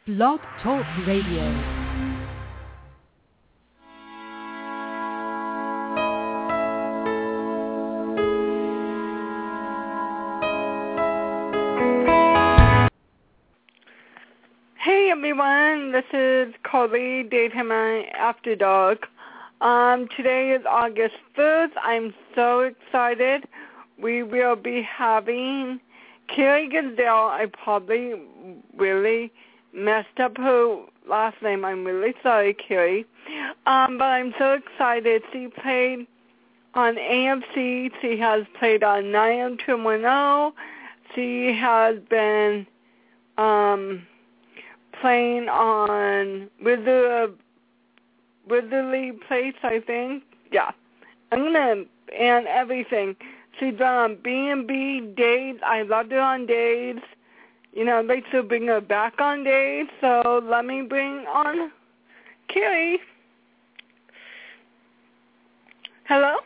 Blog Talk Radio. Hey everyone, this is Carly, Daytime After Dark. Today is August 1st. I'm so excited. We will be having Carrie Gazelle. I probably really messed up her last name. I'm really sorry, Carrie. But I'm so excited. She played on AMC. She has played on 90210. She has been playing on Wizardly Place, I think. Yeah. And everything. She's been on B&B, Days. I loved her on Days. You know, they should bring her back on Days. So let me bring on Carrie. Hello?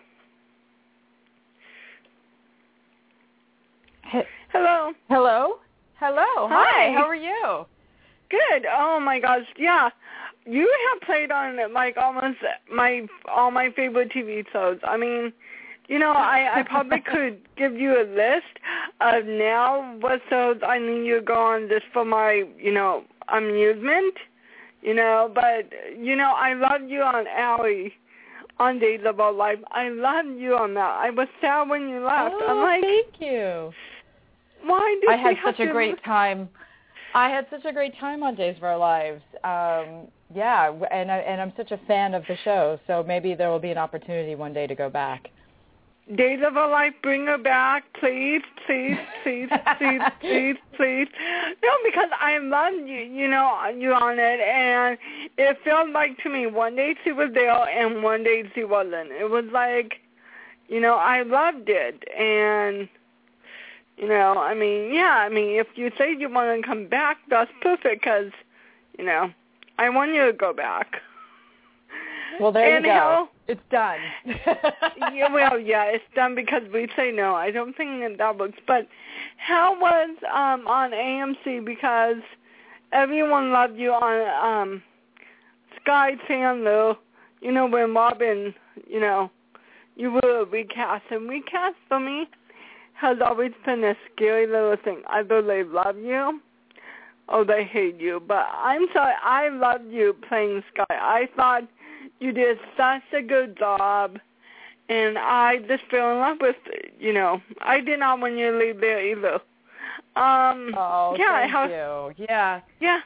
Hello. Hello? Hello. Hi. How are you? Good. Oh my gosh. Yeah. You have played on like almost all my favorite TV shows. I mean, you know, I probably could give you a list of now what shows I need you to go on just for my, you know, amusement. You know, but you know, I loved you on Allie on Days of Our Life. I loved you on that. I was sad when you left. Oh, I'm like, thank you. Why did I had such a great time. I had such a great time on Days of Our Lives. Yeah, and I'm such a fan of the show, so maybe there will be an opportunity one day to go back. Days of Our Life, bring her back, please, please, please, please, please, please. No, because I loved you on it, and it felt like to me one day she was there and one day she wasn't. It was like, you know, I loved it, and you know, I mean, yeah, I mean, if you say you want to come back, that's perfect because, you know, I want you to go back. Well, there you go. It's done. yeah, it's done because we say no. I don't think that works. But how was on AMC? Because everyone loved you on Sky Chandler. You know, when Robin, you know, you were recast. And recast for me has always been a scary little thing. Either they love you or they hate you. But I'm sorry, I loved you playing Sky. I thought you did such a good job, and I just fell in love with, you know, I did not want you to leave there either. Thank you. Yeah. Yeah.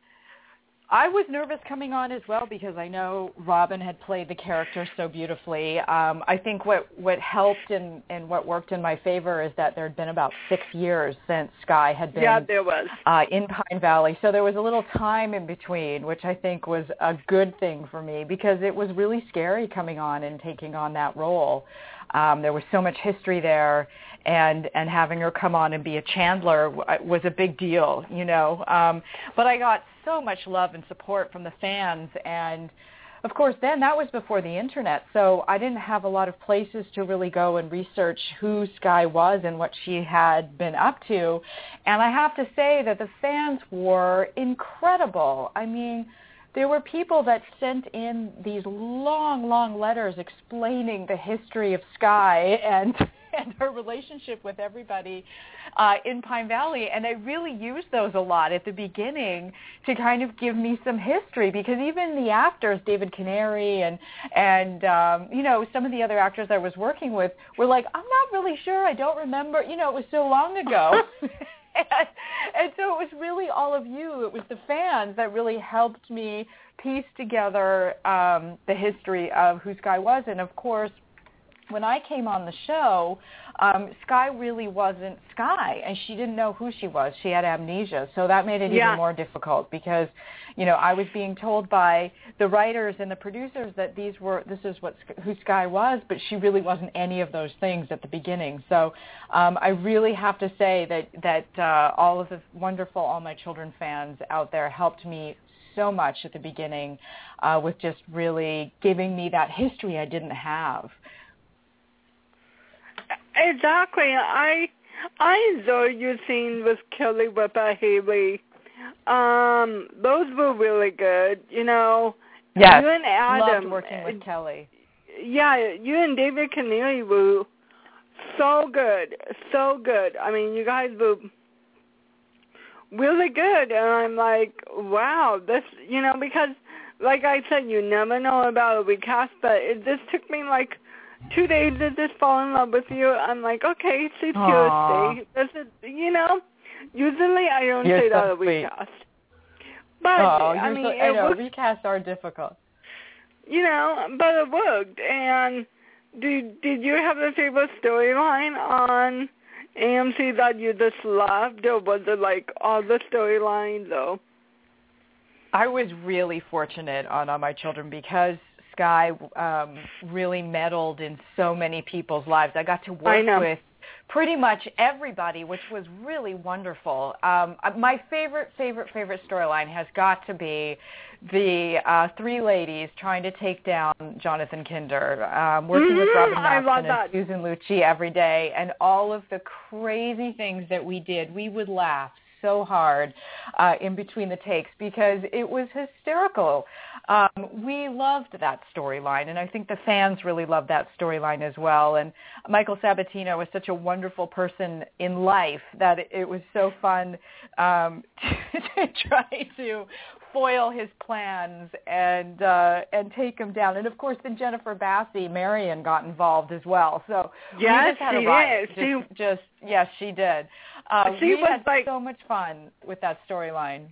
I was nervous coming on as well because I know Robin had played the character so beautifully. I think what helped and what worked in my favor is that there had been about 6 years since Sky had been there was. In Pine Valley. So there was a little time in between, which I think was a good thing for me because it was really scary coming on and taking on that role. There was so much history there, and having her come on and be a Chandler was a big deal, you know. But I got so much love and support from the fans, and of course then that was before the internet, so I didn't have a lot of places to really go and research who Sky was and what she had been up to. And I have to say that the fans were incredible. I mean, there were people that sent in these long, long letters explaining the history of Sky and her relationship with everybody in Pine Valley. And I really used those a lot at the beginning to kind of give me some history, because even the actors, David Canary and you know, some of the other actors I was working with were like, I'm not really sure, I don't remember, you know, it was so long ago. And so it was really all of you. It was the fans that really helped me piece together the history of who Sky was. And, of course, when I came on the show, Sky really wasn't Sky, and she didn't know who she was. She had amnesia, so that made it even more difficult because, you know, I was being told by the writers and the producers that this is who Sky was, but she really wasn't any of those things at the beginning. So I really have to say that all of the wonderful All My Children fans out there helped me so much at the beginning with just really giving me that history I didn't have. Exactly. I enjoy your scene with Kelly Ripa Haley those were really good. You know, yes, you and Adam. Loved working with Kelly. Yeah, you and David Keneally were so good, so good. I mean, you guys were really good, and I'm like, wow, this, you know, because, like I said, you never know about a recast, but it just took me like 2 days to just fall in love with you. I'm like, okay, see Tuesday. This is, you know, usually I don't say that a recast. But, I mean, I know, recasts are difficult. You know, but it worked. And did you have a favorite storyline on AMC that you just loved, or was it like all the storylines, though? I was really fortunate on All My Children because Sky really meddled in so many people's lives. I got to work with pretty much everybody, which was really wonderful. My favorite storyline has got to be the three ladies trying to take down Jonathan Kinder, working with Robin Nelson and Susan Lucci every day, and all of the crazy things that we did. We would laugh so hard in between the takes because it was hysterical. We loved that storyline, and I think the fans really loved that storyline as well. And Michael Sabatino was such a wonderful person in life that it was so fun to try to foil his plans and take him down. And of course, then Jennifer Bassi, Marion, got involved as well. So yes, we just had a riot. Yes, she did. We had so much fun with that storyline.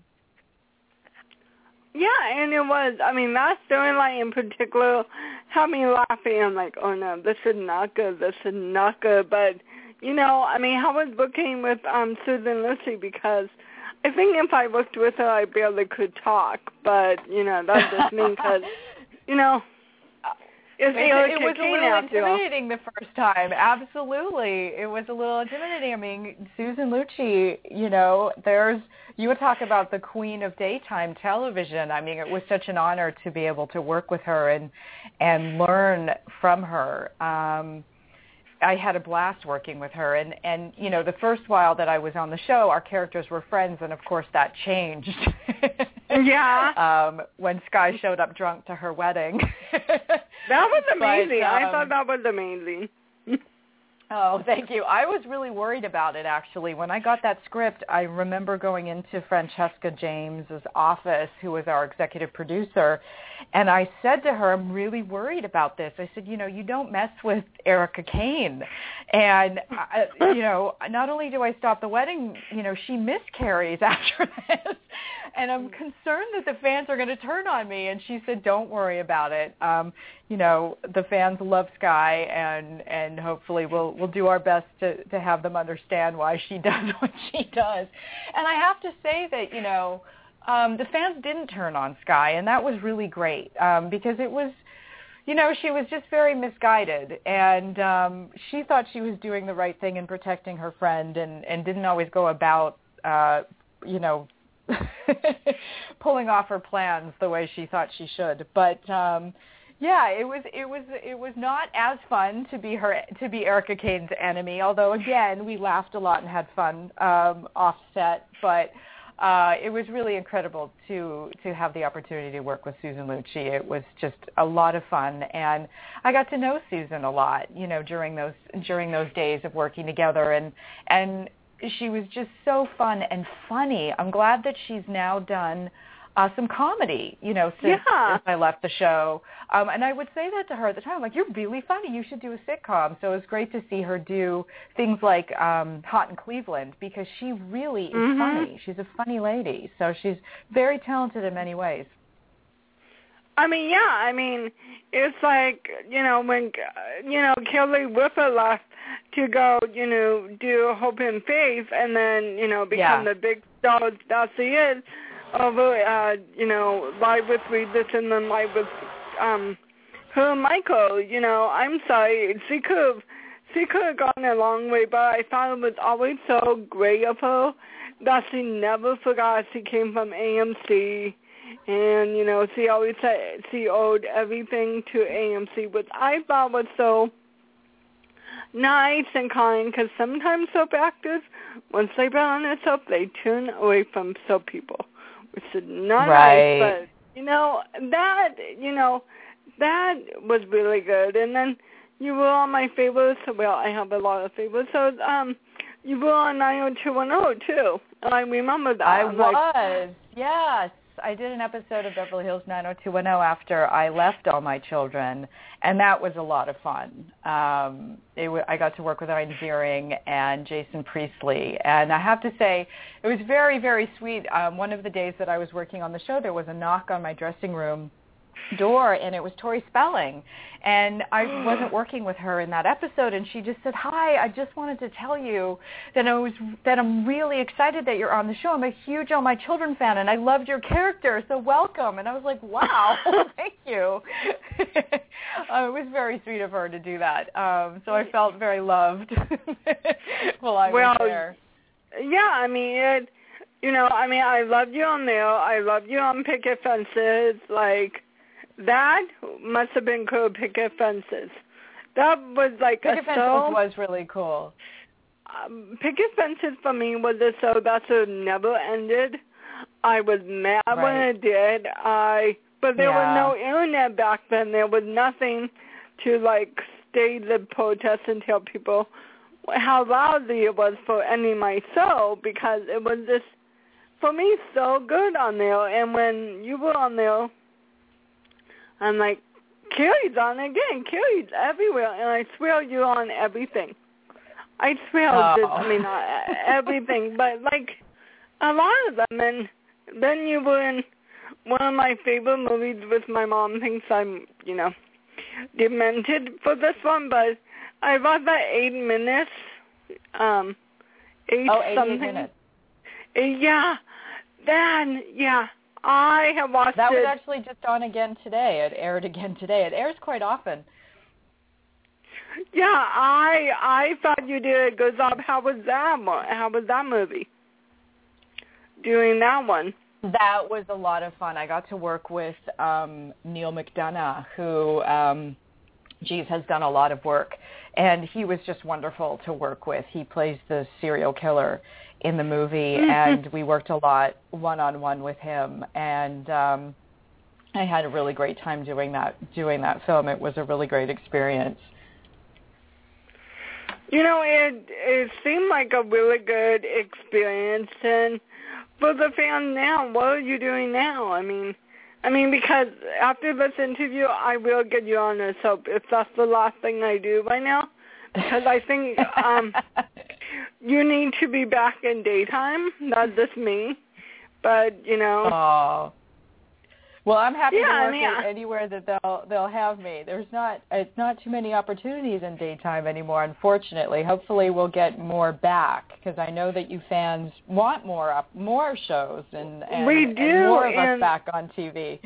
Yeah, and it was, I mean, that storyline in particular had me laughing. I'm like, oh no, this is not good, But, you know, I mean, how was booking with Susan Lucci? Because I think if I worked with her, I barely could talk. But, you know, that's just me because, you know, it was a little intimidating the first time. Absolutely. It was a little intimidating. I mean, Susan Lucci, you know, you would talk about the queen of daytime television. I mean, it was such an honor to be able to work with her and learn from her. I had a blast working with her. And, you know, the first while that I was on the show, our characters were friends, and, of course, that changed. Yeah. When Sky showed up drunk to her wedding. That was amazing. I thought that was amazing. Oh, thank you. I was really worried about it, actually. When I got that script, I remember going into Francesca James's office, who was our executive producer, and I said to her, I'm really worried about this. I said, you know, you don't mess with Erica Kane. And, you know, not only do I stop the wedding, you know, she miscarries after this. And I'm concerned that the fans are going to turn on me. And she said, don't worry about it. You know, the fans love Sky, and hopefully we'll do our best to have them understand why she does what she does. And I have to say that, you know, the fans didn't turn on Sky, and that was really great because it was, you know, she was just very misguided, and she thought she was doing the right thing in protecting her friend and didn't always go about, you know, pulling off her plans the way she thought she should. But yeah, it was not as fun to be Erica Kane's enemy. Although again, we laughed a lot and had fun offset. But it was really incredible to have the opportunity to work with Susan Lucci. It was just a lot of fun, and I got to know Susan a lot, you know, during those days of working together, and she was just so fun and funny. I'm glad that she's now done some comedy, you know, since I left the show. And I would say that to her at the time, like, you're really funny. You should do a sitcom. So it was great to see her do things like Hot in Cleveland, because she really is funny. She's a funny lady. So she's very talented in many ways. I mean, yeah. I mean, it's like, you know, when, you know, Kelly Whipper left to go, you know, do Hope and Faith, and then, you know, become the big star that she is over, you know, Live with Regis and then Live with her and Michael. You know, I'm sorry, she could have gone a long way, but I thought it was always so great of her that she never forgot she came from AMC. And, you know, she always said she owed everything to AMC, which I thought was so nice and kind, because sometimes soap actors, once they bet on a soap, they turn away from soap people. which is not right. nice, but, that was really good. And then you were on my favorites. Well, I have a lot of favorites. So, you were on 90210, too. And I remember that. I was, yes. I did an episode of Beverly Hills 90210 after I left all my children, and that was a lot of fun. I got to work with Ryan Ziering and Jason Priestley, and I have to say, it was very, very sweet. One of the days that I was working on the show, there was a knock on my dressing room door, and it was Tori Spelling, and I wasn't working with her in that episode, and she just said, "Hi, I just wanted to tell you that I'm really excited that you're on the show. I'm a huge All My Children fan, and I loved your character, so welcome." And I was like, "Wow, thank you." It was very sweet of her to do that, so I felt very loved while I was there. Yeah, I mean, I loved you on there. I loved you on Picket Fences, that must have been cool, Picket Fences. That was Picket Fences was really cool. Picket Fences for me was a show that sort of never ended. I was mad when it did. But there was no internet back then. There was nothing to stay the protest and tell people how lousy it was for ending my show, because it was just, for me, so good on there. And when you were on there, I'm like, Carrie's on again. Carrie's everywhere. And I swear you're on everything. I swear everything. But, a lot of them. And then you were in one of my favorite movies with my mom. Thinks I'm, demented for this one. But I watched that 8 minutes. 88 minutes. Yeah. Then, yeah. I have watched that was actually just on again today. It aired again today. It airs quite often. Yeah, I thought you did a good job. How was that movie? Doing that one. That was a lot of fun. I got to work with Neil McDonough, who, has done a lot of work, and he was just wonderful to work with. He plays the serial killer in the movie, and we worked a lot one-on-one with him, and I had a really great time doing that film. It was a really great experience. It seemed like a really good experience, and for the fans now, what are you doing now? I mean, because after this interview, I will get you on the soap if that's the last thing I do right now, because I think you need to be back in daytime, not just me, but, Oh. Well, I'm happy to work anywhere that they'll have me. It's not too many opportunities in daytime anymore, unfortunately. Hopefully we'll get more back, because I know that you fans want more shows and we do, and more of us back on TV.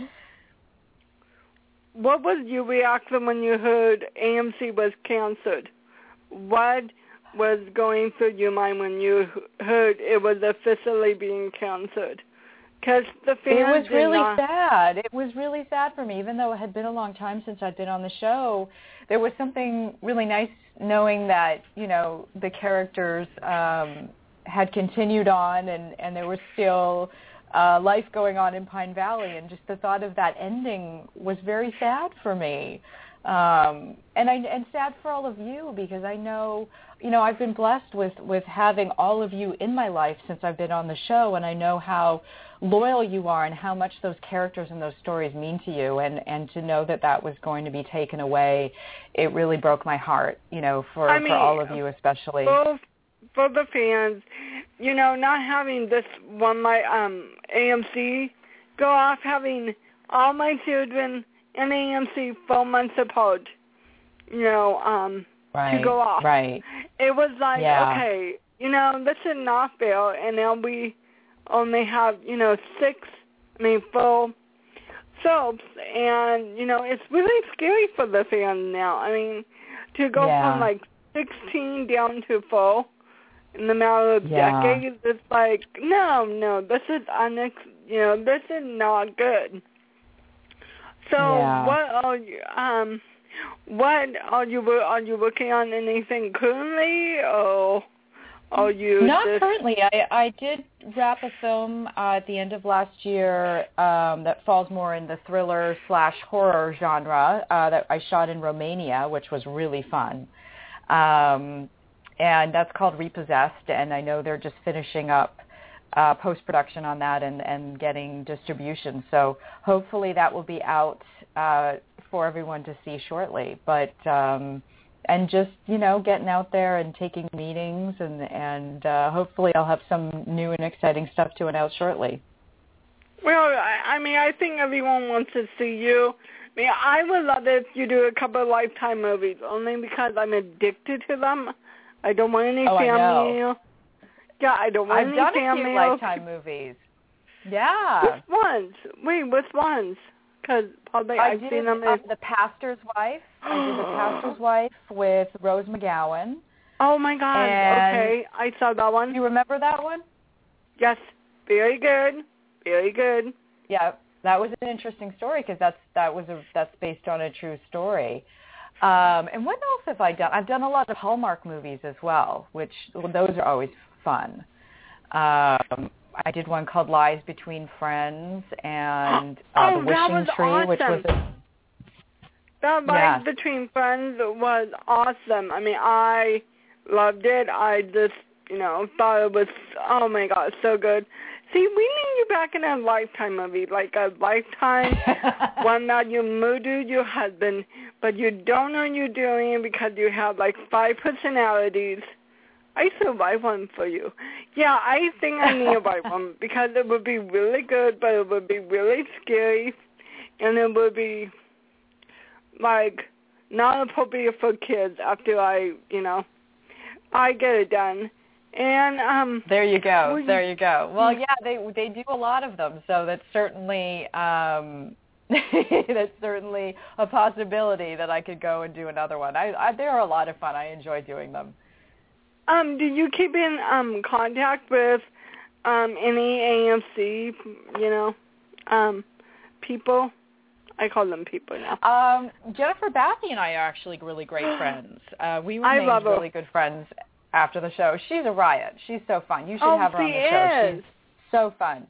What was your reaction when you heard AMC was canceled? What was going through your mind when you heard it was officially being canceled? Because the fans It was really sad. It was really sad for me. Even though it had been a long time since I'd been on the show, there was something really nice knowing that, the characters had continued on and there was still life going on in Pine Valley. And just the thought of that ending was very sad for me. And sad for all of you, because I know, I've been blessed with having all of you in my life since I've been on the show, and I know how loyal you are and how much those characters and those stories mean to you, and to know that was going to be taken away, it really broke my heart, for all of you especially. For the fans, not having this one, my AMC go off, having All My Children and AMC 4 months apart, to go off. Right. It was okay, this is not fair, and now we only have, 4 soaps, and, it's really scary for the fans now. I mean, to go from 16 down to 4 in the matter of decades, it's no, this is this is not good. So what are you working on anything currently, or Or you Not just... currently. I did wrap a film at the end of last year that falls more in the thriller/horror genre that I shot in Romania, which was really fun. And that's called Repossessed, and I know they're just finishing up post-production on that and getting distribution. So hopefully that will be out for everyone to see shortly. But and just, getting out there and taking meetings and hopefully I'll have some new and exciting stuff to announce shortly. Well, I think everyone wants to see you. I would love it if you do a couple of Lifetime movies, only because I'm addicted to them. I don't want any family. Yeah, I don't want any family. I've done a few Lifetime movies. Yeah. Which ones? Wait, which ones? Because probably I've seen them. The Pastor's Wife. I did The Pastor's Wife with Rose McGowan. Oh my God! Okay, I saw that one. You remember that one? Yes, very good, very good. Yeah, that was an interesting story because that's based on a true story. And what else have I done? I've done a lot of Hallmark movies as well, which those are always fun. I did one called Lies Between Friends and The Wishing Tree, awesome. which was That Lies Between Friends was awesome. I loved it. I just, thought it was, oh my God, so good. See, we need you back in a Lifetime movie, like a Lifetime one that you murdered your husband, but you don't know you're doing it because you have like 5 personalities. I should write one for you. Yeah, I think I need to write one because it would be really good, but it would be really scary, and it would be like not appropriate for kids after I get it done. And there you go. There you go. Well, yeah, they do a lot of them, so that's certainly that's certainly a possibility that I could go and do another one. They're a lot of fun. I enjoy doing them. Do you keep in contact with any AMC, people? I call them people now. Jennifer Bathy and I are actually really great friends. We remained really good friends after the show. She's a riot. She's so fun. You should have her on the show. She's so fun.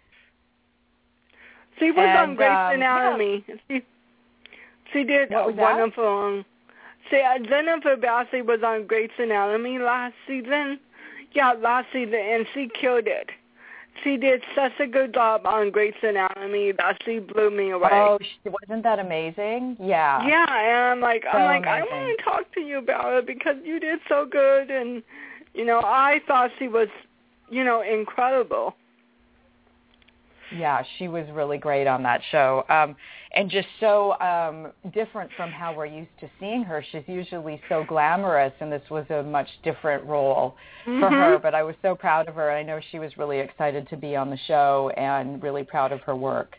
She was on Grey's Anatomy. Yeah. She did wonderful. Jennifer Bathy was on Grey's Anatomy last season. Yeah, last season, and she killed it. She did such a good job on Grey's Anatomy that she blew me away. Oh, wasn't that amazing? Yeah. Yeah, and I'm like, I want to talk to you about it because you did so good, and I thought she was, incredible. Yeah, she was really great on that show, and just so different from how we're used to seeing her. She's usually so glamorous, and this was a much different role for her, but I was so proud of her. I know she was really excited to be on the show and really proud of her work.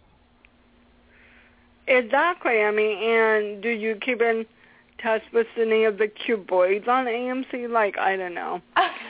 Exactly. And do you keep in touch with any of the cute boys on AMC? Like, I don't know.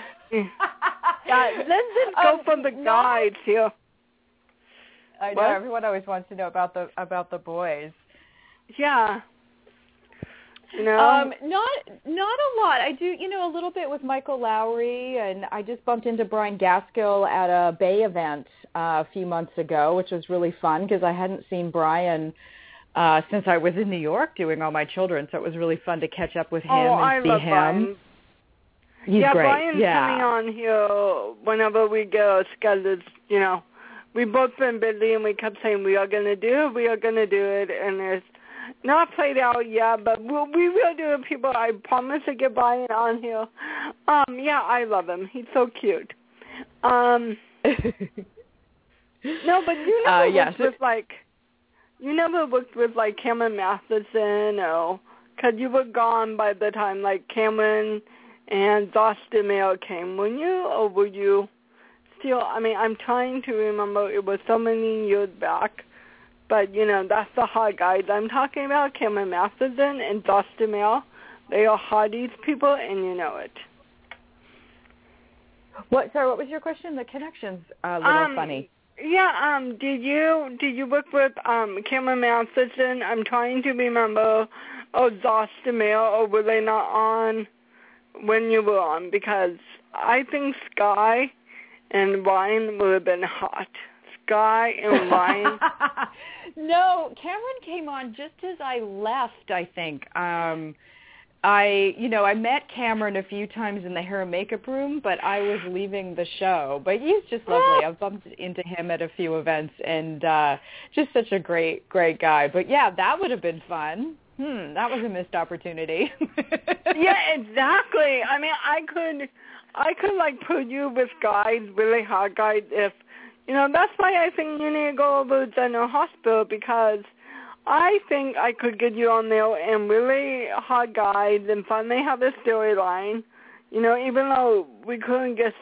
Let's just go for the guys here. I know everyone always wants to know about the boys. Yeah. Not a lot. I do, a little bit with Michael Lowry, and I just bumped into Brian Gaskill at a Bay event a few months ago, which was really fun because I hadn't seen Brian since I was in New York doing All My Children, so it was really fun to catch up with him and see him. Brian. He's great. Brian's coming on here whenever we get scheduled, We've both been busy, and we kept saying, we are going to do it, and it's not played out yet, but we will do it, people. I promise to get Brian on here. Yeah, I love him. He's so cute. No, but you never worked with, Cameron Matheson, because you were gone by the time, Cameron and Josh DeMille came, weren't you, or were you... Still, I'm trying to remember. It was so many years back. But, that's the hot guys I'm talking about, Cameron Matheson and Josh DeMille. They are hotties people, and you know it. What was your question? The connection's a little funny. Yeah, did you work with Cameron Matheson? I'm trying to remember, or Josh DeMille, or were they not on when you were on, because I think Sky and Ryan would have been hot. Sky and Ryan. No, Cameron came on just as I left, I think. I met Cameron a few times in the hair and makeup room, but I was leaving the show. But he's just lovely. I've bumped into him at a few events, and just such a great guy. But yeah, that would have been fun. That was a missed opportunity. Yeah, exactly. I mean, I could like put you with guys, really hot guys, if, that's why I think you need to go over to General Hospital, because I think I could get you on there and really hot guys and finally have a storyline, even though we couldn't get,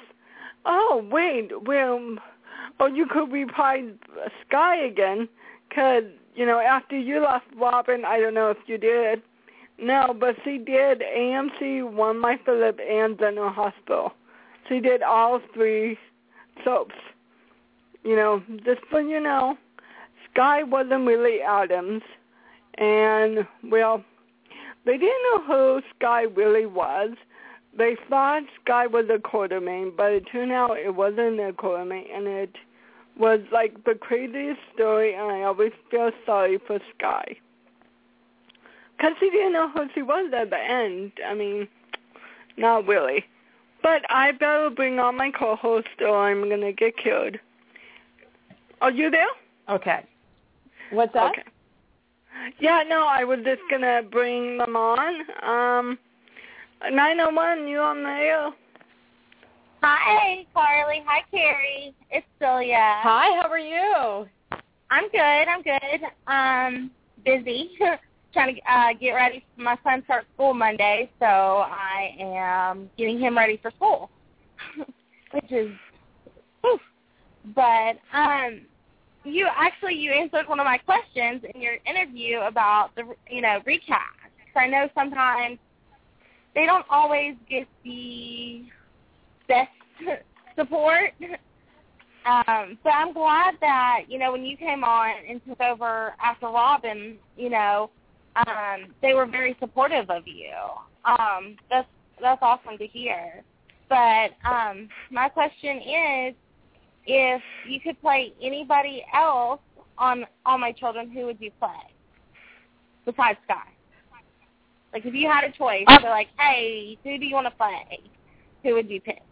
you could reprise Sky again, because, after you left Robin, I don't know if you did. No, but she did AMC, One My Phillip, and General Hospital. She did all 3 soaps. Just so Sky wasn't really Adams. And, well, they didn't know who Sky really was. They thought Sky was a Quartermaine, but it turned out it wasn't a Quartermaine, and it was like the craziest story, and I always feel sorry for Sky. Because she didn't know who she was at the end. I mean, not really. But I better bring on my co-host or I'm going to get killed. Are you there? Okay. What's that? Okay. Yeah, no, I was just going to bring them on. 901, you on the air? Hi, Carly. Hi, Carrie. It's Celia. Hi, how are you? I'm good. Busy. Trying to get ready. My son starts school Monday, so I am getting him ready for school, which is, whew. But you answered one of my questions in your interview about the recast. I know sometimes they don't always get the best support. But I'm glad that, when you came on and took over after Robin, they were very supportive of you. That's awesome to hear. But my question is, if you could play anybody else on All My Children, who would you play besides Sky? Like, if you had a choice, they're like, hey, who do you want to play? Who would you pick?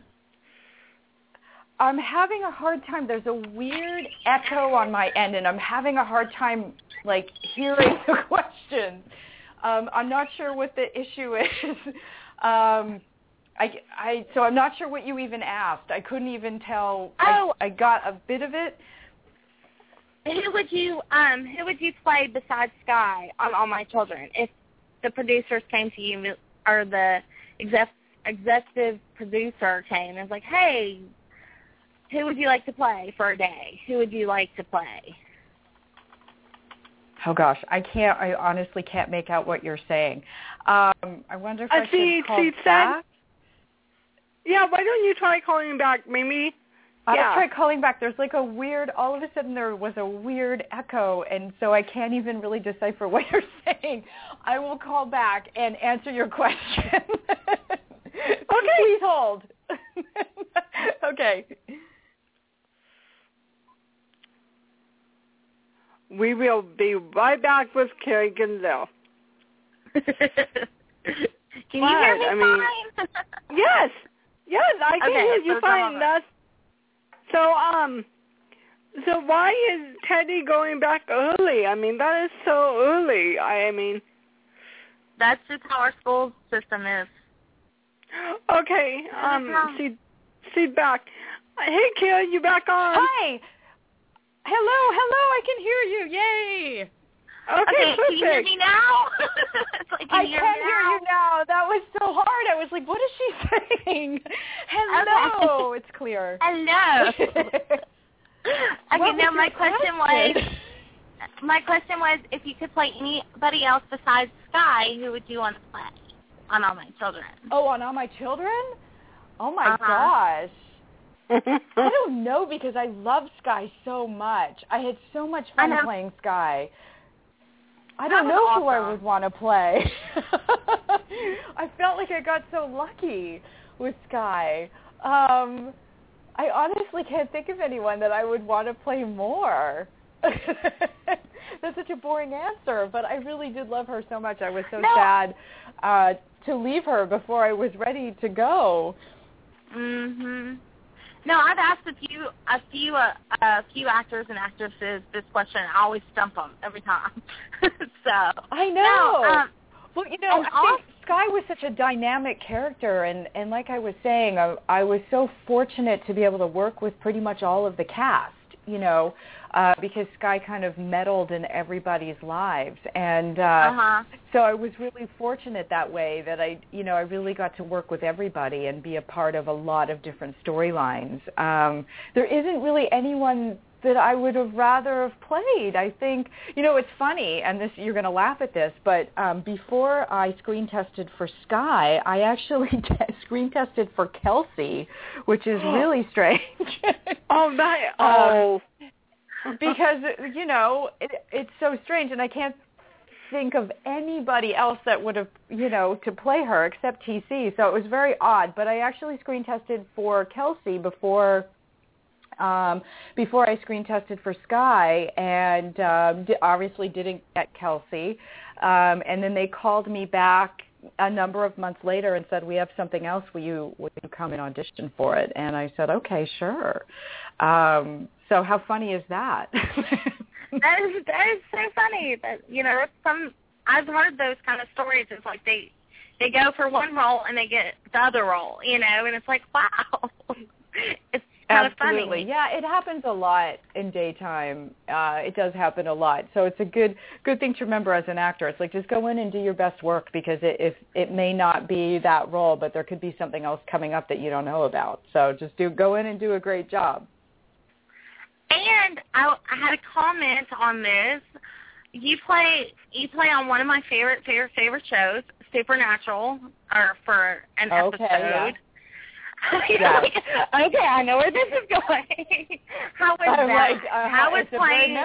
I'm having a hard time. There's a weird echo on my end, and I'm having a hard time, hearing the question. I'm not sure what the issue is. So I'm not sure what you even asked. I couldn't even tell. I got a bit of it. Who would you play besides Sky on All My Children? If the producers came to you, or the executive producer came and was like, hey, who would you like to play for a day? Who would you like to play? Oh, gosh. I honestly can't make out what you're saying. I wonder if I should call back. Yeah, why don't you try calling back, Mimi? I'll try calling back. There's all of a sudden there was a weird echo, and so I can't even really decipher what you're saying. I will call back and answer your question. Okay. Please hold. Okay. We will be right back with Carrie Gonzalez. Can you hear me fine? Yes, I can hear you fine. So why is Teddy going back early? I mean, that is so early. That's just how our school system is. Okay, she's back. Hey, Carrie, you back on? Hi. Hello, I can hear you. Yay. Okay, can you hear me now? I can hear you now. That was so hard. I was like, what is she saying? Hello. Okay. It's clear. Hello. Okay, now my question was, if you could play anybody else besides Sky, who would you want to play on All My Children? Oh, on All My Children? Oh, my gosh. I don't know, because I love Sky so much. I had so much fun playing Sky. I don't know who I would want to play. I felt like I got so lucky with Sky. I honestly can't think of anyone that I would want to play more. That's such a boring answer, but I really did love her so much. I was so sad to leave her before I was ready to go. Mhm. No, I've asked a few actors and actresses this question. I always stump them every time. So I know. No, well, I think Sky was such a dynamic character, and like I was saying, I was so fortunate to be able to work with pretty much all of the cast. Because Sky kind of meddled in everybody's lives, and so I was really fortunate that way that I really got to work with everybody and be a part of a lot of different storylines. There isn't really anyone that I would have rather have played. I think, it's funny, and this you're going to laugh at this, but before I screen tested for Sky, I actually screen tested for Kelsey, which is really strange. Because, it's so strange, and I can't think of anybody else that would have, to play her except TC, so it was very odd. But I actually screen tested for Kelsey before I screen tested for Sky, and obviously didn't get Kelsey. And then they called me back a number of months later and said, we have something else. Will you come and audition for it? And I said, okay, sure. So how funny is that? That is so funny. But I've heard those kind of stories. It's like they go for one role and they get the other role, and it's like, wow. It's kind of Absolutely. funny. Yeah, it happens a lot in daytime. It does happen a lot. So it's a good thing to remember as an actor. It's like, just go in and do your best work, because it may not be that role, but there could be something else coming up that you don't know about. So just go in and do a great job. And I had a comment on this. You play on one of my favorite shows, Supernatural, or for an episode. Yeah. Yes. Okay, I know where this is going. How was that? How was playing?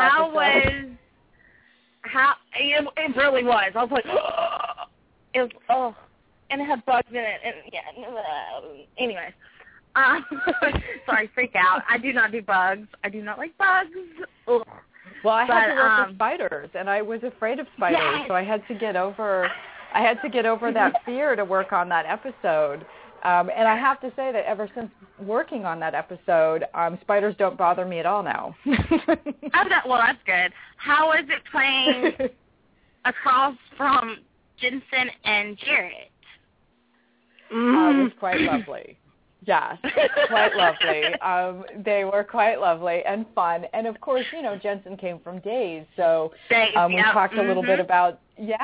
It really was. I was like, it was, and it had bugs in it, and anyways. Sorry, freak out. I do not do bugs. I do not like bugs. Ugh. Well, I had to work with spiders, and I was afraid of spiders, so I had to get over that fear to work on that episode. And I have to say that ever since working on that episode, spiders don't bother me at all now. Well, that's good. How is it playing across from Jensen and Jarrett? It was quite lovely. Yes, quite lovely. They were quite lovely and fun. And, of course, Jensen came from Days, so we talked a little bit about,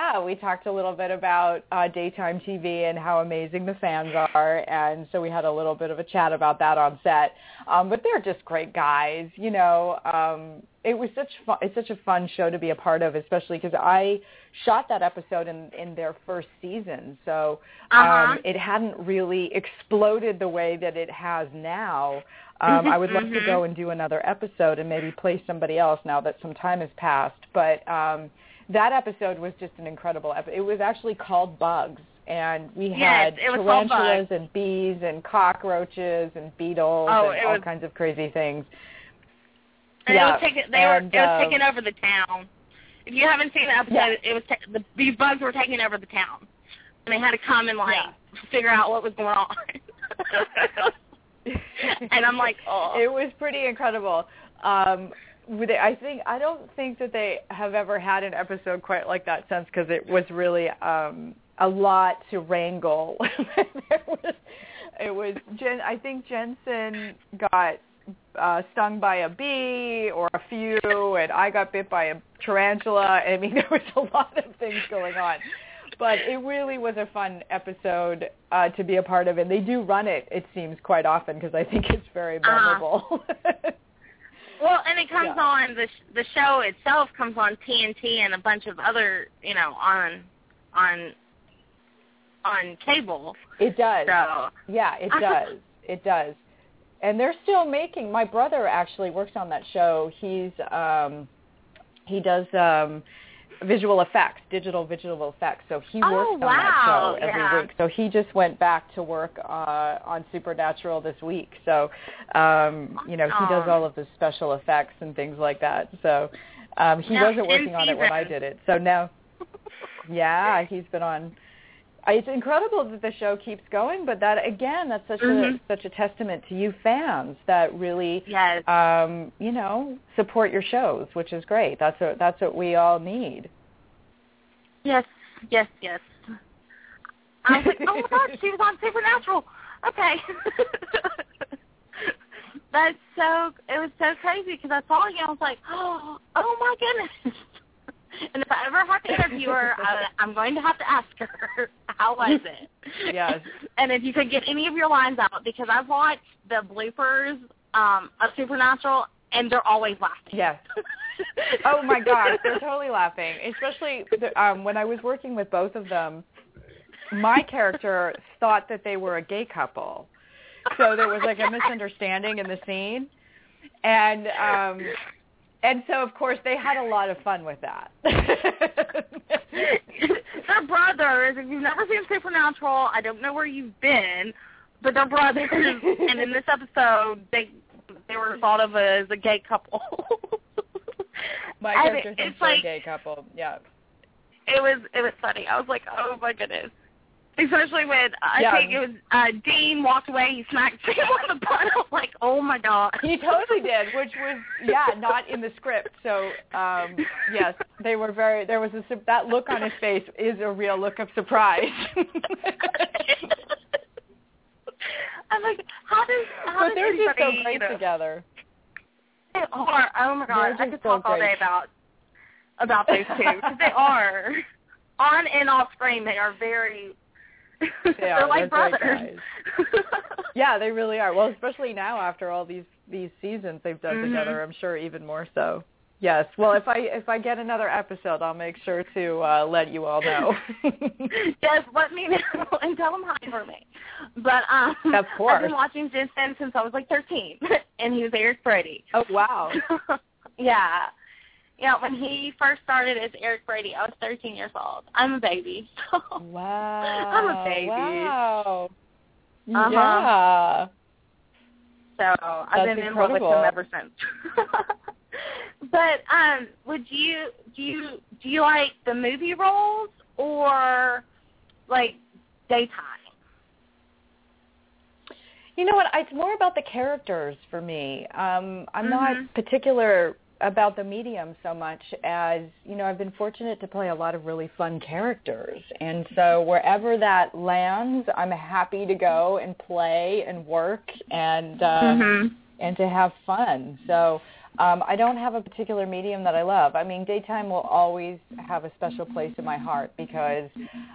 daytime TV and how amazing the fans are. And so we had a little bit of a chat about that on set. But they're just great guys, It was it's such a fun show to be a part of, especially because I shot that episode in their first season. So it hadn't really exploded the way that it has now. I would love to go and do another episode and maybe play somebody else now that some time has passed. But that episode was just an incredible episode. It was actually called Bugs. And we had tarantulas and bees and cockroaches and beetles and all kinds of crazy things. And it was taking over the town. If you haven't seen the episode, it was these bugs were taking over the town, and they had to come and figure out what was going on. And I'm like, oh, it was pretty incredible. I don't think that they have ever had an episode quite like that since, because it was really a lot to wrangle. I think Jensen got stung by a bee or a few, and I got bit by a tarantula. I mean, there was a lot of things going on. But it really was a fun episode to be a part of, and they do run it seems, quite often, because I think it's very memorable. Well, and it comes on, the show itself comes on TNT and a bunch of other, on cable. It does. So. Yeah, it does. It does. And they're still making. My brother actually works on that show. He does visual effects, digital visual effects. So he works on that show every week. So he just went back to work on Supernatural this week. So, he does all of the special effects and things like that. So he wasn't working on it when I did it. So now, he's been on. It's incredible that the show keeps going, but that again, that's such a testament to you fans that really, support your shows, which is great. That's what we all need. Yes. I was like, oh my God, she was on Supernatural. Okay. It was so crazy because I saw you and I was like, oh my goodness. And if I ever have to interview her, I'm going to have to ask her, how was it? Yes. And if you could get any of your lines out, because I've watched the bloopers of Supernatural, and they're always laughing. Yes. Oh, my gosh, they're totally laughing. Especially when I was working with both of them, my character thought that they were a gay couple. So there was like a misunderstanding in the scene. And so, of course, they had a lot of fun with that. They're brothers. If you've never seen Supernatural, I don't know where you've been, but they're brothers. And in this episode, they were thought of as a gay couple. My character thinks they're a gay couple. Yeah. It was funny. I was like, oh my goodness. Especially when I think it was Dean walked away, he smacked Sam on the butt. I was like, oh my God. He totally did, which was not in the script. So yes, they were there was that look on his face is a real look of surprise. I'm like, how does they're just so great together. They are. Oh my God, I could talk all day about those two because they are on and off screen. They are very. They're like brothers. Yeah, they really are. Well, especially now after all these seasons they've done together, I'm sure even more so. Yes. Well, if I get another episode, I'll make sure to let you all know. Yes, let me know and tell them hi for me. But of course, I've been watching Jensen since I was like 13, and he was Eric Brady. Oh wow. Yeah. Yeah, when he first started as Eric Brady, I was 13 years old. I'm a baby. Wow. I'm a baby. Wow. Yeah. So I've been incredible. in love with him ever since. But do you like the movie roles or like daytime? You know what? It's more about the characters for me. I'm not particular about the medium so much as, I've been fortunate to play a lot of really fun characters. And so wherever that lands, I'm happy to go and play and work and to have fun. So I don't have a particular medium that I love. I mean, daytime will always have a special place in my heart because,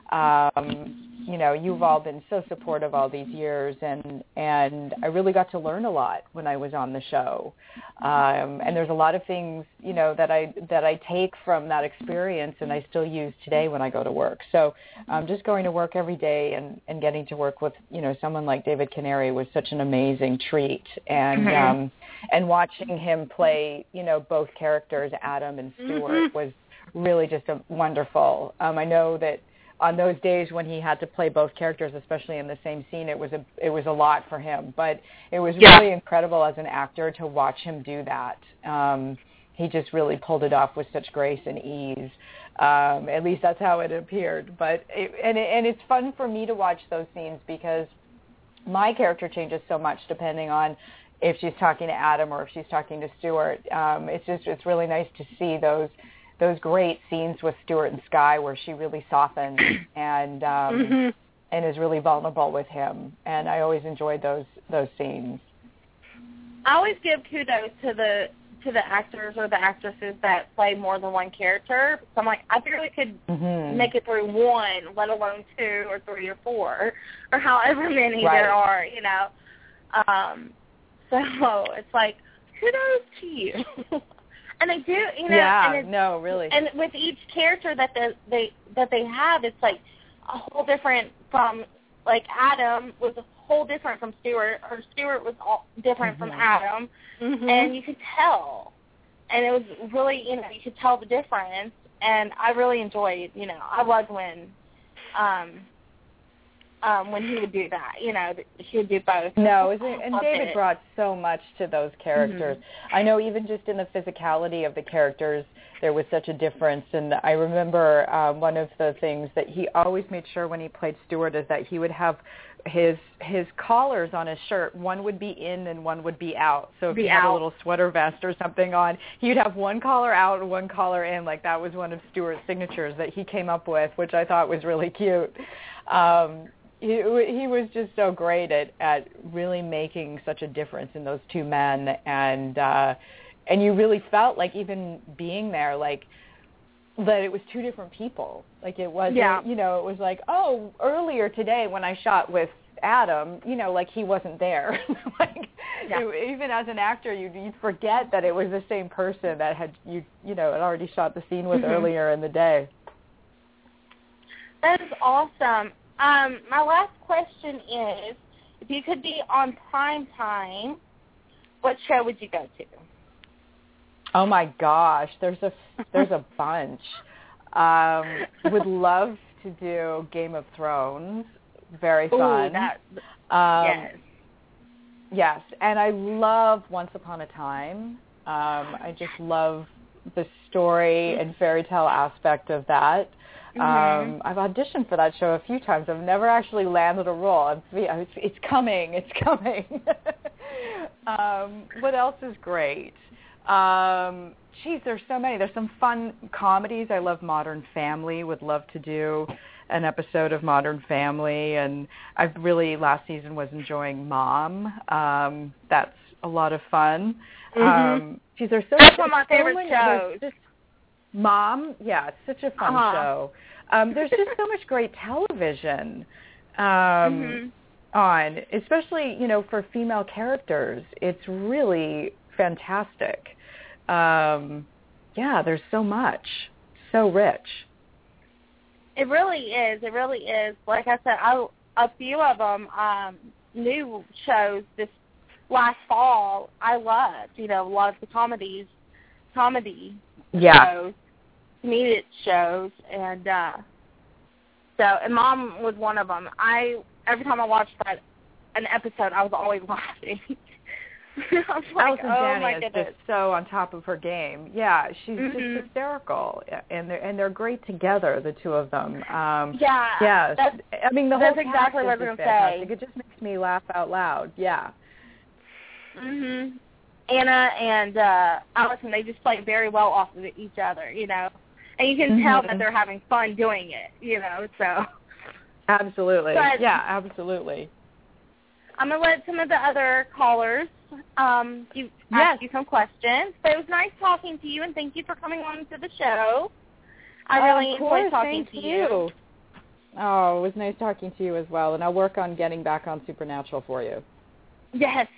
you've all been so supportive all these years, and I really got to learn a lot when I was on the show. And there's a lot of things, that I take from that experience and I still use today when I go to work. So just going to work every day and getting to work with, someone like David Canary was such an amazing treat. And watching him play, both characters, Adam and Stuart, was really just wonderful. I know that on those days when he had to play both characters, especially in the same scene, it was a lot for him. But it was really incredible as an actor to watch him do that. He just really pulled it off with such grace and ease. At least that's how it appeared. But it's fun for me to watch those scenes because my character changes so much depending on if she's talking to Adam or if she's talking to Stuart. It's really nice to see those great scenes with Stuart and Skye where she really softens and is really vulnerable with him. And I always enjoyed those scenes. I always give kudos to the actors or the actresses that play more than one character. So I'm like, I barely could make it through one, let alone 2 or 3 or 4 or however many there are, So it's like, kudos to you. And they do, no, really. And with each character that they have, it's like a whole different from, like Adam was a whole different from Stuart, or Stuart was all different from Adam, and you could tell. And it was really, you could tell the difference. and I really enjoyed, I loved when he would do that, he would do both. No, and David brought so much to those characters. Mm-hmm. I know even just in the physicality of the characters, there was such a difference. And I remember one of the things that he always made sure when he played Stuart is that he would have his collars on his shirt. One would be in and one would be out. So if he had a little sweater vest or something on, he'd have one collar out and one collar in. Like that was one of Stuart's signatures that he came up with, which I thought was really cute. He was just so great at really making such a difference in those two men, and you really felt like even being there, like that it was two different people. Like it wasn't, it was like, oh, earlier today when I shot with Adam, like he wasn't there. Even as an actor, you'd forget that it was the same person that had had already shot the scene with earlier in the day. That is awesome. My last question is, if you could be on prime time, what show would you go to? Oh my gosh, there's a bunch. Would love to do Game of Thrones. Very fun. Yes. Yes, and I love Once Upon a Time. I just love the story and fairy tale aspect of that. I've auditioned for that show a few times. I've never actually landed a role. It's coming. It's coming. What else is great? There's so many. There's some fun comedies. I love Modern Family. Would love to do an episode of Modern Family. And I really, last season, was enjoying Mom. That's a lot of fun. There's That's one of my favorite shows. Mom, yeah, it's such a fun show. There's just so much great television on, especially, for female characters. It's really fantastic. There's so much. So rich. It really is. It really is. Like I said, a few of them, new shows this last fall, I loved. A lot of the comedy shows, comedic shows, and Mom was one of them. Every time I watched an episode, I was always laughing. I was like, Allison my Janney is goodness. just so on top of her game. Yeah, she's just hysterical, and they're great together, the two of them. Yeah. The whole that's exactly what I was going to say. It just makes me laugh out loud. Yeah. Anna and Allison, they just play very well off of each other, and you can tell that they're having fun doing it, so. Absolutely. But absolutely. I'm going to let some of the other callers ask you some questions. But it was nice talking to you, and thank you for coming on to the show. I really enjoyed talking to you. Oh, it was nice talking to you as well, and I'll work on getting back on Supernatural for you. Yes.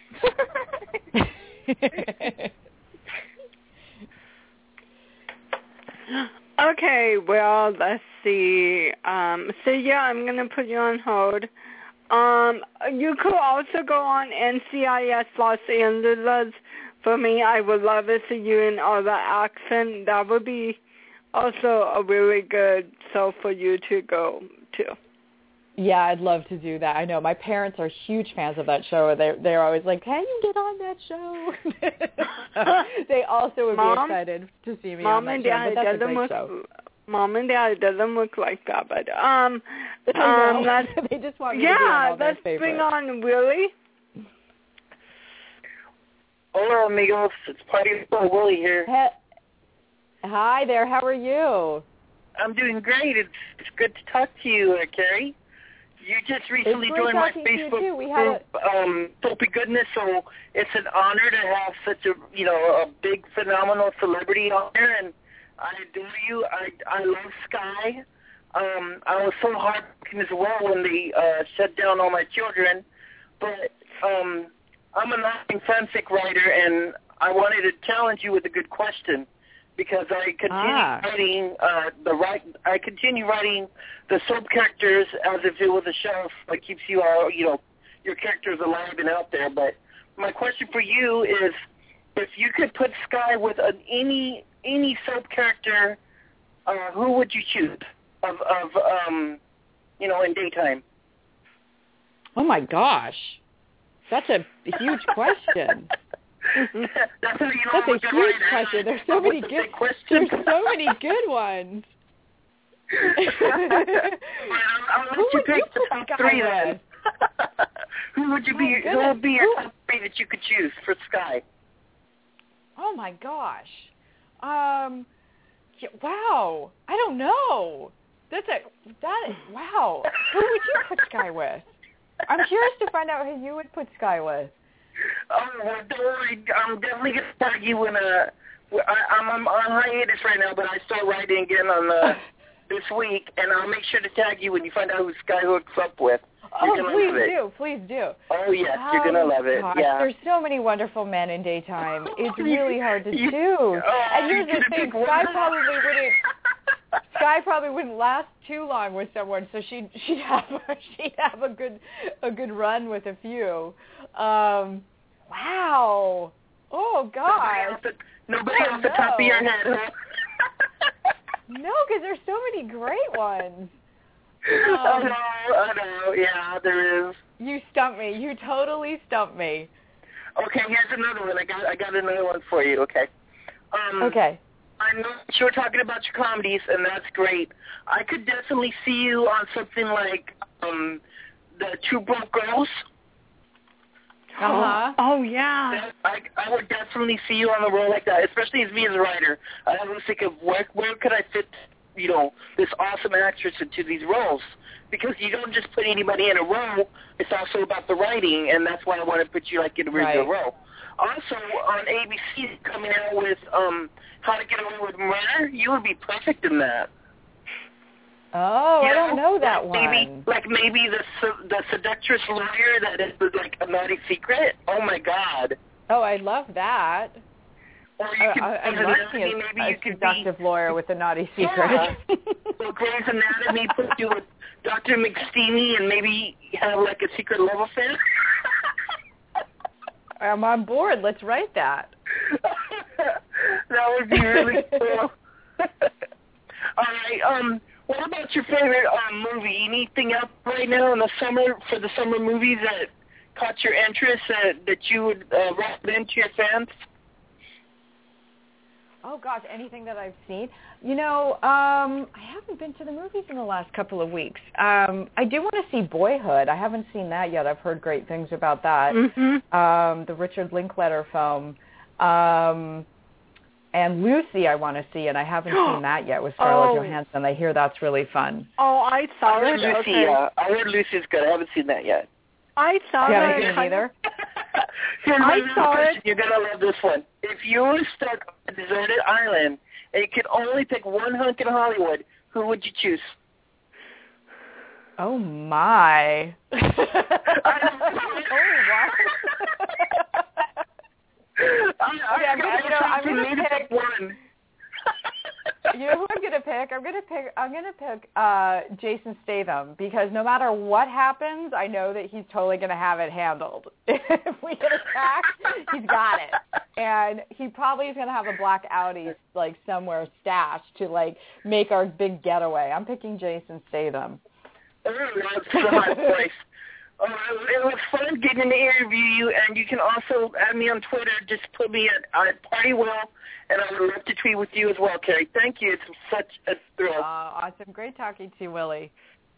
Okay, well, let's see. I'm going to put you on hold. You could also go on NCIS Los Angeles for me. I would love it for you in all the accent. That would be also a really good show for you to go to. Yeah, I'd love to do that. I know my parents are huge fans of that show. They're always like, "Can you get on that show?" They also would be excited to see me on that show. But that's a great show. Mom and Dad doesn't look like that, but they just want me to be on all their favorites. Let's bring on Willie. Hola, amigos. It's Party with Willie here. Hi there. How are you? I'm doing great. It's good to talk to you, Carrie. You just recently joined my Facebook group, Soapy Goodness, so it's an honor to have such a big, phenomenal celebrity on there, and I adore you. I love Sky. I was so heartbroken as well when they shut down all my children, but I'm an acting fanfic writer, and I wanted to challenge you with a good question. Because I continue writing the soap characters as if it was a show that keeps you all, your characters alive and out there. But my question for you is, if you could put Sky with any soap character who would you choose of in daytime? Oh my gosh, that's a huge question. That's a huge question. There's so many good. There's so many good ones. I'll let you pick the top three then. Who would be your top three that you could choose for Sky? Oh my gosh. Wow. I don't know. Wow. Who would you put Sky with? I'm curious to find out who you would put Sky with. Oh, well, don't worry. I'm definitely going to tag you when I'm on hiatus right now, but I start writing again on this week, and I'll make sure to tag you when you find out who Sky hooks up with. Please do. Oh, yes, you're going to love it. Gosh, yeah. There's so many wonderful men in daytime. It's really hard to choose. And here's the thing, Sky probably wouldn't last too long with someone, so she'd have a good run with a few. Wow. Oh gosh. Nobody off the top of your head, huh? No, because there's so many great ones. I know. Yeah, there is. You stumped me. You totally stumped me. Okay, here's another one. I got another one for you. Okay. Okay. I know you were talking about your comedies, and that's great. I could definitely see you on something like the Two Broke Girls. Uh-huh. Oh, yeah. I would definitely see you on a role like that, especially as me as a writer. I was thinking of where could I fit, this awesome actress into these roles? Because you don't just put anybody in a role. It's also about the writing, and that's why I want to put you in a regular role. Also, on ABC, coming out with How to Get Away with Murder, you would be perfect in that. Oh, I don't know that one. Maybe the seductress lawyer that is like a naughty secret. Oh my God. Oh, I love that. Or you could I love being a seductive lawyer with a naughty secret. Yeah. Well, Grey's Anatomy put you with Dr. McSteamy and maybe have like a secret love affair. I'm on board. Let's write that. That would be really cool. All right. What about your favorite movie? Anything out right now in the summer for the summer movies that caught your interest that you would recommend to your fans? Oh gosh, anything that I've seen. I haven't been to the movies in the last couple of weeks. I do want to see Boyhood. I haven't seen that yet. I've heard great things about that. Mm-hmm. The Richard Linklater film. And Lucy I want to see, and I haven't seen that yet with Scarlett Johansson. I hear that's really fun. Oh, I saw it. Lucy, okay. I heard Lucy's good. I haven't seen that yet. I saw it. You haven't seen it either? I saw it. You're going to love this one. If you were stuck on a deserted island and you could only pick one hunk in Hollywood, who would you choose? Oh, my. I'm going to pick one. You know who I'm going to pick? I'm going to pick Jason Statham, because no matter what happens, I know that he's totally going to have it handled. If we get attacked, he's got it. And he probably is going to have a black Audi somewhere stashed to make our big getaway. I'm picking Jason Statham. Oh, that's a high place. It was fun getting to interview you, and you can also add me on Twitter. Just put me at Party Will, and I would love to tweet with you as well, Carrie. Thank you. It's such a thrill. Awesome. Great talking to you, Willie.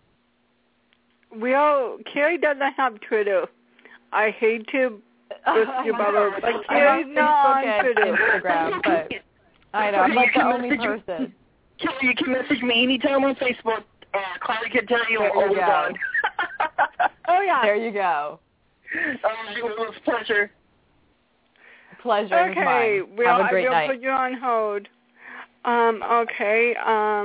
Carrie doesn't have Twitter. I hate to listen you about her, but Carrie's not on Twitter. Instagram, but I know. I'm the only person. Carrie, you can message me anytime on Facebook. Carly can tell you I'm always on. Oh, yeah. There you go. It was a pleasure. Pleasure is mine. Okay, Have a great night. We'll put you on hold. Okay.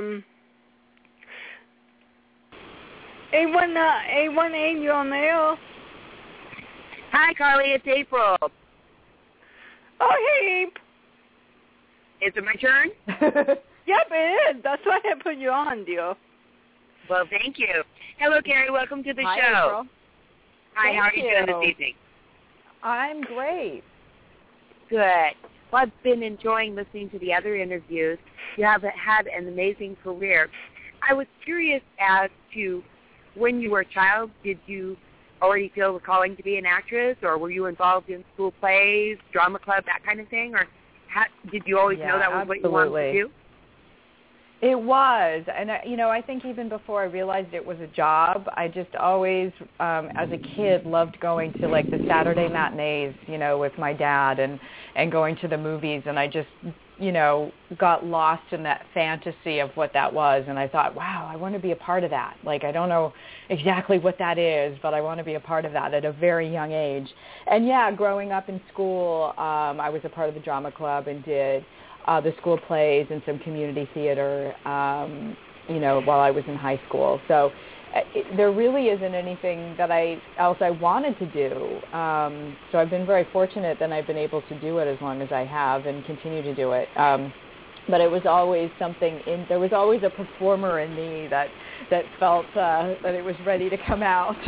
A18, you're on there. Hi, Carly. It's April. Oh, hey, Ape. Is it my turn? Yep, it is. That's why I put you on, dear. Well, thank you. Hello, Carrie. Welcome to the show. April. Hi, how are you doing this evening? I'm great. Good. Well, I've been enjoying listening to the other interviews. You have had an amazing career. I was curious as to when you were a child, did you already feel the calling to be an actress, or were you involved in school plays, drama club, that kind of thing, or did you always know that was absolutely. what you wanted to do? It was, and I think even before I realized it was a job, I just always, as a kid, loved going to like the Saturday matinees, with my dad, and going to the movies, and I just, got lost in that fantasy of what that was, and I thought, wow, I want to be a part of that. Like, I don't know exactly what that is, but I want to be a part of that at a very young age. And yeah, growing up in school, I was a part of the drama club and did the school plays and some community theater, while I was in high school. So there really isn't anything else I wanted to do. So I've been very fortunate that I've been able to do it as long as I have and continue to do it. But it was always there was always a performer in me that felt that it was ready to come out.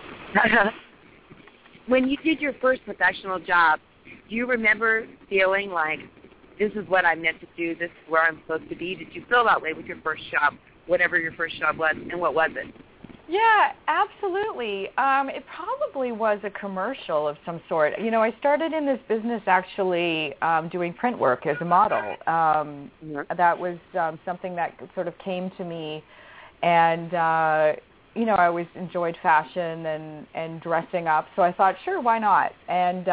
When you did your first professional job, do you remember feeling like, this is what I'm meant to do, this is where I'm supposed to be? Did you feel that way with your first job, whatever your first job was, and what was it? Yeah, absolutely. It probably was a commercial of some sort. I started in this business actually doing print work as a model. That was something that sort of came to me, and I always enjoyed fashion and dressing up, so I thought, sure, why not? And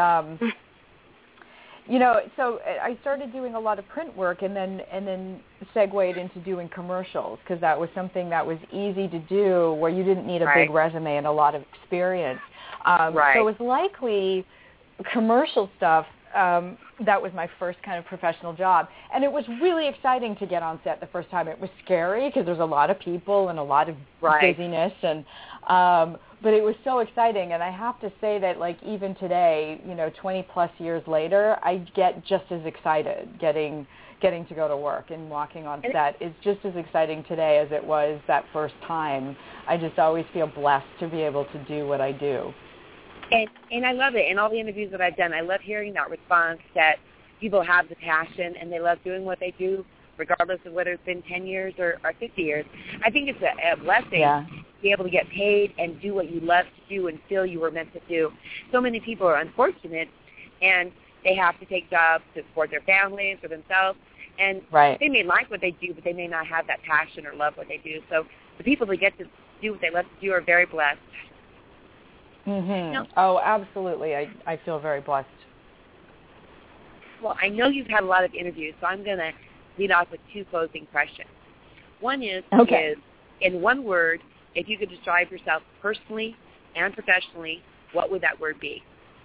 so I started doing a lot of print work and then segued into doing commercials because that was something that was easy to do where you didn't need a big resume and a lot of experience. So it was likely commercial stuff. That was my first kind of professional job. And it was really exciting to get on set the first time. It was scary because there's a lot of people and a lot of busyness and but it was so exciting, and I have to say that, like, even today, 20 plus years later, I get just as excited getting to go to work and walking on set is just as exciting today as it was that first time. I just always feel blessed to be able to do what I do. And I love it. In all the interviews that I've done, I love hearing that response that people have the passion and they love doing what they do, regardless of whether it's been 10 years or 50 years. I think it's a blessing to be able to get paid and do what you love to do and feel you were meant to do. So many people are unfortunate, and they have to take jobs to support their families or themselves, and they may like what they do, but they may not have that passion or love what they do. So the people that get to do what they love to do are very blessed. Mm-hmm. Oh, absolutely. I feel very blessed. Well, I know you've had a lot of interviews, so I'm going to lead off with two closing questions. One is in one word, if you could describe yourself personally and professionally, what would that word be?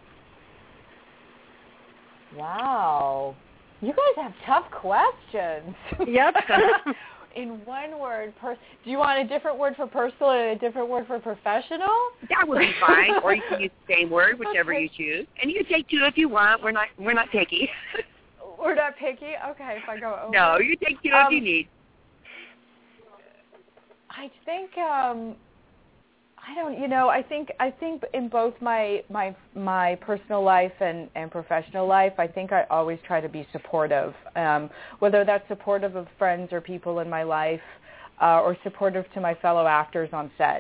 Wow. You guys have tough questions. Yep. In one word, do you want a different word for personal and a different word for professional? That would be fine, or you can use the same word, whichever you choose. And you can take two if you want. We're not picky. We're not picky? Okay, if I go over. No, you take two if you need. I think I think in both my personal life and professional life, I think I always try to be supportive, whether that's supportive of friends or people in my life, or supportive to my fellow actors on set.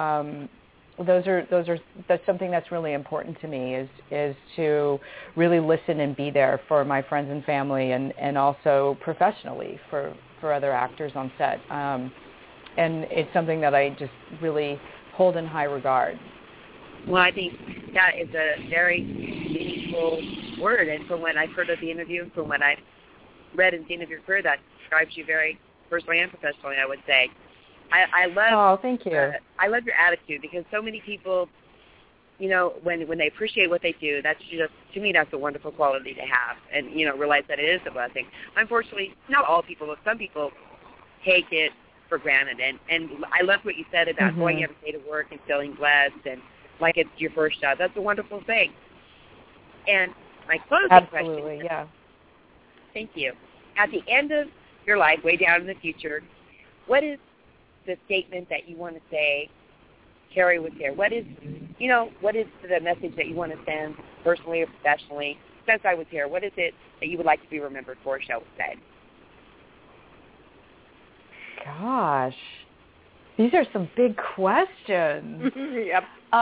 That's something that's really important to me is to really listen and be there for my friends and family and also professionally for other actors on set. And it's something that I just really hold in high regard. Well, I think that is a very meaningful word, and from what I've heard of the interview, and from what I've read and seen of your career, that describes you very personally and professionally, I would say. I love. Oh, thank you. I love your attitude, because so many people, when they appreciate what they do, that's just, to me, that's a wonderful quality to have, and realize that it is a blessing. Unfortunately, not all people, but some people take it for granted, and I love what you said about going every day to work and feeling blessed and like it's your first job. That's a wonderful thing. And my closing question is, thank you. At the end of your life, way down in the future, what is the statement that you want to say Carrie would share? What is the message that you want to send personally or professionally since I was here, what is it that you would like to be remembered for, shall we say? Gosh, these are some big questions. Yep.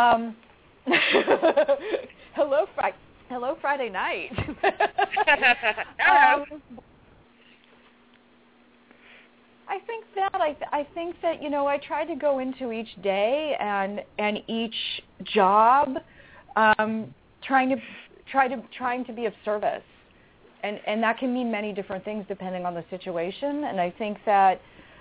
Hello, Friday night. I think that I tried to go into each day and each job trying to be of service, and that can mean many different things depending on the situation. And I think that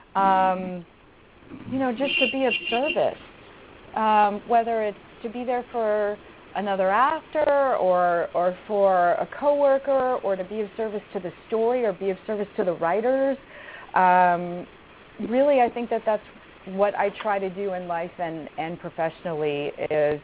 just to be of service, whether it's to be there for another actor or for a coworker, or to be of service to the story, or be of service to the writers. Really, I think that that's what I try to do in life and professionally, is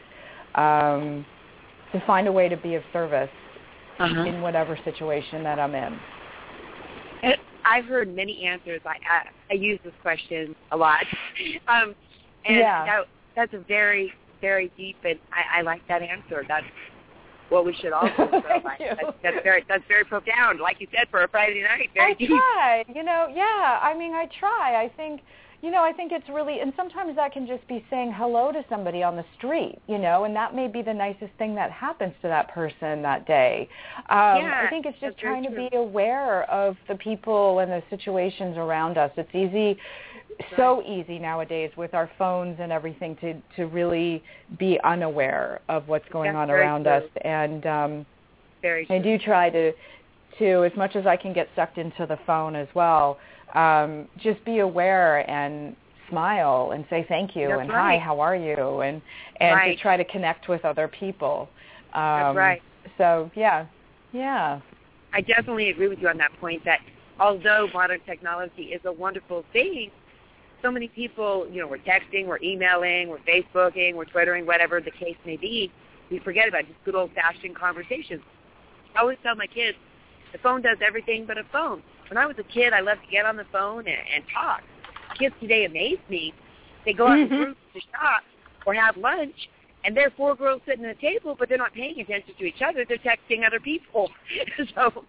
to find a way to be of service in whatever situation that I'm in. I've heard many answers. I use this question a lot. That's a very, very deep, and I like that answer. That's what we should all do. So that's very profound, like you said, for a Friday night. Very deep. I try. I think it's really, and sometimes that can just be saying hello to somebody on the street, and that may be the nicest thing that happens to that person that day. I think it's just trying to be aware of the people and the situations around us. It's easy. So easy nowadays with our phones and everything to really be unaware of what's going on around us. And I do try to, as much as I can get sucked into the phone as well, just be aware and smile and say thank you and hi, how are you, and to try to connect with other people. That's right. So, yeah. I definitely agree with you on that point, that although modern technology is a wonderful thing, so many people, we're texting, we're emailing, we're Facebooking, we're Twittering, whatever the case may be. We forget about just good old-fashioned conversations. I always tell my kids, the phone does everything but a phone. When I was a kid, I loved to get on the phone and talk. Kids today amaze me. They go out in groups to shop or have lunch, and there are 4 girls sitting at a table, but they're not paying attention to each other. They're texting other people. So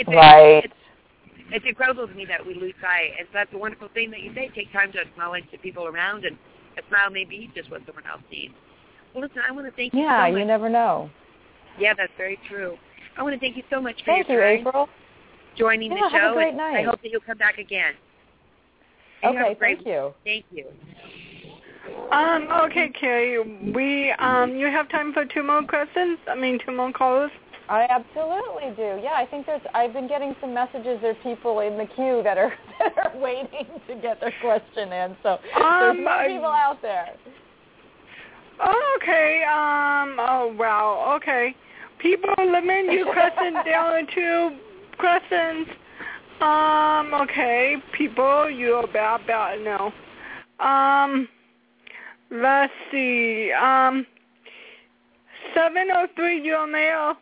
it's incredible to me that we lose sight, and so that's a wonderful thing that you say. Take time to acknowledge the people around, and a smile may be just what someone else needs. Well, listen, I want to thank you so much. Yeah, you never know. Yeah, that's very true. I want to thank you so much for thank your time. You, April. Joining the show. Have a great night. I hope that you'll come back again. Okay, thank you. Thank you. Okay, Carrie, you have time for 2 more questions? 2 more calls? I absolutely do. Yeah, I think I've been getting some messages. There's people in the queue that are waiting to get their question in. So there's more people out there. Okay. Oh, wow. Okay. People, limit your question down to 2 questions. Okay. People, you're about no. Let's see. 703, you're on mail.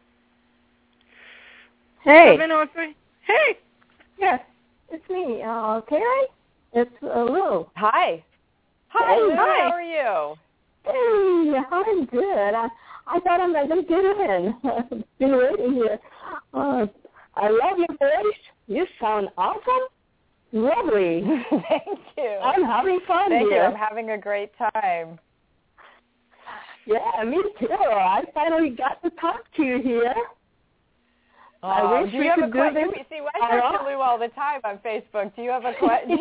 Hey. 703. Hey. Yes, it's me. Carrie? It's Lou. Hi. Hi, Lou. How are you? Hey, I'm good. I thought I was going to get in. I've been waiting here. I love your voice. You sound awesome. Lovely. Thank you. I'm having fun here. Thank you. I'm having a great time. Yeah, me too. I finally got to talk to you here. I wish we could do this. See, I talk to Lou all the time on Facebook. Do you have a question?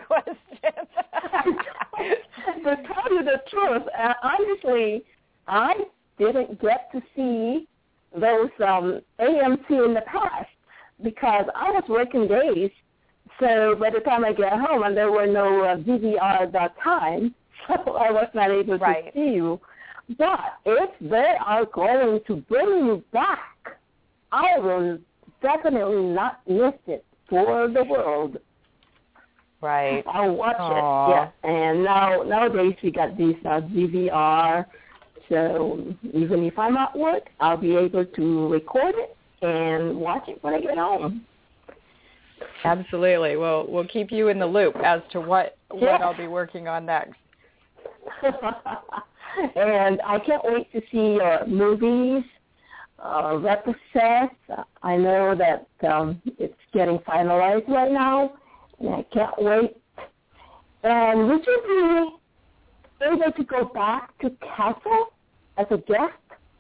To tell you the truth, honestly, I didn't get to see those AMC in the past because I was working days. So by the time I get home, and there were no DVR at that time, so I was not able to see you. But if they are going to bring you back, I will definitely not miss it for the world. Right. I'll watch it, yes. And nowadays we got these DVR, so even if I'm at work, I'll be able to record it and watch it when I get home. Absolutely. We'll keep you in the loop as to what I'll be working on next. And I can't wait to see your movies. Record set. I know that it's getting finalized right now, and I can't wait. And would you be able to go back to Castle as a guest?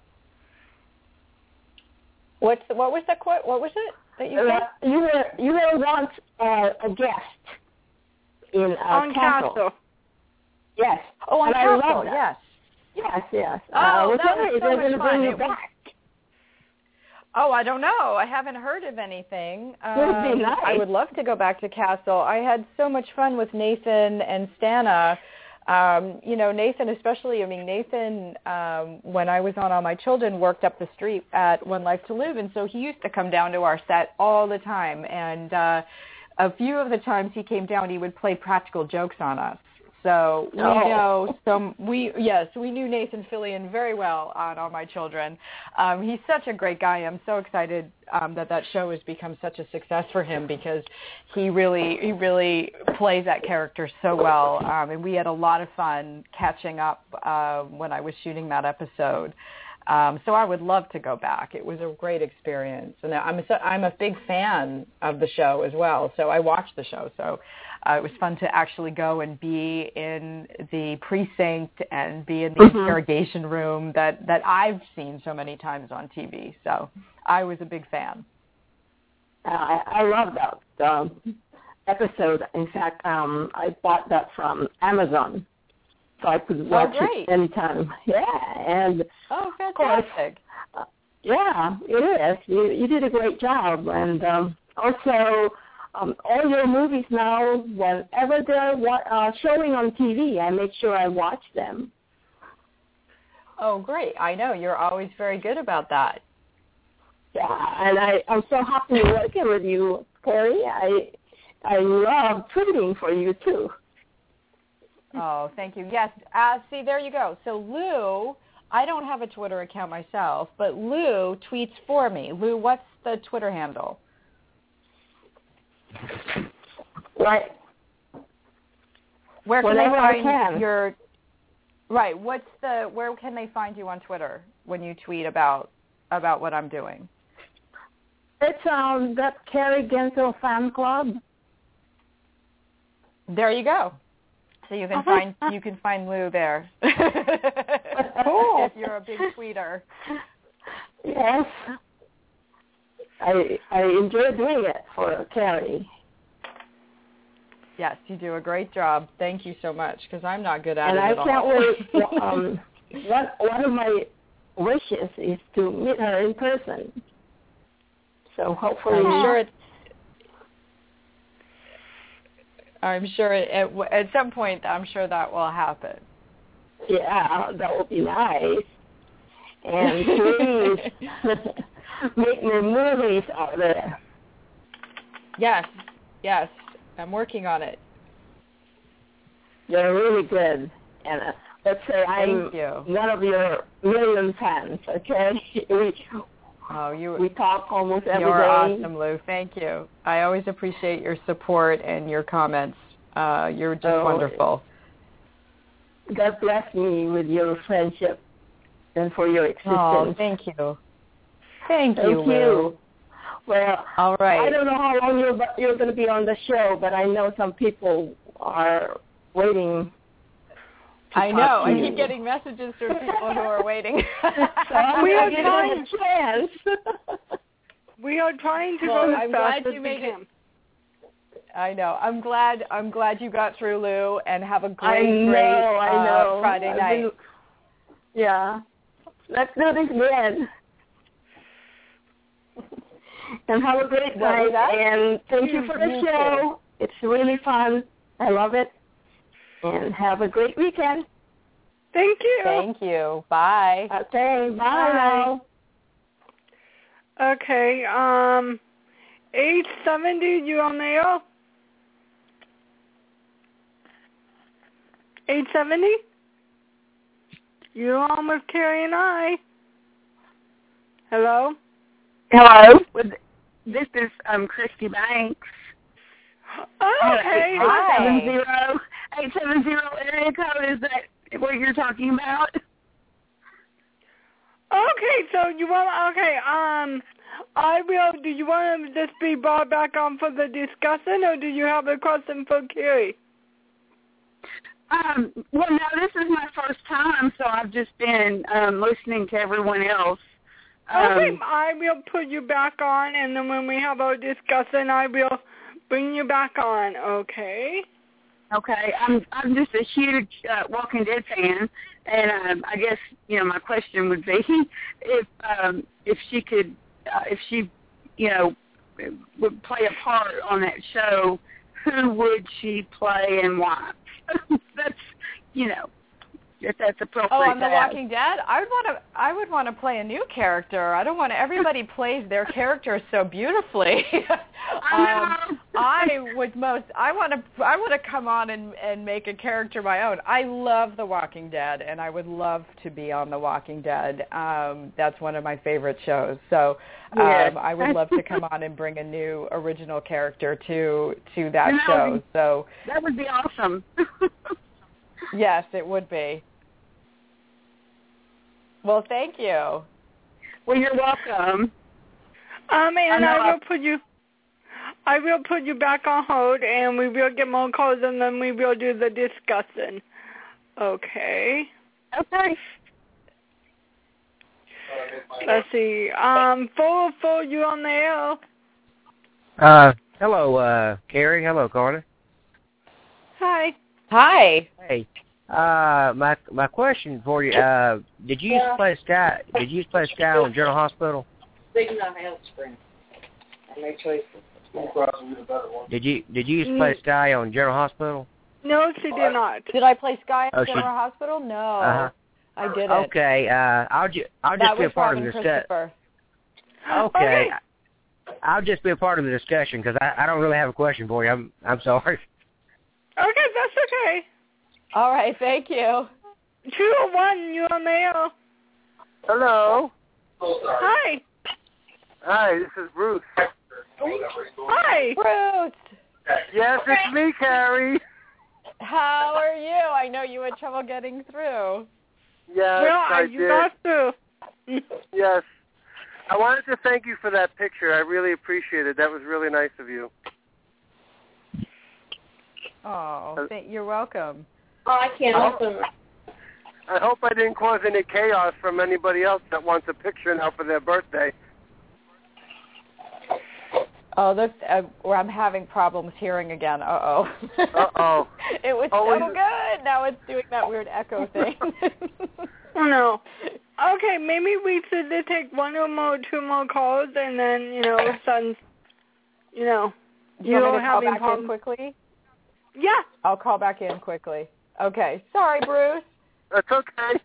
What was the quote? What was it that you said? You were once a guest in on Castle. Yes. Oh, on Castle. Yes. Yes. Oh, that was so much fun. Bring you back? Oh, I don't know. I haven't heard of anything. Would be nice. I would love to go back to Castle. I had so much fun with Nathan and Stana. Nathan especially. I mean, Nathan, when I was on All My Children, worked up the street at One Life to Live, and so he used to come down to our set all the time. And a few of the times he came down, he would play practical jokes on us. So we knew Nathan Fillion very well on All My Children. He's such a great guy. I'm so excited that show has become such a success for him because he really plays that character so well. And we had a lot of fun catching up when I was shooting that episode. So I would love to go back. It was a great experience, and I'm a big fan of the show as well. So I watched the show. So it was fun to actually go and be in the precinct and be in the interrogation room that I've seen so many times on TV. So I was a big fan. I love that episode. In fact, I bought that from Amazon. So I could watch it anytime. Yeah, and fantastic! Of course, it is. You did a great job, and also all your movies now, whenever they're showing on TV, I make sure I watch them. Oh, great! I know you're always very good about that. Yeah, and I'm so happy working with you, Carrie. I love tweeting for you too. Oh, thank you. Yes. See, there you go. So Lou, I don't have a Twitter account myself, but Lou tweets for me. Lou, what's the Twitter handle? Right. Where can they find your? Right. Where can they find you on Twitter when you tweet about what I'm doing? It's that Carrie Genzel fan club. There you go. So you can find Lou there. Cool. If you're a big tweeter. Yes. I enjoy doing it for Carrie. Yes, you do a great job. Thank you so much, because I'm not good at it at all. And I can't wait. One of my wishes is to meet her in person. So hopefully... I'm sure at some point, I'm sure that will happen. Yeah, that would be nice. And please make me movies out there. Yes, I'm working on it. You're really good. And let's say I'm one of your million fans, okay? We talk almost every day. You're awesome, Lou. Thank you. I always appreciate your support and your comments. You're just wonderful. God bless me with your friendship and for your existence. Oh, thank you. Thank you, Lou. Well, all right. I don't know how long you're going to be on the show, but I know some people are waiting. I know. I keep getting messages from people who are waiting. So we are trying a chance. We are trying to go as fast as we can. I know. I'm glad you got through, Lou, and have a great Friday night. Yeah. Let's do this again. And have a great night. And thank you for the show. It's really fun. I love it. And have a great weekend. Thank you. Thank you. Bye. Okay. Bye. Okay. 870, you on there? 870? You're on with Carrie and I. Hello? Hello. This is Christy Banks. Oh, okay. 870 area code, is that what you're talking about? Okay, so you want I will. Do you want to just be brought back on for the discussion, or do you have a question for Carrie? Well, no, this is my first time, so I've just been listening to everyone else. Okay, I will put you back on, and then when we have our discussion, I will bring you back on. Okay. Okay, I'm just a huge Walking Dead fan, and I guess my question would be if she could would play a part on that show, who would she play and why? That's if that's appropriate. Oh, on The Walking Dead, I would want to play a new character. I don't want to. Everybody plays their characters so beautifully. I want to come on and make a character my own. I love The Walking Dead, and I would love to be on The Walking Dead. That's one of my favorite shows. So I would love to come on and bring a new original character to that show. So that would be awesome. Yes, it would be. Well, thank you. Well, you're welcome. And I will put you back on hold, and we will get more calls, and then we will do the discussion. Okay. Okay. Let's see. Full, you on the air? Hello, Carrie. Hello, Carter. Hi. Hi. Hey. My question for you, did you used to play Sky? Did you used to play Sky on General Hospital? Did you used to play Sky on General Hospital? No, she did not. Did I play Sky on General Hospital? No, I didn't. Okay, I'll just be a part of the discussion. Okay. I'll just be a part of the discussion because I don't really have a question for you. I'm sorry. Okay, that's okay. All right, thank you. 201, you on the air? Hello. Hi. Hi, this is Bruce. Hi. Bruce. Yes, it's me, Carrie. How are you? I know you had trouble getting through. Yes, I you did. got through. Yes. I wanted to thank you for that picture. I really appreciate it. That was really nice of you. Oh, you're welcome. Oh, I can't open. I hope I didn't cause any chaos from anybody else that wants a picture now for their birthday. Oh, that's where I'm having problems hearing again. Uh-oh. Uh-oh. It was so good. Now it's doing that weird echo thing. Oh, no. Okay, maybe we should take two more calls, and then, since, Do you want me to call back in quickly? Yeah. I'll call back in quickly. Okay. Sorry, Bruce. That's okay.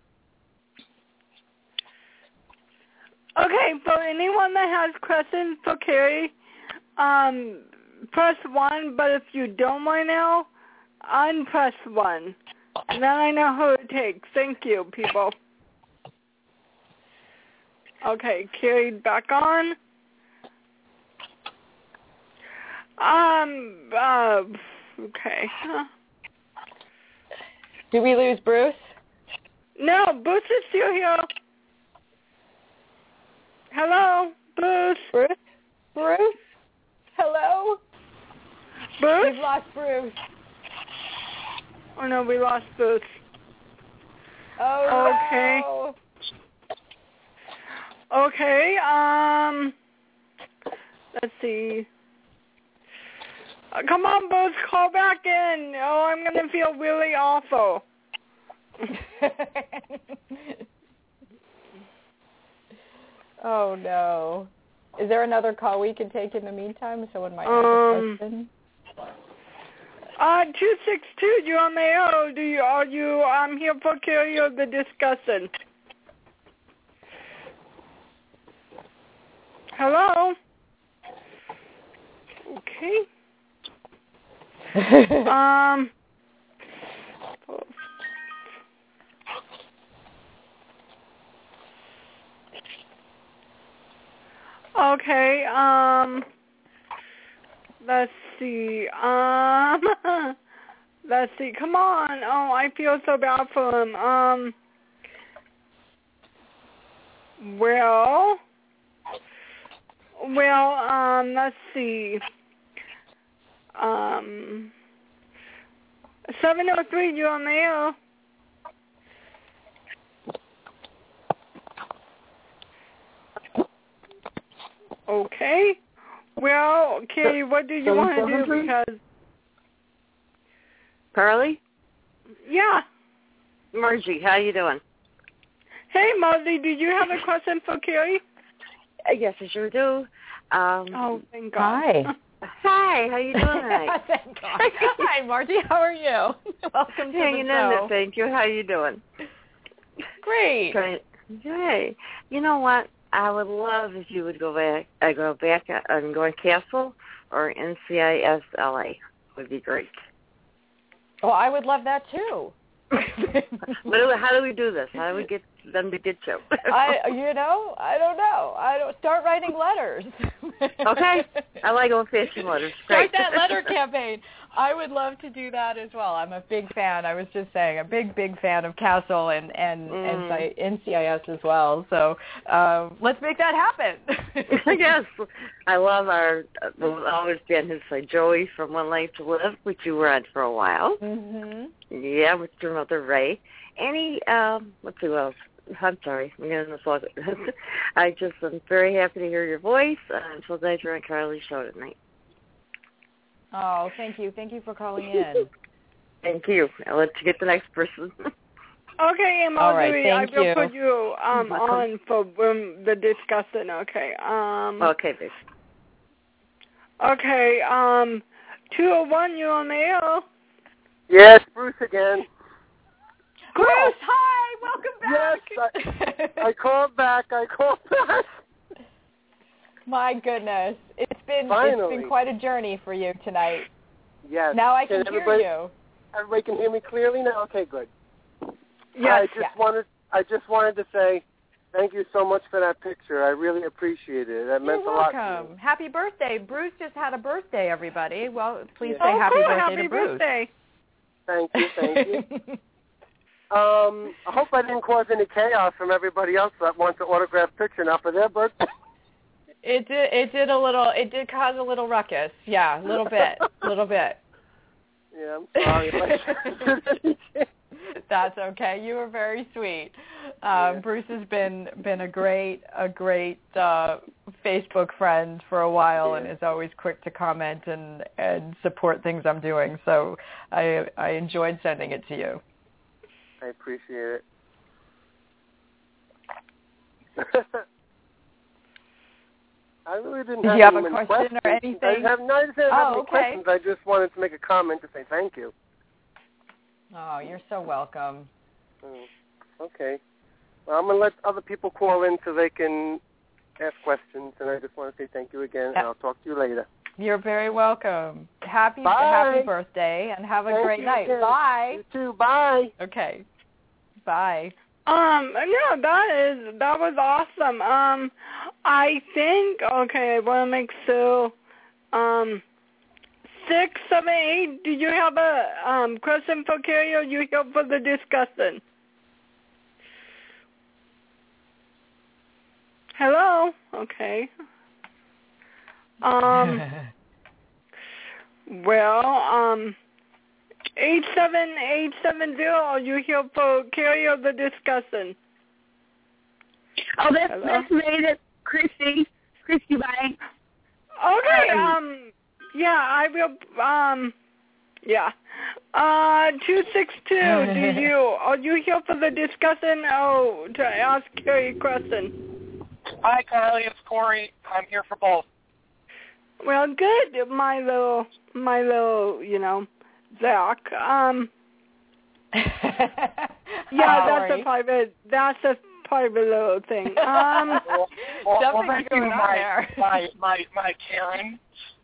Okay, for anyone that has questions for Carrie, press 1, but if you don't right now, unpress 1. And then I know who it takes. Thank you, people. Okay, Carrie back on. Okay. Did we lose Bruce? No, Bruce is still here. Hello, Bruce. Bruce? Hello? Bruce? We've lost Bruce. Oh, no, we lost Bruce. Oh, okay. No. Okay, let's see. Come on, Bruce, call back in. Oh, I'm going to feel really awful. Oh, no. Is there another call we can take in the meantime if someone might have a question? 262, you're on the air. Are you here for Carrie or the discussion? Hello? Okay. Okay, let's see, let's see, come on, oh, I feel so bad for him, Well, let's see. 703, you're on the air. Okay. Well, Katie, what do you want to do? Because Carly? Yeah. Margie, how you doing? Hey, Margie, do you have a question for Carrie? Yes, I sure do. Oh, thank God. Hi. Hi, how you doing tonight? Thank God. Hi, Margie. How are you? Welcome to Hanging the show. in there, thank you. How you doing? Great. Great. Hey, you know what? I would love if you would go back and go in Castle or NCIS LA. Would be great. Oh, I would love that too. How do we do this? How do we get them to get you? I don't know. I don't start writing letters. Okay. I like old-fashioned letters. Start that letter campaign. I would love to do that as well. I'm a big fan. I was just saying, a big fan of Castle and NCIS as well. So let's make that happen. Yes. I love always been his Joey from One Life to Live, which you were on for a while. Mm-hmm. Yeah, with your mother, Ray. Let's see what else. I'm sorry. I'm getting this all. I'm very happy to hear your voice. I'm so glad you're on Carly's show tonight. Oh, thank you. Thank you for calling in. Thank you. I'll let you get the next person. Okay, Marjorie, all right, I will put you on for the discussion. Okay. Okay, babe. Okay. 201, you're on the air. Yes, Bruce again. Bruce, hi, welcome back. Yes, I called back. My goodness, it's been quite a journey for you tonight. Yes. Now I can hear you. Everybody can hear me clearly now. Okay, good. Yes. I just wanted to say thank you so much for that picture. I really appreciate it. That meant a lot to me. You're welcome. Happy birthday. Bruce just had a birthday, everybody. Well, please say happy birthday to Bruce. Birthday. Thank you. I hope I didn't cause any chaos from everybody else that wants an autographed picture now for their birthday. It did cause a little ruckus. Yeah, a little bit. Yeah, I'm sorry. That's okay. You were very sweet. Bruce has been a great Facebook friend for a while and is always quick to comment and support things I'm doing. So I enjoyed sending it to you. I appreciate it. I really didn't have you have a any question questions. or anything? I didn't have any questions. I just wanted to make a comment to say thank you. Oh, you're so welcome. Okay. Well, I'm going to let other people call in so they can ask questions, and I just want to say thank you again, and I'll talk to you later. You're very welcome. Happy birthday, and have a great night. Again. Bye. You too. Bye. Okay. Bye. Yeah, that was awesome. I think, okay, I want to make sure, 6, 7, 8, do you have a question for Carrie, or you here for the discussion? Hello? Okay. 87870, are you here for Carrie or the discussion? Oh, that's made it, Christy. Bye. Okay, yeah, I will, 262, are you here for the discussion or to ask Carrie a question? Hi, Carly, it's Corey. I'm here for both. Well, good, my little, Zach. That's a private little thing. Something's going on there. My Karen.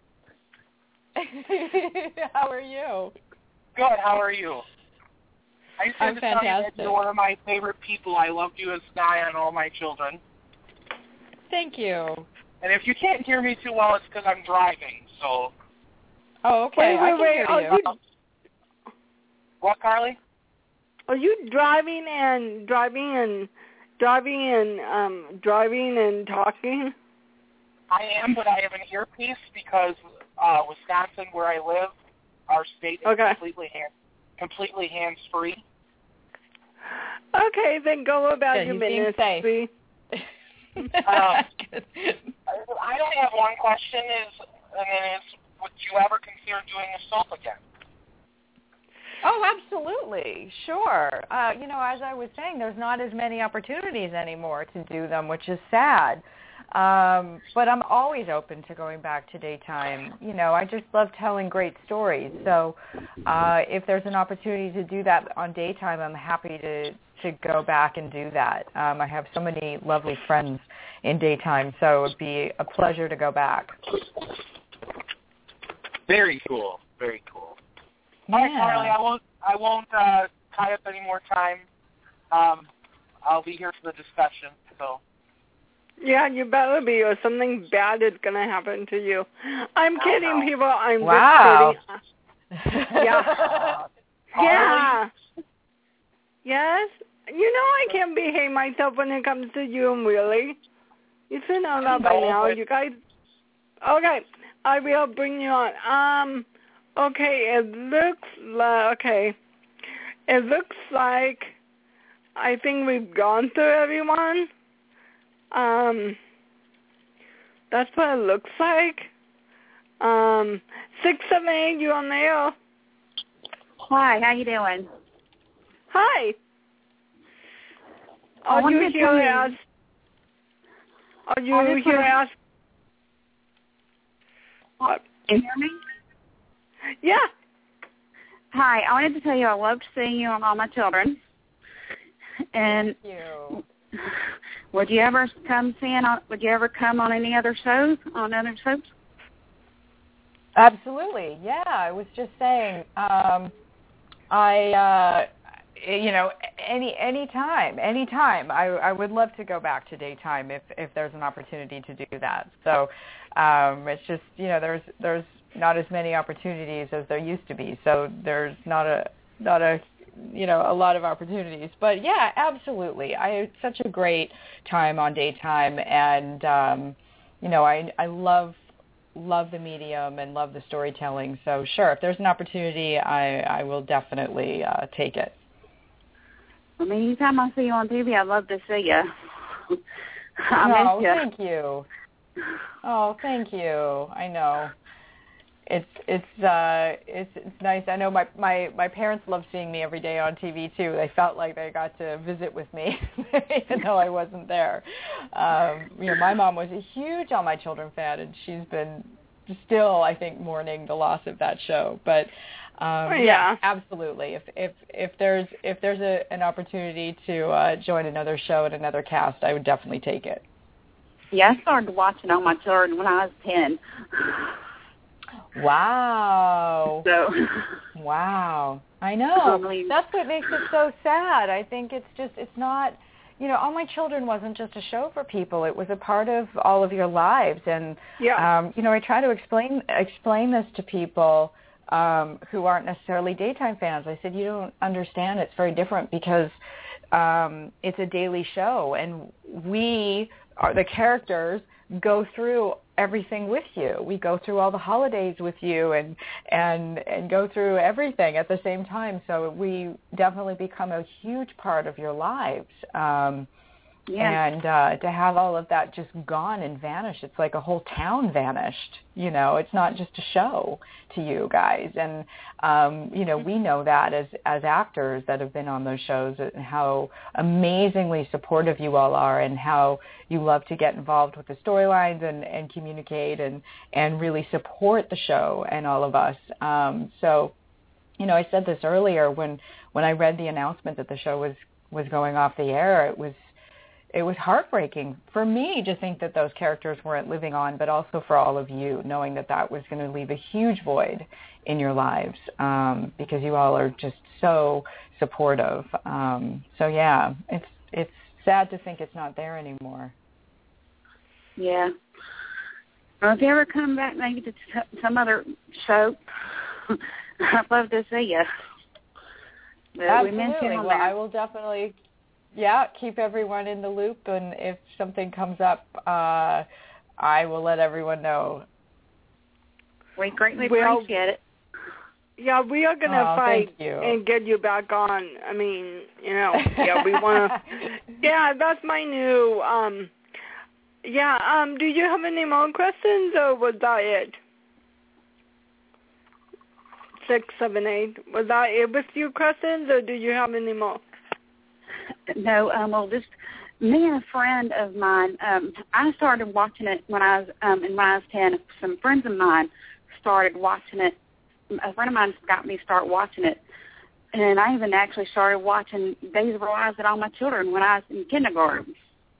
How are you? Good. How are you? I just I'm to tell you fantastic. that you're one of my favorite people. I loved you as Sky and all my children. Thank you. And if you can't hear me too well, it's because I'm driving. So. Oh, okay. I can hear you. What, Carly? Are you driving driving and talking? I am, but I have an earpiece because Wisconsin, where I live, our state is completely hands-free. Okay, then go about your business. I don't have one question, would you ever consider doing a soap again? Oh, absolutely. Sure. As I was saying, there's not as many opportunities anymore to do them, which is sad. But I'm always open to going back to daytime. I just love telling great stories. So if there's an opportunity to do that on daytime, I'm happy to go back and do that. I have so many lovely friends in daytime, so it would be a pleasure to go back. Very cool. Very cool. Yeah. All right, Carly, I won't tie up any more time. I'll be here for the discussion. So. Yeah, you better be, or something bad is going to happen to you. I'm kidding, people. I'm just kidding. Yeah. Yeah. Yes. I can't behave myself when it comes to you, really. You should know that by now. You guys. Okay. I will bring you on. Okay, it looks like I think we've gone through everyone. That's what it looks like. 678, you on there? Hi, how you doing? Hi. Are you here as? Can you hear me? Yeah. Hi, I wanted to tell you I loved seeing you on All My Children. And thank you. Would you ever come on any other shows, on other soaps? Absolutely. Yeah, I was just saying, anytime. I would love to go back to daytime if there's an opportunity to do that. So it's just, there's not as many opportunities as there used to be. So there's not a lot of opportunities. But yeah, absolutely. I had such a great time on daytime, and I love the medium and love the storytelling. So sure, if there's an opportunity, I will definitely take it. I mean, anytime I see you on TV, I'd love to see you. I miss you. Thank you. Oh, thank you. I know. It's nice. I know my parents love seeing me every day on TV too. They felt like they got to visit with me, even though I wasn't there. My mom was a huge All My Children fan, and she's been still, I think, mourning the loss of that show. But yeah, absolutely. If there's an opportunity to join another show and another cast, I would definitely take it. Yeah, I started watching All My Children when I was 10. Wow. Wow. I know. That's what makes it so sad. I think it's not, All My Children wasn't just a show for people. It was a part of all of your lives. And, I try to explain this to people who aren't necessarily daytime fans. I said, you don't understand. It's very different because it's a daily show. And the characters go through everything with you. We go through all the holidays with you and go through everything at the same time. So we definitely become a huge part of your lives. And to have all of that just gone and vanished, it's like a whole town vanished. It's not just a show to you guys. And, we know that as actors that have been on those shows and how amazingly supportive you all are and how you love to get involved with the storylines and communicate and really support the show and all of us. So, I said this earlier when I read the announcement that the show was going off the air, it was heartbreaking for me to think that those characters weren't living on, but also for all of you, knowing that was going to leave a huge void in your lives because you all are just so supportive. So yeah, it's sad to think it's not there anymore. Yeah. Well, if you ever come back maybe to some other show, I'd love to see you. Absolutely. Well, I will definitely keep everyone in the loop, and if something comes up, I will let everyone know. We greatly appreciate it. Yeah, we are going to fight and get you back on. I mean, we want to. Yeah, that's my new. Do you have any more questions, or was that it? 6, 7, 8. Was that it with your questions, or do you have any more? No, well, just me and a friend of mine. I started watching it when I was 10. Some friends of mine started watching it. A friend of mine got me to start watching it, and I even actually started watching Days of Our Lives with all my children when I was in kindergarten.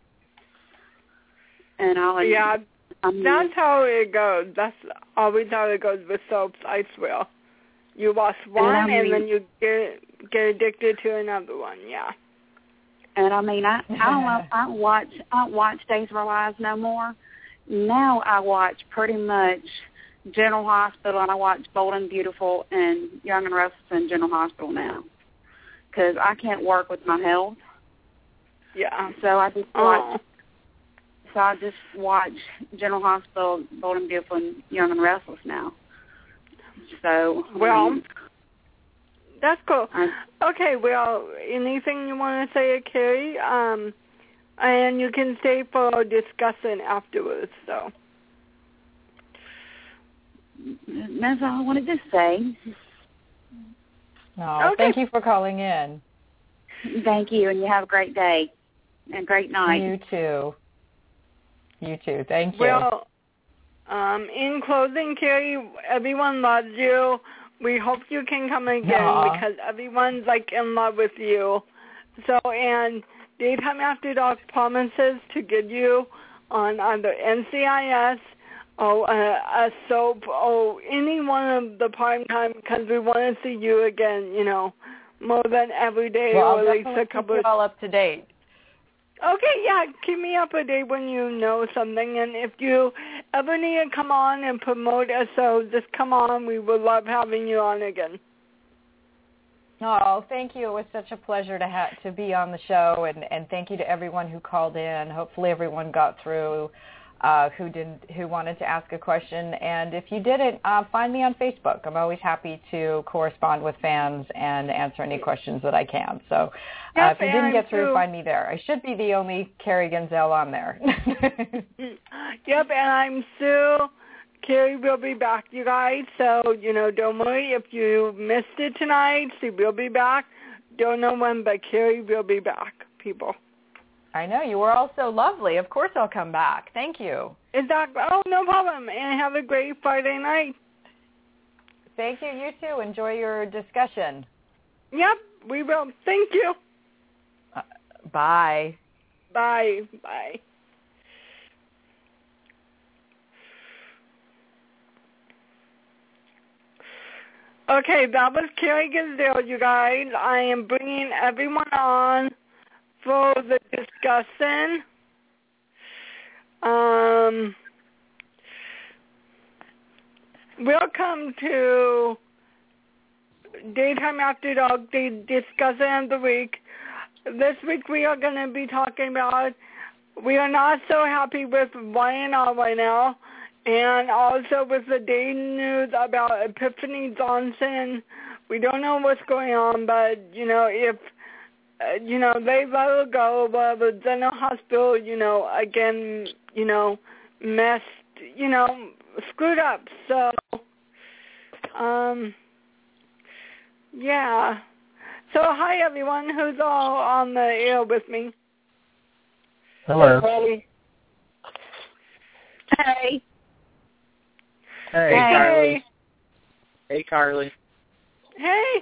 And that's how it goes. That's always how it goes with soaps, I swear. You watch one, and then you get addicted to another one. Yeah. And I mean, I don't watch Days of Our Lives no more. Now I watch pretty much General Hospital, and I watch Bold and Beautiful and Young and Restless in General Hospital now, because I can't work with my health. Yeah. So I just watch. So I just watch General Hospital, Bold and Beautiful, and Young and Restless now. So that's cool. Okay, well, anything you want to say, Carrie? And you can stay for discussion afterwards. So that's all I wanted to say. Okay. Thank you for calling in. Thank you, and you have a great day and great night. You too. You too. Thank you. Well, in closing, Carrie, everyone loves you. We hope you can come again because everyone's in love with you. So, and Daytime After Dark promises to get you on either NCIS or a soap or any one of the prime time, because we want to see you again, more than every day, or at least a couple of... all up to date. Okay, yeah, keep me up to date when you know something, and if you ever need to come on and promote us, so just come on. We would love having you on again. Oh, thank you. It was such a pleasure to be on the show, and thank you to everyone who called in. Hopefully everyone got through who wanted to ask a question. And if you didn't, find me on Facebook. I'm always happy to correspond with fans and answer any questions that I can. So if you didn't get through, find me there. I should be the only Carrie Genzel on there. Yep, and I'm Sue. Carrie will be back, you guys. So, don't worry if you missed it tonight. She will be back. Don't know when, but Carrie will be back, people. I know. You were all so lovely. Of course I'll come back. Thank you. Exactly. Oh, no problem. And have a great Friday night. Thank you. You too. Enjoy your discussion. Yep, we will. Thank you. Bye. Bye. Bye. Okay, that was Carrie Genzel, you guys. I am bringing everyone on for the discussion. Welcome to Daytime After Dark, the discussion of the week. This week we are going to be talking about, we are not so happy with YNR right now, and also with the daily news about Epiphany Johnson. We don't know what's going on, but, if they let her go, but the General Hospital, again, messed, screwed up. So, yeah. So, hi, everyone. Who's all on the air with me? Hello. Hey, Hey. Hey, Carly. Hey, Carly. Hey.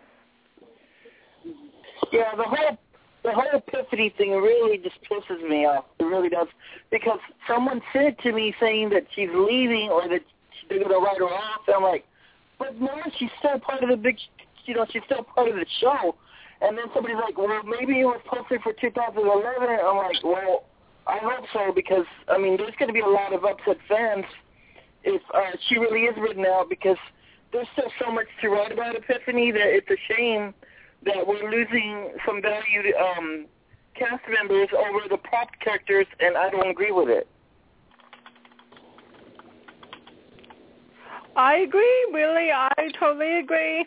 Yeah, the whole Epiphany thing really just pisses me off. It really does, because someone said to me saying that she's leaving or that they're going to write her off. And I'm like, but no, she's still part of the big, she's still part of the show. And then somebody's like, well, maybe it was posted for 2011. And I'm like, well, I hope so, because there's going to be a lot of upset fans if she really is written out, because there's still so much to write about Epiphany that it's a shame that we're losing some valued cast members over the prop characters, and I don't agree with it. I agree, Willie. I totally agree.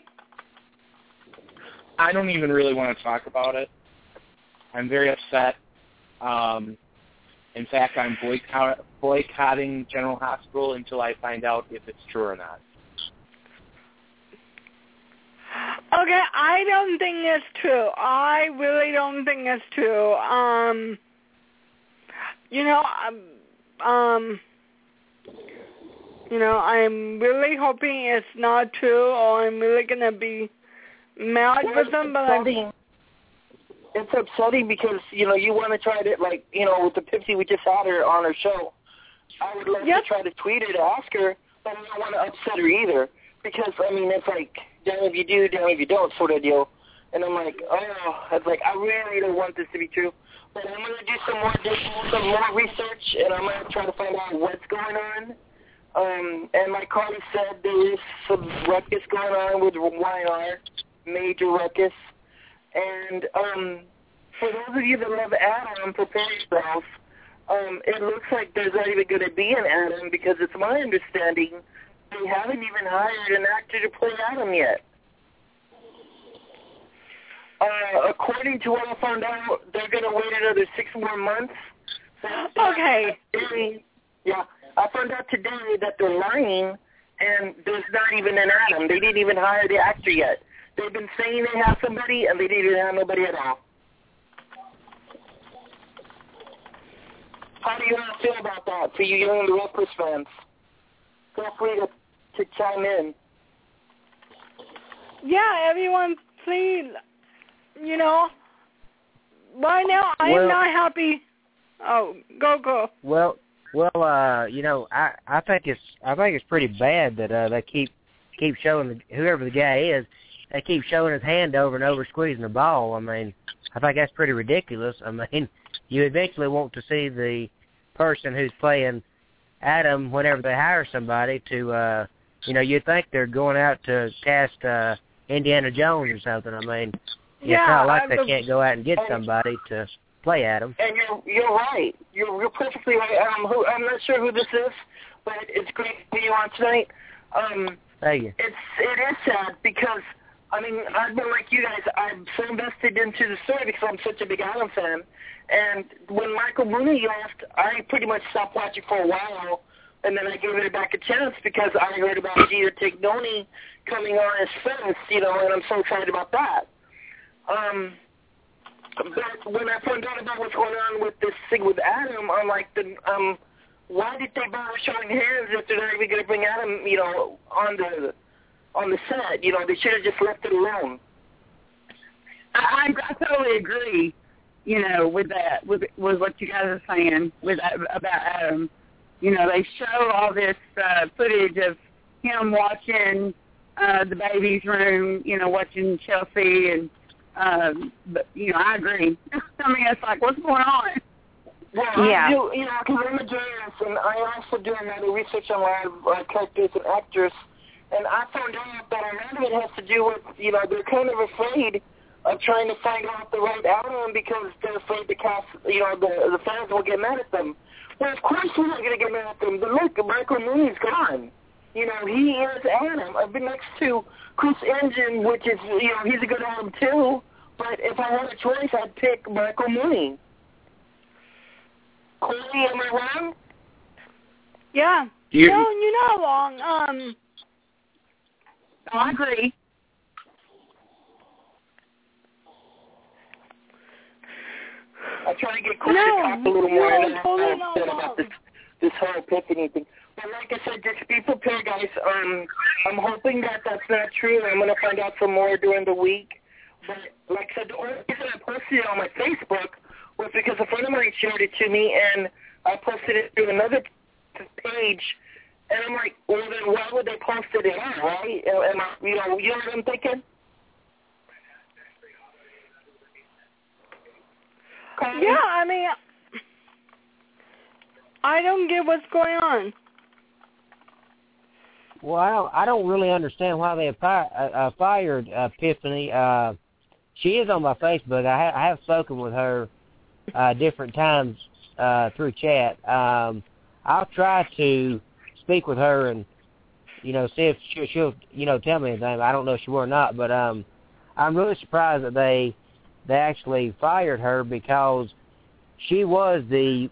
I don't even really want to talk about it. I'm very upset. In fact, I'm boycotting General Hospital until I find out if it's true or not. Okay, I don't think it's true. I really don't think it's true. I'm really hoping it's not true, or I'm really gonna be mad with them. But it's upsetting because you want to try to with the Pipsy we just had her on her show. I would love to try to tweet her to ask her, but I don't want to upset her either because it's like damn if you do, damn if you don't sort of deal. And I'm like, it's like I really don't want this to be true. But I'm gonna do some more research, and I'm gonna try to find out what's going on. And like Carly said, there is some ruckus going on with YR, major ruckus. And for those of you that love Adam, prepare yourself. It looks like there's not even going to be an Adam because it's my understanding they haven't even hired an actor to play Adam yet. According to what I found out, they're going to wait another 6 more months. Okay. Yeah. I found out today that they're lying, and there's not even an Adam. They didn't even hire the actor yet. They've been saying they have somebody, and they didn't even have nobody at all. How do you all feel about that for you young Raptors fans? Feel free to chime in. Yeah, everyone, please. Right now I am not happy. Oh, go. Well, I think it's pretty bad that they keep showing whoever the guy is, they keep showing his hand over and over squeezing the ball. I mean, I think that's pretty ridiculous. I mean, you eventually want to see the person who's playing Adam whenever they hire somebody to, you'd think they're going out to cast Indiana Jones or something. I mean, it's not like they can't go out and get somebody to play Adam. And you're right. You're perfectly right. I'm not sure who this is, but it's great to be on tonight. Thank you. It is sad because I've been like you guys. I'm so invested into the story because I'm such a big Adam fan. And when Michael Mooney left, I pretty much stopped watching for a while, and then I gave it back a chance because I heard about Gina Tignoni coming on as first, and I'm so excited about that. But when I found out about what's going on with this thing with Adam, I'm like, why did they bother showing hands if they're not even going to bring Adam, on the set? They should have just left it alone. I totally agree. With that, with what you guys are saying about Adam. They show all this footage of him watching the baby's room, watching Chelsea, and but I agree. It's like, what's going on? Well, yeah. Because I'm a journalist, and I also do a lot of research on live characters and actors, and I found out that a lot of it has to do with, they're kind of afraid of trying to find out the right Adam because they're afraid the cast, the fans will get mad at them. Well, of course we're not going to get mad at them. But look, Michael Mooney's gone. He is Adam. I've been next to Chris Engine, which is, he's a good Adam too. But if I had a choice, I'd pick Michael Mooney. Corey, am I wrong? Yeah. No, you're not wrong. I agree. I try to get Chris to talk a little more about this whole Epiphany thing. But like I said, just be prepared, guys. I'm hoping that that's not true. I'm going to find out some more during the week. But like I said, the only reason I posted it on my Facebook was because a friend of mine shared it to me, and I posted it to another page. And I'm like, well, then why would they post it at all, right? Am I, you know what I'm thinking? Yeah, I don't get what's going on. Well, I don't really understand why they fired Epiphany. She is on my Facebook. I have spoken with her different times through chat. I'll try to speak with her and, see if she'll tell me anything. I don't know if she will or not, but I'm really surprised that they actually fired her, because she was basically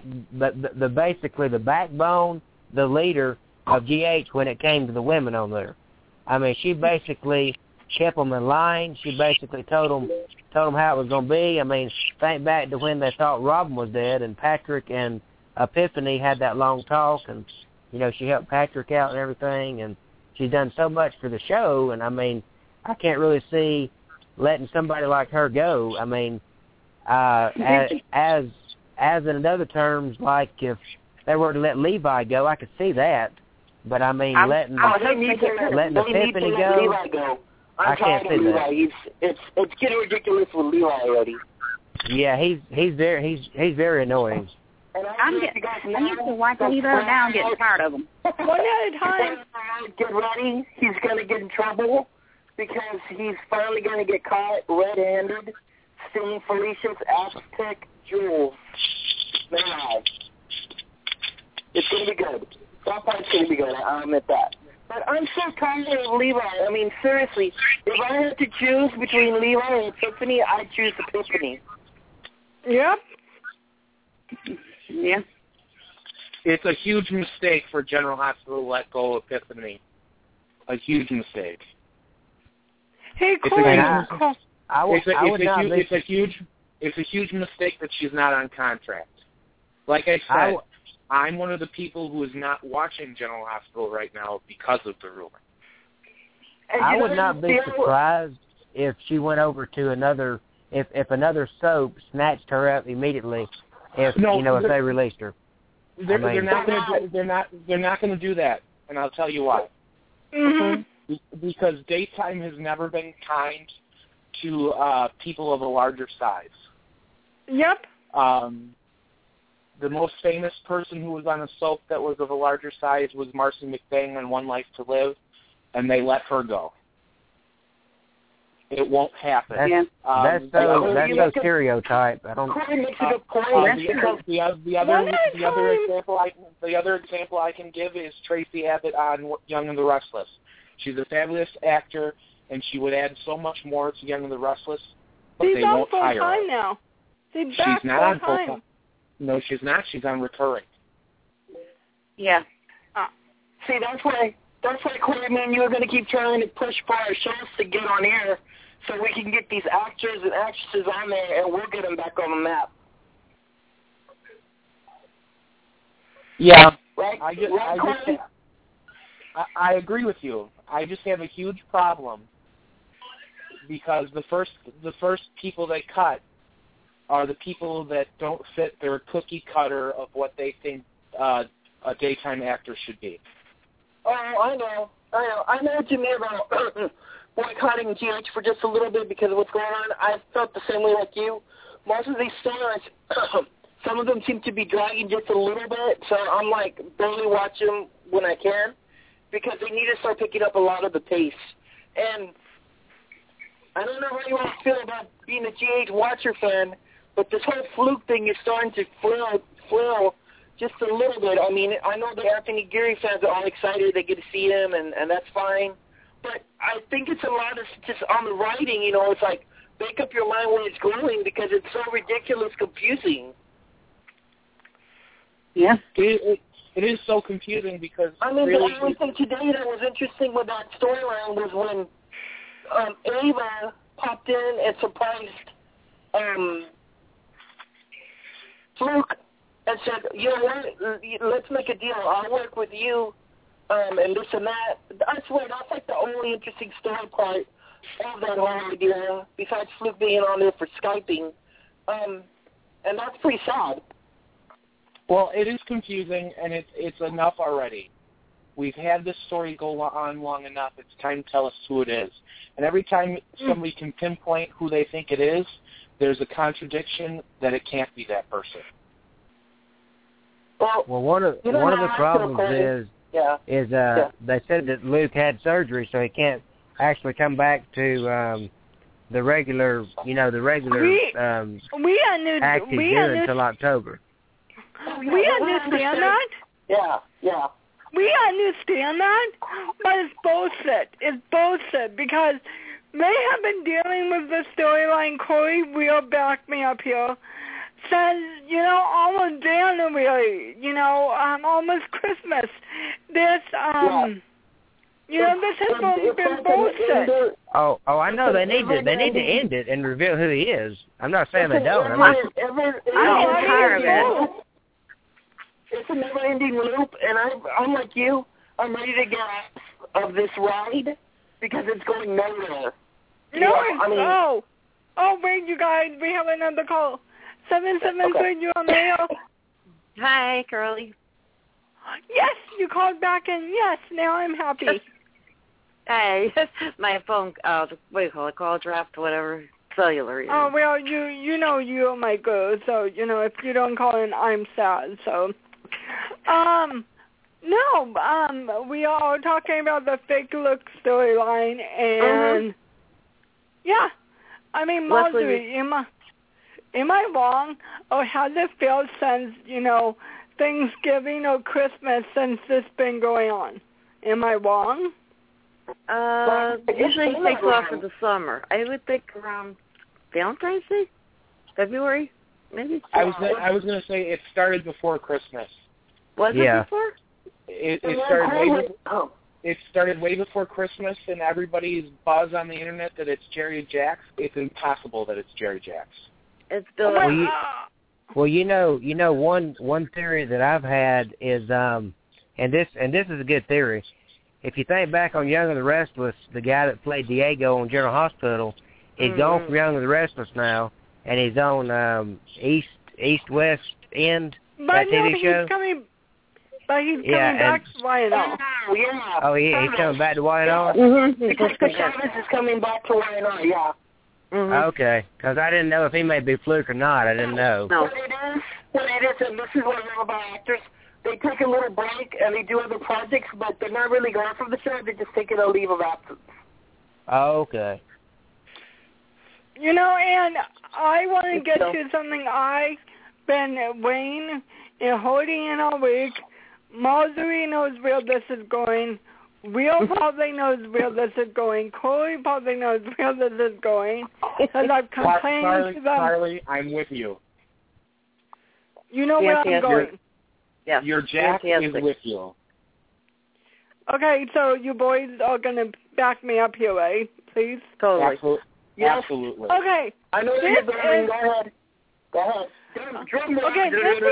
the backbone, the leader of GH when it came to the women on there. I mean, she basically kept them in line. She basically told them how it was going to be. I mean, think back to when they thought Robin was dead, and Patrick and Epiphany had that long talk, and she helped Patrick out and everything, and she's done so much for the show. And I mean, I can't really see letting somebody like her go. I mean, as in other terms, like if they were to let Levi go, I could see that. But I mean, letting Epiphany go, I can't see that. It's getting ridiculous with Levi already. Yeah, he's very annoying. I used to watch Levi, now I'm getting tired of him. One at a time. Get ready. He's going to get in trouble because he's finally going to get caught red-handed stealing Felicia's Aztec jewels. Man, it's going to be good. That part's going to be good. I'll admit that. But I'm so tired of Levi. I mean, seriously, if I had to choose between Levi and Epiphany, I'd choose Epiphany. Yep. Yeah. It's a huge mistake for General Hospital to let go of Epiphany. A huge mistake. Hey, Corey. It's a huge mistake that she's not on contract. Like I said, I'm one of the people who is not watching General Hospital right now because of the rumor. I would not be surprised if she went over to another, if another soap snatched her up immediately. If they released her, they're not going to do that, and I'll tell you why. Mm-hmm. Because daytime has never been kind to people of a larger size. Yep. The most famous person who was on a soap that was of a larger size was Marcy McBain on One Life to Live, and they let her go. It won't happen. That's so stereotype. I don't. The other example I can give is Tracy Abbott on Young and the Restless. She's a fabulous actor, and she would add so much more to Young and the Restless. But She's they on won't full hire time her. now. She's not on full time. No, she's not. She's on recurring. Yeah. See, that's why, Corey, me and you are going to keep trying to push for our shows to get on air so we can get these actors and actresses on there, and we'll get them back on the map. Yeah. Right? I agree with you. I just have a huge problem because the first people they cut are the people that don't fit their cookie cutter of what they think a daytime actor should be. Oh, I know what you mean about boycotting GH for just a little bit because of what's going on. I felt the same way like you. Most of these stars, some of them seem to be dragging just a little bit, so I'm like barely watching them when I can because they need to start picking up a lot of the pace. And I don't know how you all feel about being a GH Watcher fan, but this whole Fluke thing is starting to flail just a little bit. I mean, I know the Anthony Geary fans are all excited. They get to see him, and that's fine. But I think it's a lot of just on the writing, it's like make up your mind where it's going because it's so ridiculous confusing. Yeah. It is so confusing because the only thing today that was interesting with that storyline was when Ava popped in and surprised Fluke and said, you know what, let's make a deal. I'll work with you and this and that. I swear, that's like the only interesting story part of that whole idea, besides Fluke being on there for Skyping. And that's pretty sad. Well, it is confusing, and it's enough already. We've had this story go on long enough. It's time to tell us who it is. And every time somebody can pinpoint who they think it is, there's a contradiction that it can't be that person. Well, one of the problems is they said that Luke had surgery, so he can't actually come back to the regular we got new active June until October. We understand that. Yeah. We understand that, but it's bullshit. It's bullshit because they have been dealing with the storyline. Corey will back me up here. Says, almost January, almost Christmas. This, this has been bullshit. Oh, I know they need to end it and reveal who he is. I'm not saying they don't. I'm tired of it. It's a never-ending loop, and I'm like you. I'm ready to get off of this ride because it's going nowhere. Wait, you guys, we have another call. 773, you on the air? Hi, Carly. Yes, you called back, and yes, now I'm happy. Hey, my phone, what do you call it, call draft, whatever, cellular. Oh, well, you know you're my girl, so, if you don't call in, I'm sad, so. We are talking about the fake look storyline, and, yeah, I mean, Marjorie, am I wrong, or has it felt since, Thanksgiving or Christmas since this been going on? Am I wrong? Usually it takes off in the summer. I would think around Valentine's Day, February, maybe. I was going to say it started before Christmas. Was it before? It started way before Christmas, and everybody's buzz on the internet that it's Jerry Jacks. It's impossible that it's Jerry Jacks. It's Billy. One theory that I've had is, and this is a good theory. If you think back on Young and the Restless, the guy that played Diego on General Hospital, he's gone from Young and the Restless now, and he's on East West End, that TV show. He's coming back to YNR. Yeah. Oh, he's coming back to YNR? Mm-hmm. Because Chavez is coming back to YNR, yeah. Mm-hmm. Okay, because I didn't know if he may be fluke or not. I didn't know. No. What it is, and this is what I love about actors, they take a little break and they do other projects, but they're not really gone from the show. They're just taking a leave of absence. Oh, okay. And I want to get to something I've been waiting and holding in all week. Marjorie knows where this is going. Will probably knows where this is going. Corey probably knows where this is going. Because I've complained to them. Carly, I'm with you. You know where I'm going. Yes. Your Jack is with you. Okay, so you boys are going to back me up here, right? Please? Totally. Yes. Absolutely. Okay. I know you're going. Go ahead. Okay,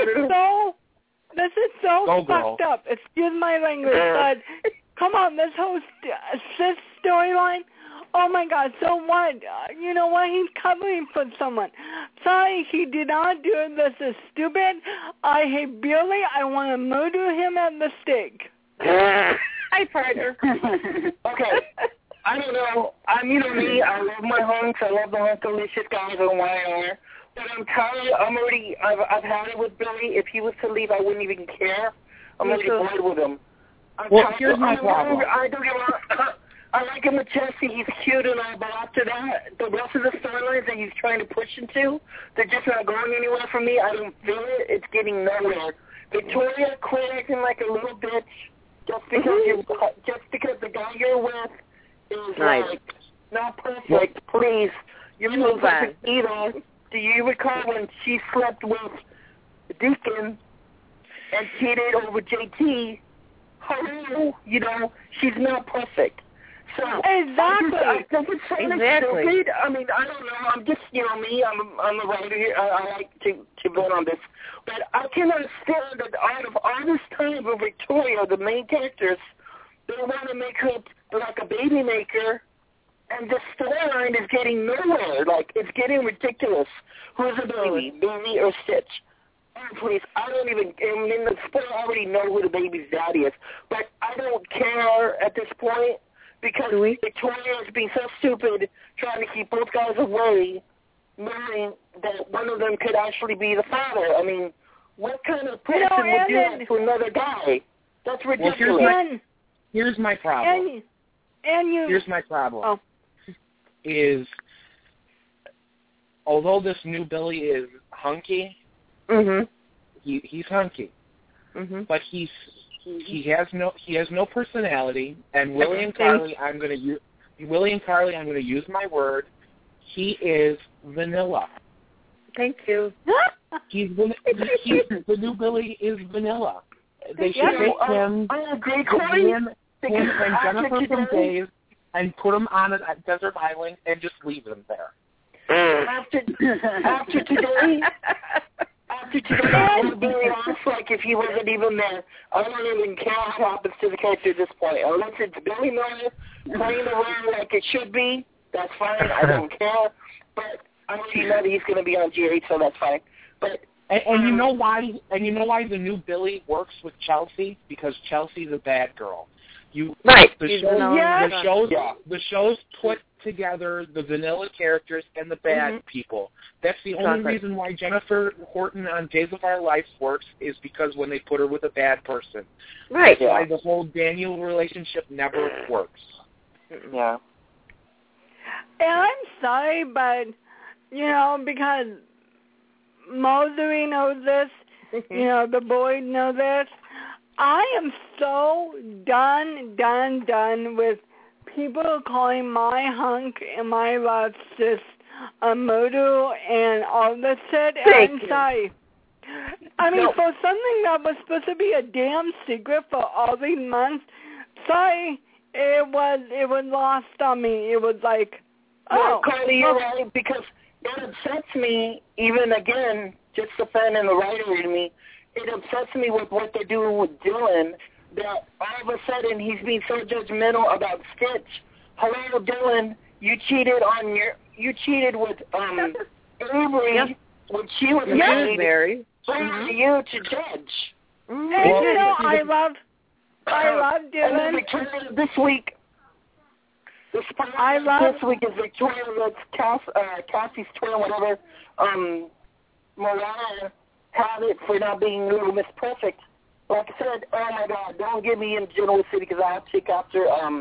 this is so fucked up. Excuse my language, but come on, this whole cis storyline. Oh my God! So what? You know what? He's covering for someone. Sorry, he did not do it. This is stupid. I hate Billy. I want to murder him at the stake. Hi, partner. Okay. I don't know. Me. I love my hunks. I love the Hunkalicious guys on YR. But I'm tired. I've had it with Billy. If he was to leave, I wouldn't even care. I'm already bored with him. Here's my problem. I don't get wrong. I like him with Jesse. He's cute and all, but after that, the rest of the storylines that he's trying to push into, they're just not going anywhere for me. I don't feel it. It's getting nowhere. Victoria, quit acting like a little bitch just because the guy you're with is like not perfect. Please, you're not perfect either. Do you recall when she slept with Deacon and cheated over JT? Hello, she's not perfect. So exactly. I think it's kind of stupid. I mean, I don't know. I'm just, me. I'm a writer here. I like to vote on this, but I cannot stand that out of all this time with Victoria, the main characters, they want to make her like a baby maker. And the storyline is getting nowhere. Like, it's getting ridiculous. Who's a baby? Baby or Stitch? Oh, please. I don't even, in the sport, I already know who the baby's daddy is. But I don't care at this point because Victoria is being so stupid trying to keep both guys away, knowing that one of them could actually be the father. I mean, what kind of person would do that to another guy? That's ridiculous. Well, here's my problem. And you. Here's my problem. Is although this new Billy is hunky, he's hunky, but he has no personality. And Willie and Carly, I'm going to use my word. He is vanilla. Thank you. The new Billy is vanilla. They should make him and Jennifer from Days and put him on a desert island and just leave him there. After today, I would be honest, like if he wasn't even there. I don't even care what happens to the character at this point. Unless it's Billy Miller playing around like it should be, that's fine. I don't care. But I already know that he's going to be on GH, so that's fine. But and you know why? And you know why the new Billy works with Chelsea? Because Chelsea's a bad girl. The shows put together the vanilla characters and the bad people. That's the only reason why Jennifer Horton on Days of Our Lives works, is because when they put her with a bad person. Right. That's why the whole Daniel relationship never works. Yeah. And I'm sorry, but, because Mosery knows this, the boys know this, I am so done with people calling my hunk and my love just a Modu and all this shit. I'm sorry. I mean, for something that was supposed to be a damn secret for all these months, sorry, it was lost on me. It was like, Carly, you're right, because it upsets me, even again, just the fan and the writer in me, it upsets me with what they're doing with Dylan, that all of a sudden he's being so judgmental about Stitch. Hello, Dylan, you cheated with Avery when she was married. Who are you to judge? And I love Dylan. And Victoria this week. This week is Victoria. That's Cassie's twin, whatever. Mariah had it for not being Little Miss Perfect. Like I said, oh my God, don't get me in Genoa City because I have to take after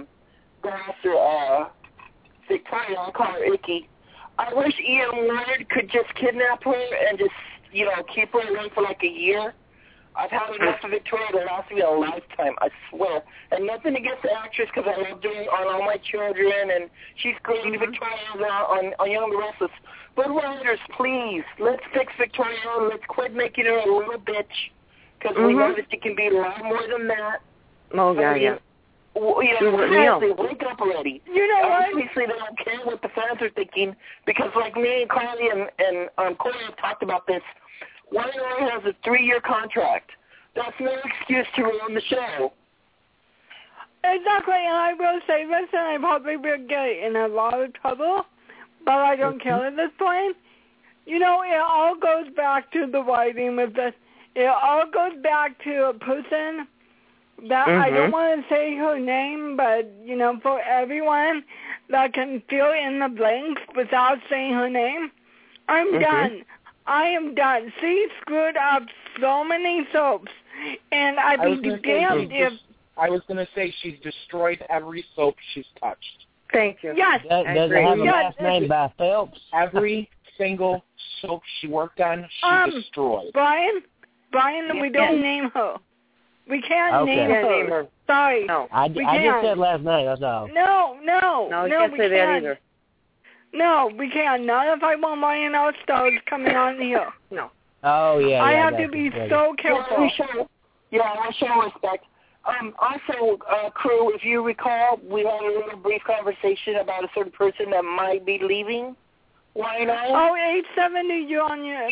Victoria. I call her Icky. I wish Ian Ward could just kidnap her and just, keep her away for like a year. I've had enough of Victoria to last me a lifetime, I swear. And nothing against the actress because I love doing on All My Children, and she's great. Victoria's on Young and the Restless. But writers, please, let's fix Victoria. Let's quit making her a little bitch, because we know that she can be a lot more than that. Oh, yeah. Seriously, wake up already. What? Obviously, they don't care what the fans are thinking, because like me and Carly and Corey have talked about this, YNR has a 3-year contract. That's no excuse to ruin the show. Exactly, and I will say this, and I probably will get in a lot of trouble, but I don't care at this point. It all goes back to the writing with this. It all goes back to a person that I don't want to say her name, but, for everyone that can fill in the blanks without saying her name, I'm done. I am done. She screwed up so many soaps, and I'd be damned if... I was going to say she's destroyed every soap she's touched. Thank you. Yes. Does it have a last name by Phelps? Every single soap she worked on, she destroyed. Brian, we don't name her. We can't name her. Sorry. No. I just said last name, that's all. No, you can't say that either. No, we can't. Not if I want Ryan All-Stars coming on here. No. Oh, yeah. I have to be so careful. I show respect. Also, crew, if you recall, we had a little brief conversation about a certain person that might be leaving. Why not? Oh, 870, you're on your...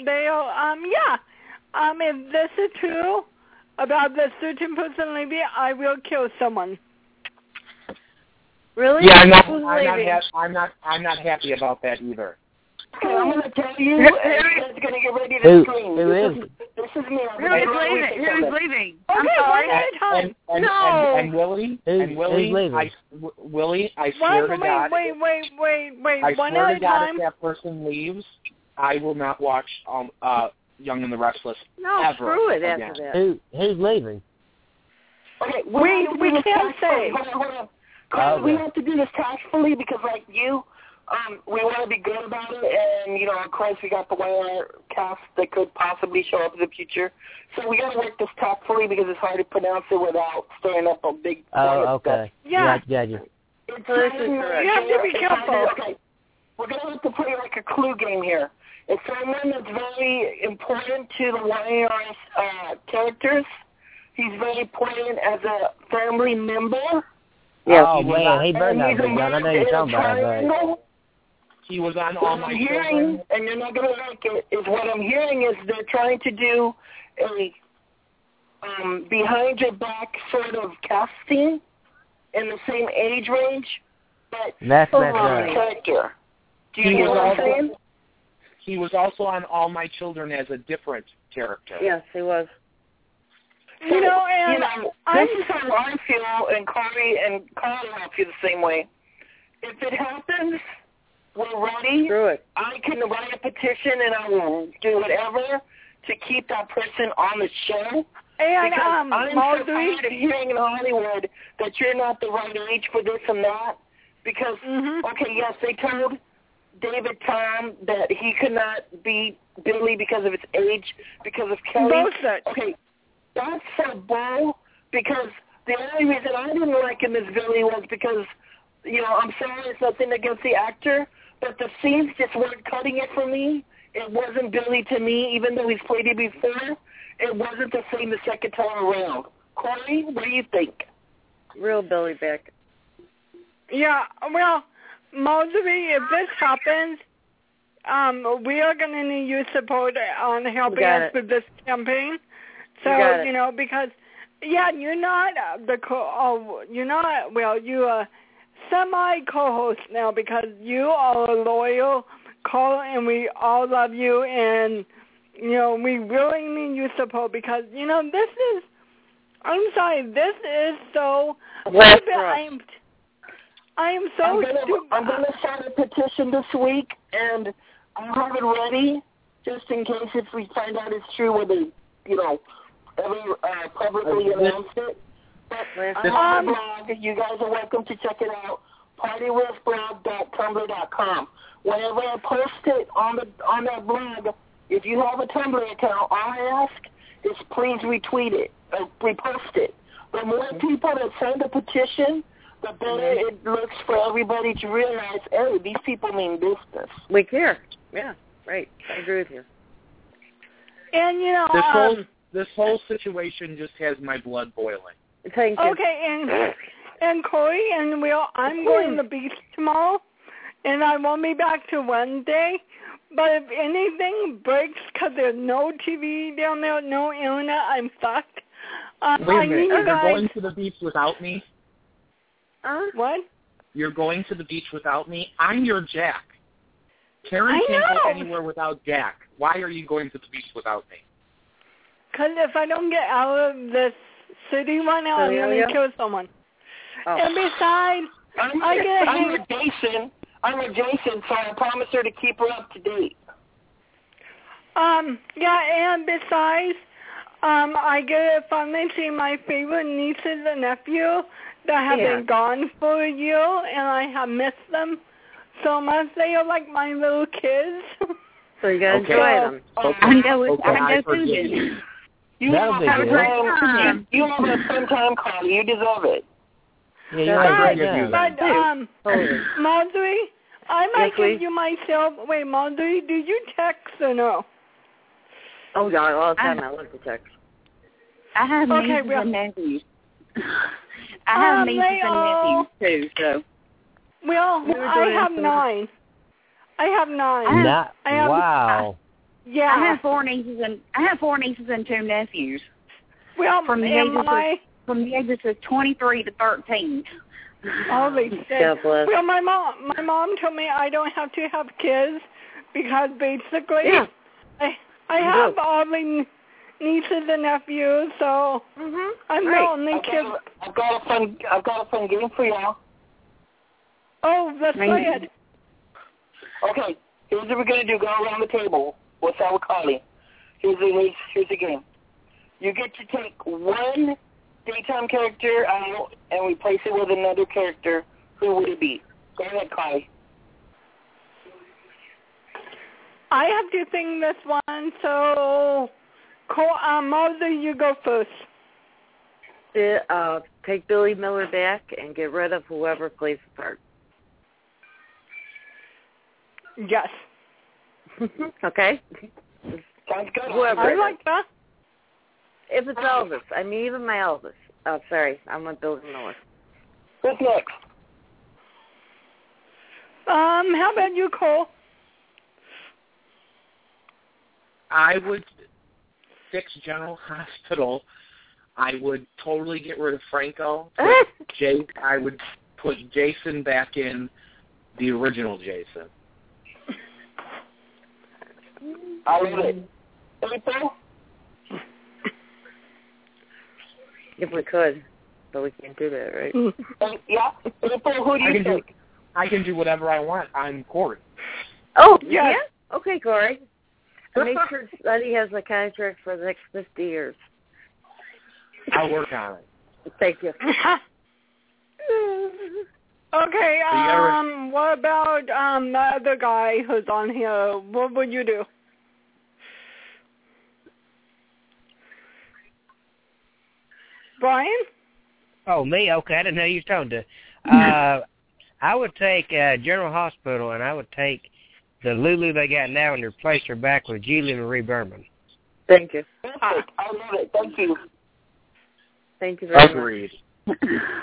if this is true about the certain person leaving, I will kill someone. Really? Yeah, I'm not happy about that either. Okay, I'm going to tell you, everyone's going to get ready to scream. Who is? This is me. Who's leaving? Okay, one at a time. And Willie, I swear to God. Wait. I One swear at to a God, time. if that person leaves, I will not watch Young and the Restless ever screw it again. after that. Who's leaving? Okay, we can't say. Hold on. We have to do this tactfully because, like you, we want to be good about it, and, you know, of course, we got the YR cast that could possibly show up in the future. So we got to work this tactfully because it's hard to pronounce it without stirring up a big... Oh, okay. Yeah. Gotcha. You have to be careful. Okay. We're going to have to play like a clue game here. It's someone that's very important to the YR's characters. He's very important as a family member. Yeah, oh, man, he better not be done. I know you're talking about it, but... He was on All My Children. And you're not going to like it, is what I'm hearing is they're trying to do a behind-your-back sort of casting in the same age range, but that's character. Do you know what I'm saying? He was also on All My Children as a different character. Yes, he was. So, this is how I feel, and Corey and Carl feel the same way. If it happens, we're ready. Screw it. I can write a petition, and I will do whatever to keep that person on the show. And because I'm so tired of hearing in Hollywood that you're not the right age for this and that. Because, okay, yes, they told David Tom that he could not be Billy because of his age, because of Kelly. Okay, that's so bull, because the only reason I didn't like him as Billy was because, you know, I'm sorry, it's nothing against the actor, but the scenes just weren't cutting it for me. It wasn't Billy to me, even though he's played it before. It wasn't the same the second time around. Corey, what do you think? Real Billy back. Yeah, well, Marjorie, if this happens, we are going to need your support on helping us with this campaign. So, you know, because, yeah, you're not you are semi-co-host now because you are a loyal caller and we all love you and, you know, we really need your support because, you know, this is so stupid. I am so stupid. I'm going to start a petition this week, and I'll have it ready just in case if we find out it's true where they, you know, ever publicly announced it. But I have a blog. You guys are welcome to check it out. partywithblog.tumblr.com. Whenever I post it on that blog, if you have a Tumblr account, all I ask is please retweet it, repost it. The more people that send a petition, the better it looks for everybody to realize, hey, these people mean business. We care. Yeah, right. I agree with you. And, you know, this whole situation just has my blood boiling. Thank you. Okay, and Corey and Will, I'm going to the beach tomorrow, and I won't be back till Wednesday. But if anything breaks because there's no TV down there, no internet, I'm fucked. Wait a minute. You're going to the beach without me? What? You're going to the beach without me? I'm your Jack. Karen can't go anywhere without Jack. Why are you going to the beach without me? Because if I don't get out of this city right now, I'm going to kill someone. Oh. And besides, I'm with Jason, so I promised her to keep her up to date. Yeah, and besides, I get to finally see my favorite nieces and nephews that have been gone for a year, and I have missed them so much. They are like my little kids. So you gotta enjoy them. I know too. You have a fun time, Carly. You deserve it. But Marjorie, I might give you myself. Wait, Marjorie, do you text or no? Oh God, all the time I love to text. I have nieces and nephews. I have nieces and nephews too. So. Well, I have 9. Wow. Yeah. I have 4 nieces and 2 nephews. Well, from the ages of 23 to 13. Holy shit. Well, my mom told me I don't have to have kids because basically I have all my nieces and nephews, so I'm the only kid. I've got a fun game for y'all. Oh, let's play it. Okay, here's what we're gonna do. Go around the table. We'll start with Carly. Here's the game. You get to take one daytime character out and replace it with another character. Who would it be? Go ahead, Carly. I have to sing this one, so Mother, you go first. Take Billy Miller back and get rid of whoever plays the part. Yes. Okay? Sounds good. Whoever. I like that. If it's Elvis. I mean, even my Elvis. Oh, sorry. I want Billy Miller. Who's next? How about you, Cole? I would fix General Hospital. I would totally get rid of Franco. I would put Jason back in the original Jason. I love it. April? If we could, but we can't do that, right? Yeah. April, who do you think? I can do whatever I want. I'm Corey. Oh, yes. Yeah? Okay, Corey. Make sure Sonny has a contract for the next 50 years. I'll work on it. Thank you. Okay, what about the other guy who's on here? What would you do? Brian? Oh, me? Okay, I didn't know you were talking to. I would take General Hospital, and I would take the Lulu they got now and replace her back with Julie Marie Berman. Thank you. Perfect. I love it. Thank you. Thank you very Agreed. much.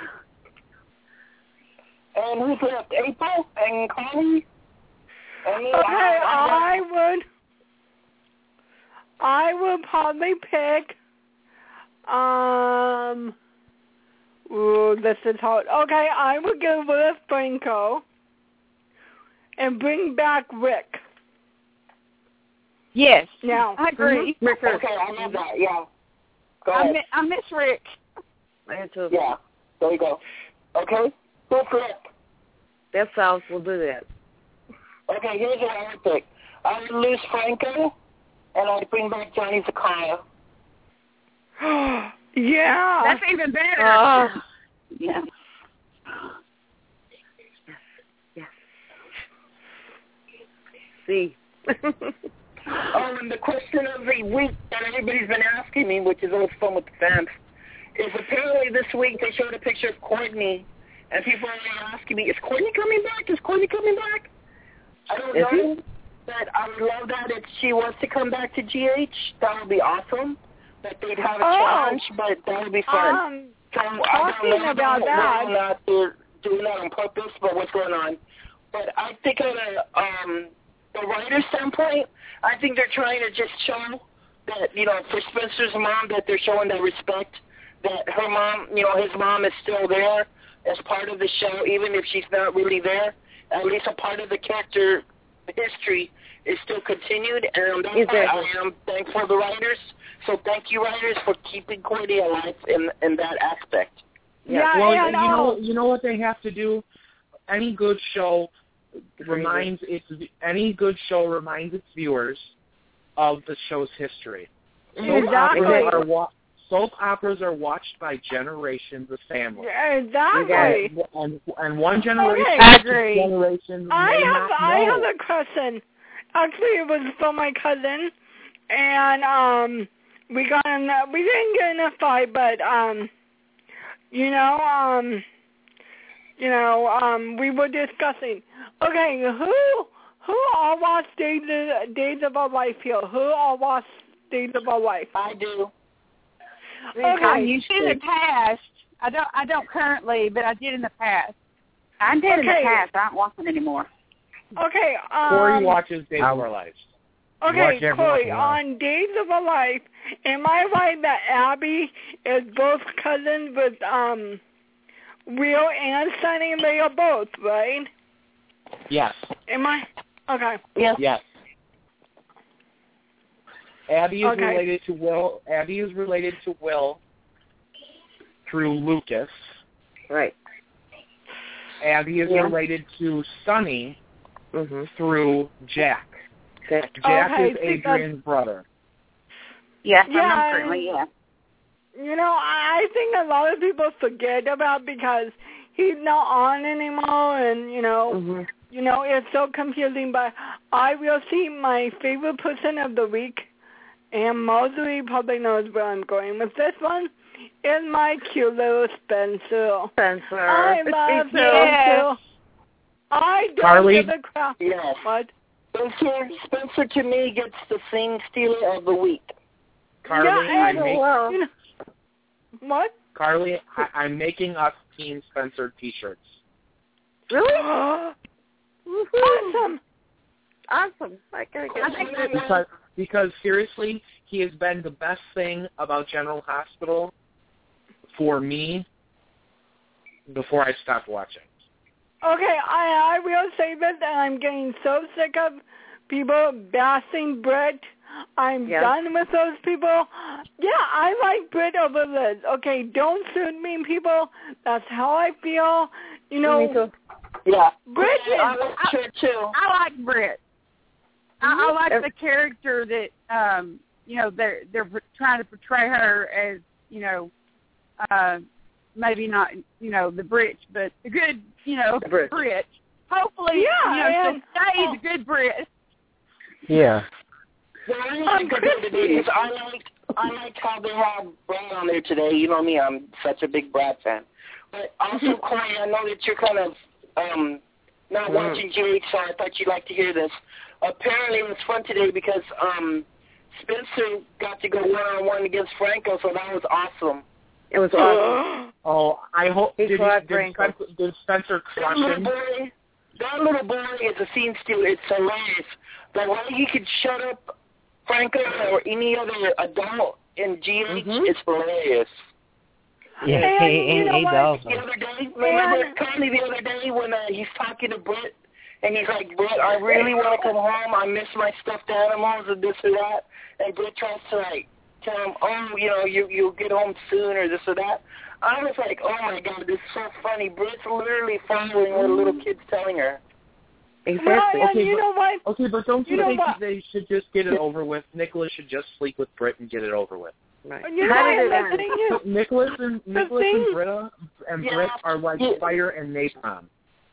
And who's left? April and Connie? Okay, I would probably pick, this is hard. Okay, I would get rid of Franco and bring back Rick. Yes. Now, I agree. Okay, I love that. Yeah. Go ahead. I miss Rick. Yeah. There you go. Okay. Who's left? That sounds. We'll do that. Okay, here's what I would pick. I would lose Franco, and I'd bring back Johnny Zakaya. Yeah. That's even better. Yeah. Yes. See. Oh, and the question of the week that everybody's been asking me, which is always fun with the fans, is apparently this week they showed a picture of Courtney, and people are asking me, is Courtney coming back? Is Courtney coming back? I don't know, but I would love that if she wants to come back to GH. That would be awesome. That they'd have a challenge, but that would be fun. So I don't know about that. whether or not they're doing that on purpose, but what's going on. But I think on the writer's standpoint, I think they're trying to just show that, for Spencer's mom, that they're showing that respect, that her mom, his mom is still there as part of the show, even if she's not really there. At least a part of the character history is still continued, and that's why I am thankful for the writers. So thank you, writers, for keeping Courtney alive in that aspect. Yeah, well, you know what they have to do? Any good show reminds its viewers of the show's history. Exactly. Soap operas are watched by generations of families. Exactly. And one generation. Okay. Generations. I have a question. Actually, it was from my cousin, and we didn't get in a fight, but we were discussing. Okay, who all watched Days of Our Life here? Who all watched Days of Our Life? I do. Okay. You did in the past. I don't currently, but I did in the past. I did in the past. I don't watch it anymore. Okay. Corey watches Days of Our Lives. Okay, Corey, on Days of Our Life, am I right that Abby is both cousins with Will and Sunny? They are both, right? Yes. Am I? Okay. Yes. Abby is related to Will. Abby is related to Will through Lucas. Right. Abby is related to Sunny through Jack. Jack is Adrian's brother. Yes, currently, yeah. I think a lot of people forget about because he's not on anymore, and it's so confusing. But I will see my favorite person of the week, and Mosley probably knows where I'm going with this one, is my cute little Spencer. I love Spencer. I don't Carly? give a crap. Yes. What? Spencer to me gets the Scene Stealer of the week. Carly, yeah, what? Carly, I'm making us Team Spencer T-shirts. Really? Awesome. Awesome. I gotta get Because seriously, he has been the best thing about General Hospital for me before I stopped watching. Okay, I will say this, and I'm getting so sick of people bashing Britt. I'm done with those people. Yeah, I like Britt over Liz. Okay, don't shoot me, people. That's how I feel. You know. Me too. Yeah. Britt is. I like Britt. I like the character that they're trying to portray her as, maybe not, the Brit, but the good, Brit. Hopefully, she'll stay the good Brit. Yeah. The only thing is I liked how they had Bray on there today. You know me, I'm such a big Brad fan. But also, Corey, I know that you're kind of not watching GH, so I thought you'd like to hear this. Apparently, it was fun today because Spencer got to go one-on-one against Franco, so that was awesome. It was awesome. Oh, I hope did Spencer crush him? That little boy is a scene stealer. It's hilarious. The way he could shut up Franco or any other adult in GH is hilarious. Yeah, he does. The other day, remember Connie the other day when he's talking to Britt, and he's like, Britt, I really want to come home. I miss my stuffed animals and this or that. And Britt tries to tell him, oh, you'll get home soon or this or that. I was like, oh my God, this is so funny. Britt's literally following what a little kid's telling her. Exactly. Okay, but don't you think they should just get it over with? Nicholas should just sleep with Britt and get it over with. Right. Nicholas and Britta and Britt are like fire and napalm.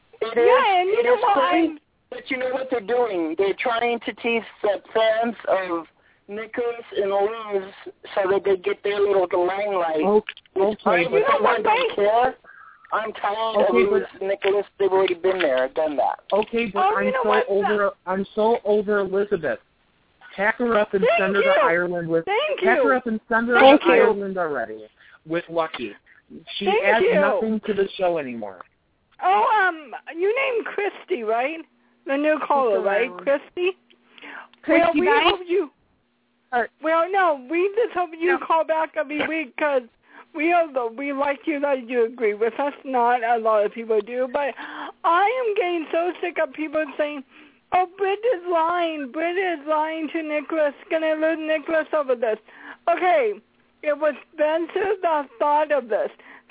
It is funny, but you know what they're doing? They're trying to tease the fans of Nicholas and Liz so that they get their little limelight. Okay, but I don't care. I'm tired of Liz and Nicholas. They've already been there, done that. Okay, but I'm so over Elizabeth. Pack her up and send her to Ireland with. Pack her up and send her to Ireland already with Lucky. She adds nothing to the show anymore. Oh, you named Christy, right? The new caller, right? Christy? Well, we hope you... Well, no, we just hope you call back every week because we like you that you agree with us. Not a lot of people do, but I am getting so sick of people saying, oh, Britt is lying. Britt is lying to Nicholas. Gonna lose Nicholas over this. Okay, it was Spencer that thought of this.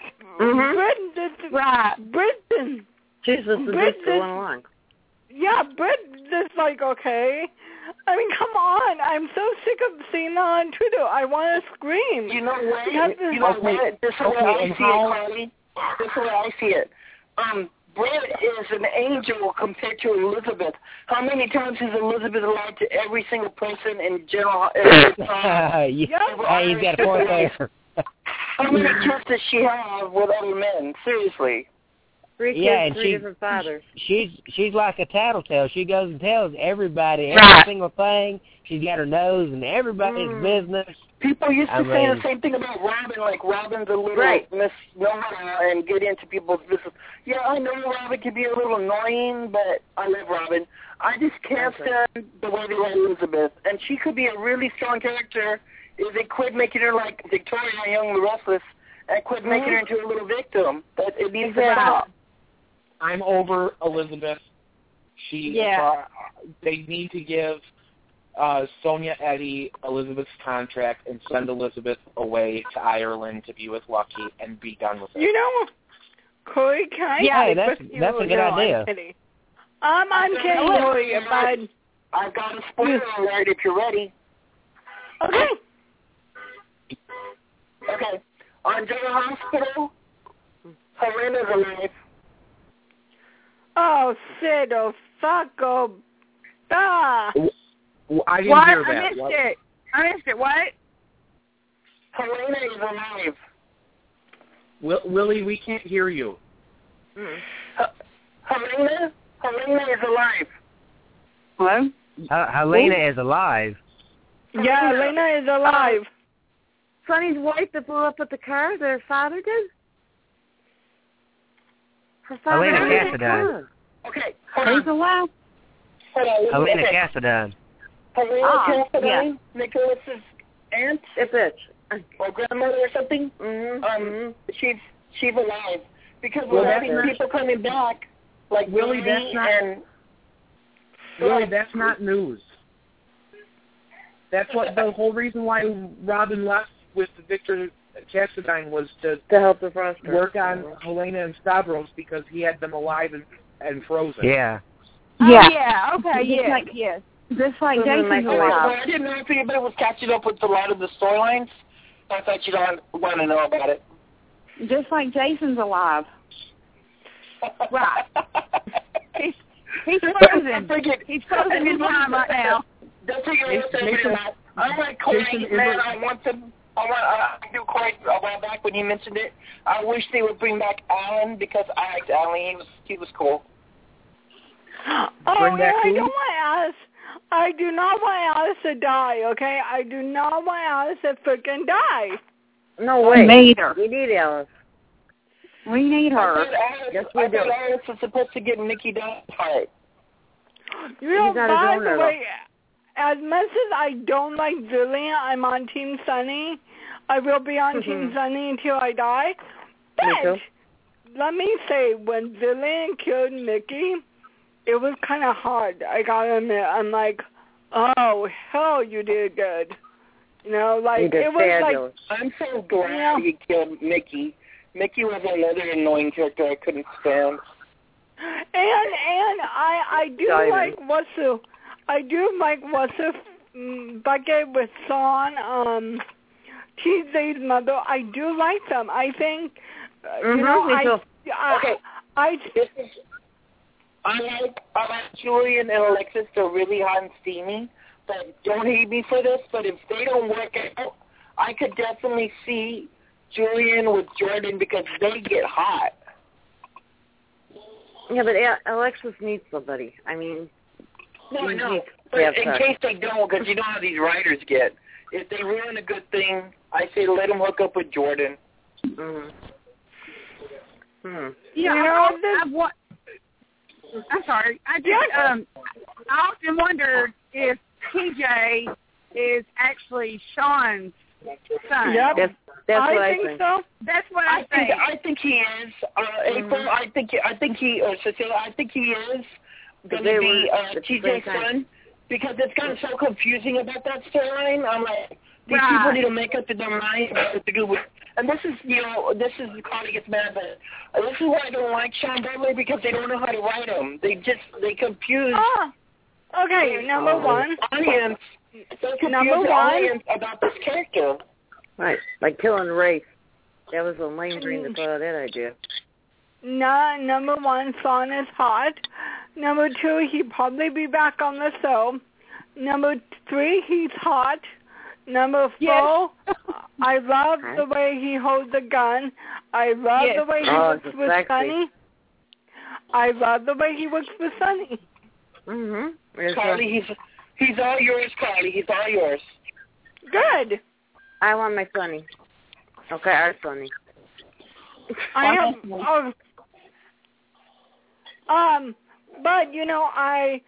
Britain. Jesus, Britt went along. Yeah, Britt is like, okay. I mean, come on. I'm so sick of seeing that on Twitter. I want to scream. You know what? This is the way I see it, Carly. This is the way I see it. Britt is an angel compared to Elizabeth. How many times has Elizabeth lied to every single person in general? He's got a point there. How many kids does she have with other men? Seriously. Three kids, three different fathers. She's like a tattletale. She goes and tells everybody every single thing. She's got her nose in everybody's business. People used to say the same thing about Robin, like Robin's a little misnomer and get into people's business. Yeah, I know Robin can be a little annoying, but I love Robin. I just can't stand the way they let Elizabeth. And she could be a really strong character if they quit making her like Victoria Young the Restless and quit making her into a little victim. But it needs to stop. I'm over Elizabeth. They need to give Sonia Eddy Elizabeth's contract and send Elizabeth away to Ireland to be with Lucky and be done with it. You know, Corey, can I? Yeah, that's a good idea. I'm kidding, Corey. I've got a spoiler alert if you're ready. Okay. Okay. On General Hospital, Helena's alive. Oh, Sid, oh, fuck, oh, Ah. I didn't hear that. I missed it. What? Helena is alive. Willie, we can't hear you. Helena is alive. Hello? Helena is alive. Yeah, Helena is alive. Sonny's wife that blew up with the car, their father did? Her father Helena did. Cassadine. Okay. Who's alive? Helena Cassadine. Helena Cassadine, Nicholas's aunt? A bitch. Or grandmother or something? Mm-hmm. She's alive. Because Well, we're having people coming back, like Willie, that's not news. That's what the whole reason why Robin left with Victor Cassadine was to help the Foster work on Helena and Stavros because he had them alive and frozen. Yeah. Yeah. Okay. Yes. Yes. Just like Jason's alive. Well, I didn't know if anybody was catching up with a lot of the storylines. I thought you'd want to know about it. Just like Jason's alive. Right. He's frozen. He's frozen in time right now. Don't take it I like Corey, man. I do Corey a while back when he mentioned it. I wish they would bring back Alan because I liked Alan. He was cool. Oh, yeah, I do not want Alice to die, okay? I do not want Alice to freaking die. No way. Me either. We need Alice. We need her. Yes, we do. Alice was supposed to get Mickey Dunn's part. You know, by the way, as much as I don't like Jillian, I'm on Team Sunny. I will be on Team Sunny until I die. But let me say, when Jillian killed Mickey, it was kind of hard. I gotta admit, I'm like, oh, hell, you did good. You know, like, it was fabulous. like... I'm so glad you killed Mickey. Mickey was another annoying character I couldn't stand. And I do like Wasu. I do like Wasu Bucket with Son, TJ's mother. I do like them. I think, you know, I like Julian and Alexis. They're really hot and steamy. But don't hate me for this. But if they don't work out, I could definitely see Julian with Jordan because they get hot. Yeah, but Alexis needs somebody. I mean, no, I know. But in case they don't, because you know how these writers get. If they ruin a good thing, I say let them hook up with Jordan. Yeah, I'm sorry. I often wondered if TJ is actually Sean's son. Yep. That's I what I think so. That's what I think. I think he is. April, I think he is going to be TJ's son because it's gotten so confusing about that storyline. I'm like, these people need to make up in their mind what to do with. And this is Carly gets mad, but this is why I don't like Sean Butler because they don't know how to write him. They confuse. Okay, number one. Audience. Number one about this character. Right, like killing Rafe. That was a lame dream to thought of that idea. No, number one, Son is hot. Number two, he'd probably be back on the show. Number three, he's hot. Number four, I love the way he holds the gun. I love the way he works with Sonny. I love the way he works with Sonny. Carly, he's all yours, Carly. He's all yours. Good. I want my Sonny. Okay, our Sonny. But I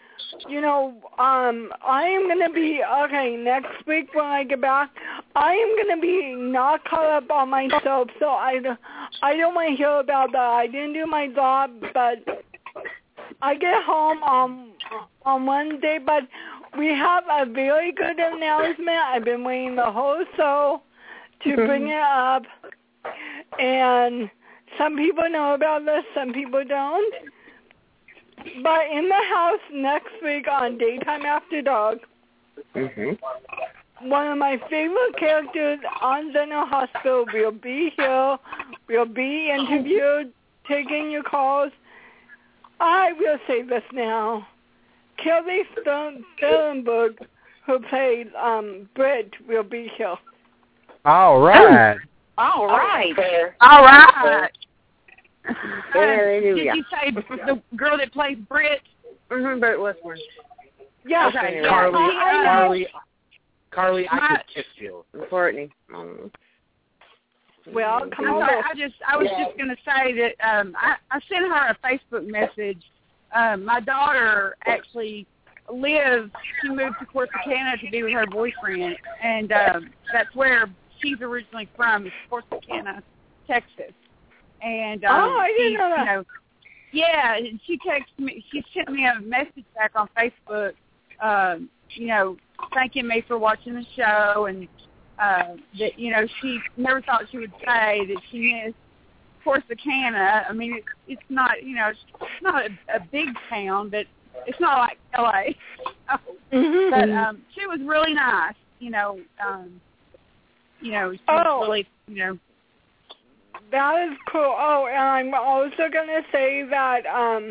am gonna be next week when I get back. I am gonna be not caught up on myself, so I don't want to hear about that. I didn't do my job, but I get home on Wednesday. But we have a very good announcement. I've been waiting the whole show to bring it up, and some people know about this, some people don't. But in the house next week on Daytime After Dark, one of my favorite characters on General Hospital will be here. We'll be interviewed, taking your calls. I will say this now. Kelly Stellenberg, who played Britt, will be here. All right. All right. All right. Did you say the girl that plays Britt? Mm-hmm, Britt Westmore. Yeah. Okay. Carly, I could kiss you. Courtney. Well, come on. I was just going to say that I sent her a Facebook message. My daughter actually she moved to Corsicana to be with her boyfriend, and that's where she's originally from, is Corsicana, Texas. And I didn't know that. Yeah, she texted me. She sent me a message back on Facebook, thanking me for watching the show, and that she never thought she would say that she missed Corsicana. I mean, it's not it's not a big town, but it's not like LA. Mm-hmm. But she was really nice. She was really That is cool. Oh, and I'm also going to say that,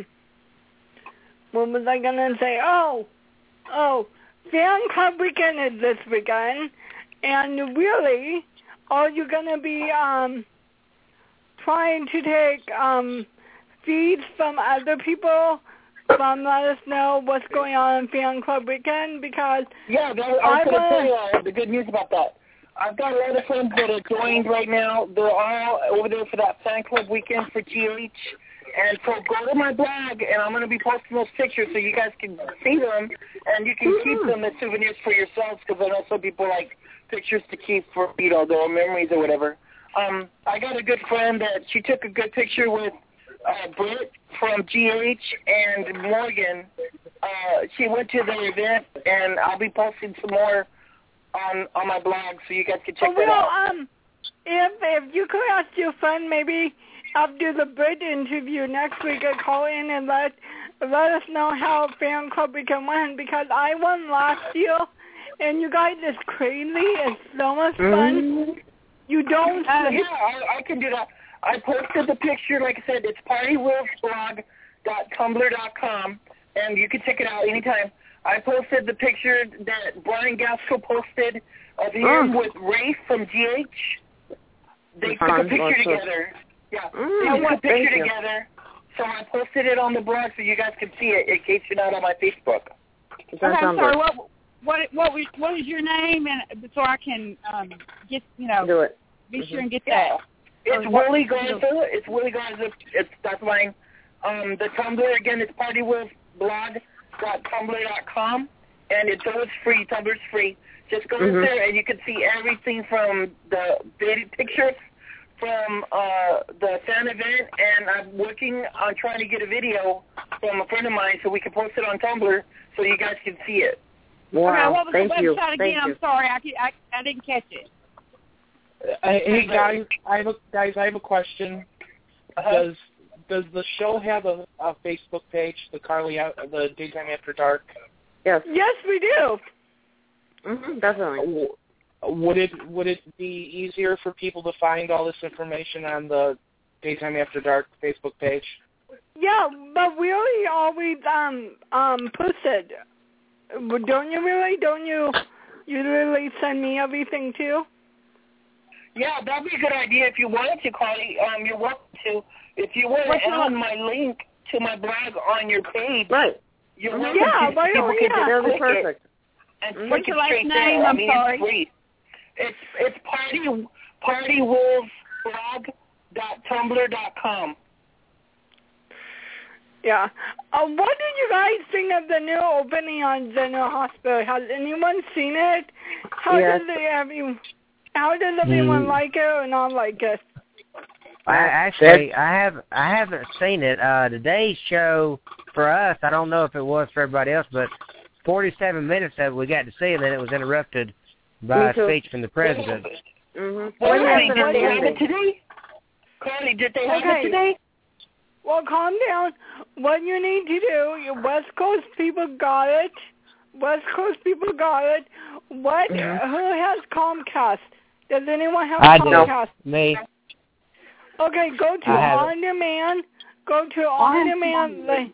what was I going to say? Oh, Fan Club Weekend is this weekend, and really, are you going to be trying to take feeds from other people let us know what's going on in Fan Club Weekend? Because I was going to tell you the good news about that. I've got a lot of friends that are joined right now. They're all over there for that Fan Club Weekend for GH. And so go to my blog, and I'm going to be posting those pictures so you guys can see them, and you can keep them as souvenirs for yourselves, because I know some people like pictures to keep for, their memories or whatever. I got a good friend that she took a good picture with Britt from GH and Morgan. She went to the event, and I'll be posting some more on my blog, so you guys can check that out. If you could ask your friend maybe after the Britt interview next week, call in and let us know how Fan Club Weekend went, because I won last year, and you guys is crazy. It's so much fun. You don't. I can do that. I posted the picture, like I said, it's partywolfsblog.tumblr.com, and you can check it out anytime. I posted the picture that Brian Gaskell posted of him with Rafe from GH. They took a picture together. Yeah, they took a picture together. So I posted it on the blog so you guys can see it in case you're not on my Facebook. Okay, I'm sorry. What is your name, and so I can get do it. Be sure and get that. It's Willie Garza. It's Willie Garza. That's mine. The Tumblr again is partywolfblog.tumblr.com, and it's always free. Tumblr's free. Just go there and you can see everything from the pictures from the fan event, and I'm working on trying to get a video from a friend of mine so we can post it on Tumblr so you guys can see it. Wow, okay, what was thank the you. website again? Thank you. I'm sorry, I didn't catch it. Hey guys, I have a question. Does the show have a Facebook page, the Daytime After Dark? Yes. Yes, we do. Definitely. Would it be easier for people to find all this information on the Daytime After Dark Facebook page? Yeah, but we always post it. Don't you really? Don't you really send me everything too? Yeah, that'd be a good idea if you wanted to, Carly. You're welcome to. If you want to add my link to my blog on your page, right? You're welcome to. People can just that'd be click perfect. it and what's click your last straight name? there. I'm sorry. It's free. It's partywolfsblog.tumblr.com. Yeah. What did you guys think of the new opening on General Hospital? Has anyone seen it? How does everyone like it or not like it? I haven't seen it. Today's show for us, I don't know if it was for everybody else, but 47 minutes of it we got to see, and then it was interrupted by a speech from the president. Carly, did they have it today? Carly, did they have it today? Well, calm down. What you need to do, your West Coast people got it. What? Who has Comcast? Does anyone have Comcast? Me. Okay, go to On Demand. Go to On Demand.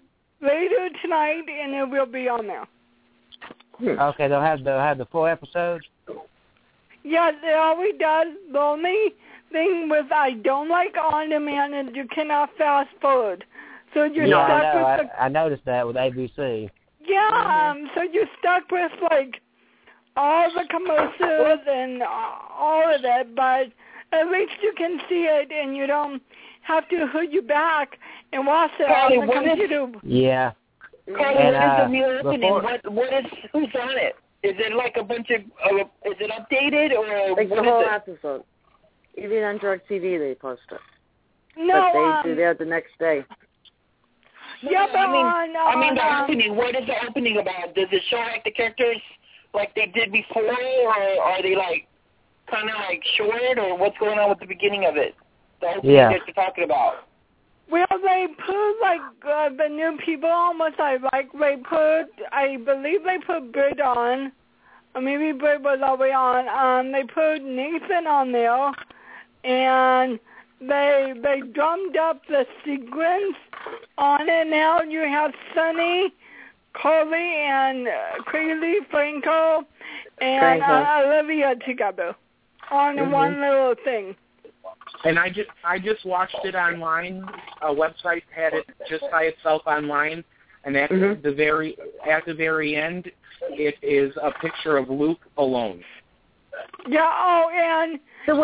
later tonight, and it will be on there. Okay, they'll have the full episode. Yeah, it always does. The only thing with I don't like on demand is you cannot fast forward, so you're stuck with I noticed that with ABC. Yeah, so you're stuck with like all the commercials and all of it, but at least you can see it and you don't have to hook you back and watch it on the computer. Yeah. Carly, what is the new opening? Who's on it? Is it like a bunch of, is it updated or like what the whole is it? episode? Even on Drug TV they post it. No, but they do that the next day. Yeah, but I mean the opening. What is the opening about? Does it show like the characters like they did before, or are they like kind of like short, or what's going on with the beginning of it? The opening that you're talking about. Well, they put like the new people almost I believe they put Britt on, or maybe Britt was already on. They put Nathan on there, and they drummed up the sequence on it. Now you have Sonny, Carly, and Crazy Franco, and Olivia together on one little thing. And I just watched it online. A website had it just by itself online, and at the very end, it is a picture of Luke alone. Yeah. Oh, and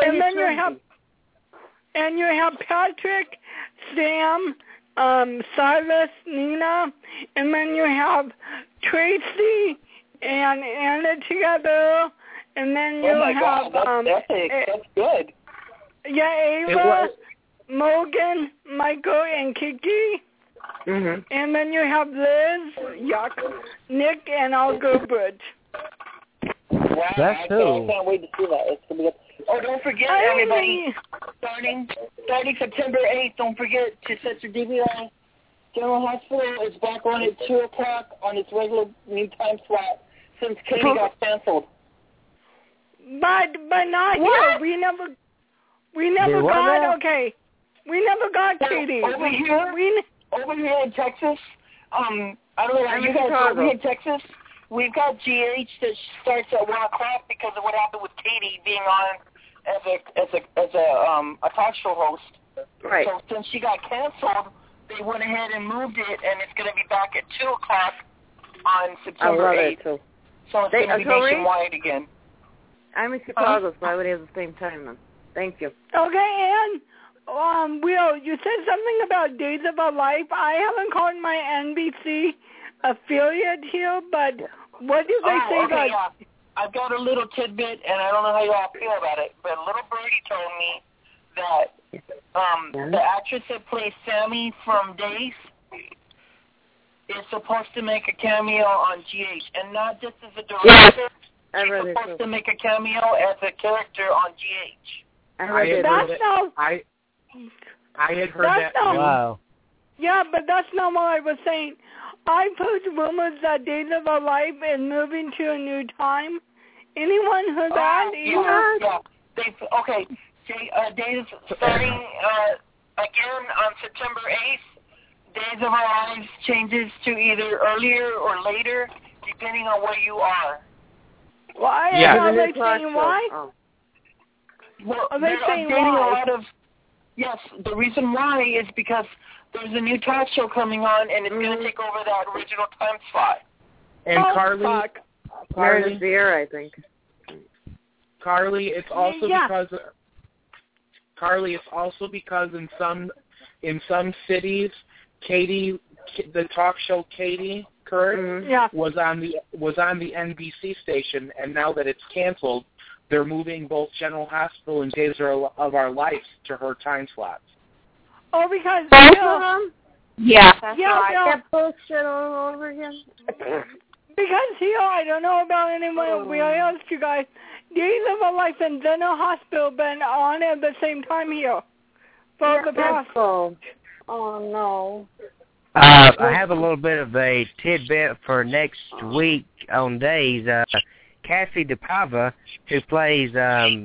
then you have Patrick, Sam, Silas, Nina, and then you have Tracy and Anna together, and then you have that's good. Yeah, Ava, Morgan, Michael, and Kiki. And then you have Liz, Nick, and Olga Bridge. Wow, that's cool. I can't wait to see that. It's gonna be good. Oh, don't forget, everybody, starting September 8th, don't forget to set your DVR. General Hospital is back on at 2 o'clock on its regular new time slot since Katie got canceled. But not here. We never got Katie. Over here in Texas, I don't know how you guys are over here in Texas. We've got GH that starts at 1 o'clock because of what happened with Katie being on as a talk show host. Right. So since she got canceled, they went ahead and moved it, and it's going to be back at 2 o'clock on September 8th. So it's going to be nationwide again. I'm in Chicago, so I would have the same time then. Thank you. Okay, and Will, you said something about Days of Our Life. I haven't called my NBC affiliate here, but what do they say about? Yeah. I've got a little tidbit, and I don't know how you all feel about it, but little Birdie told me that the actress that plays Sammy from Days is supposed to make a cameo on GH, and not just as a director. She's supposed to make a cameo as a character on GH. I had heard that. Wow. Yeah, but that's not what I was saying. I heard rumors that Days of Our Life is moving to a new time. Anyone heard that? Yeah. Okay. Days starting again on September 8th. Days of Our Lives changes to either earlier or later, depending on where you are. Why? Yeah. Are they saying why? Oh. Well, are they saying why? Yes, the reason why is because there's a new talk show coming on, and it's going to take over that original time slot. And Carly, Meredith Vieira, I think. Carly, it's also because in some cities, Katie, the talk show Katie Couric was on the NBC station, and now that it's canceled, they're moving both General Hospital and Days of Our Lives to her time slots. Oh, because yeah, that's right. That bullshit all over again. Because here, I don't know about anyone else, you guys. Days of Our Life and General Hospital been on at the same time here for the past. Oh no. I have a little bit of a tidbit for next week on Days. Cassie DePaiva, who plays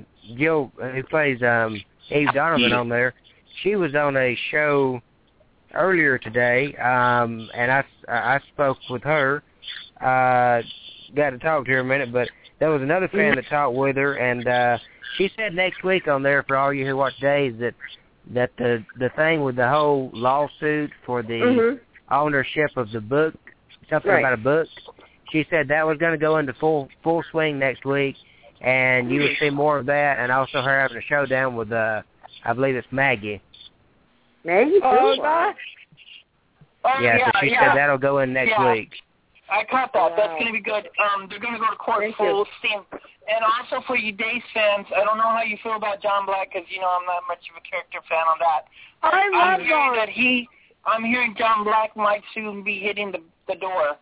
Eve Donovan on there, she was on a show earlier today, and I spoke with her. Got to talk to her a minute, but there was another fan that talked with her, and she said next week on there for all you who watch Days that the thing with the whole lawsuit for the ownership of the book, something about a book, she said that was going to go into full swing next week, and you would see more of that, and also her having a showdown with, I believe it's Maggie. Maggie? Yeah, so she said that'll go in next week. I caught that. That's going to be good. They're going to go to court full steam. And also for you Days fans, I don't know how you feel about John Black because, I'm not much of a character fan on that. I'm hearing John Black might soon be hitting the door.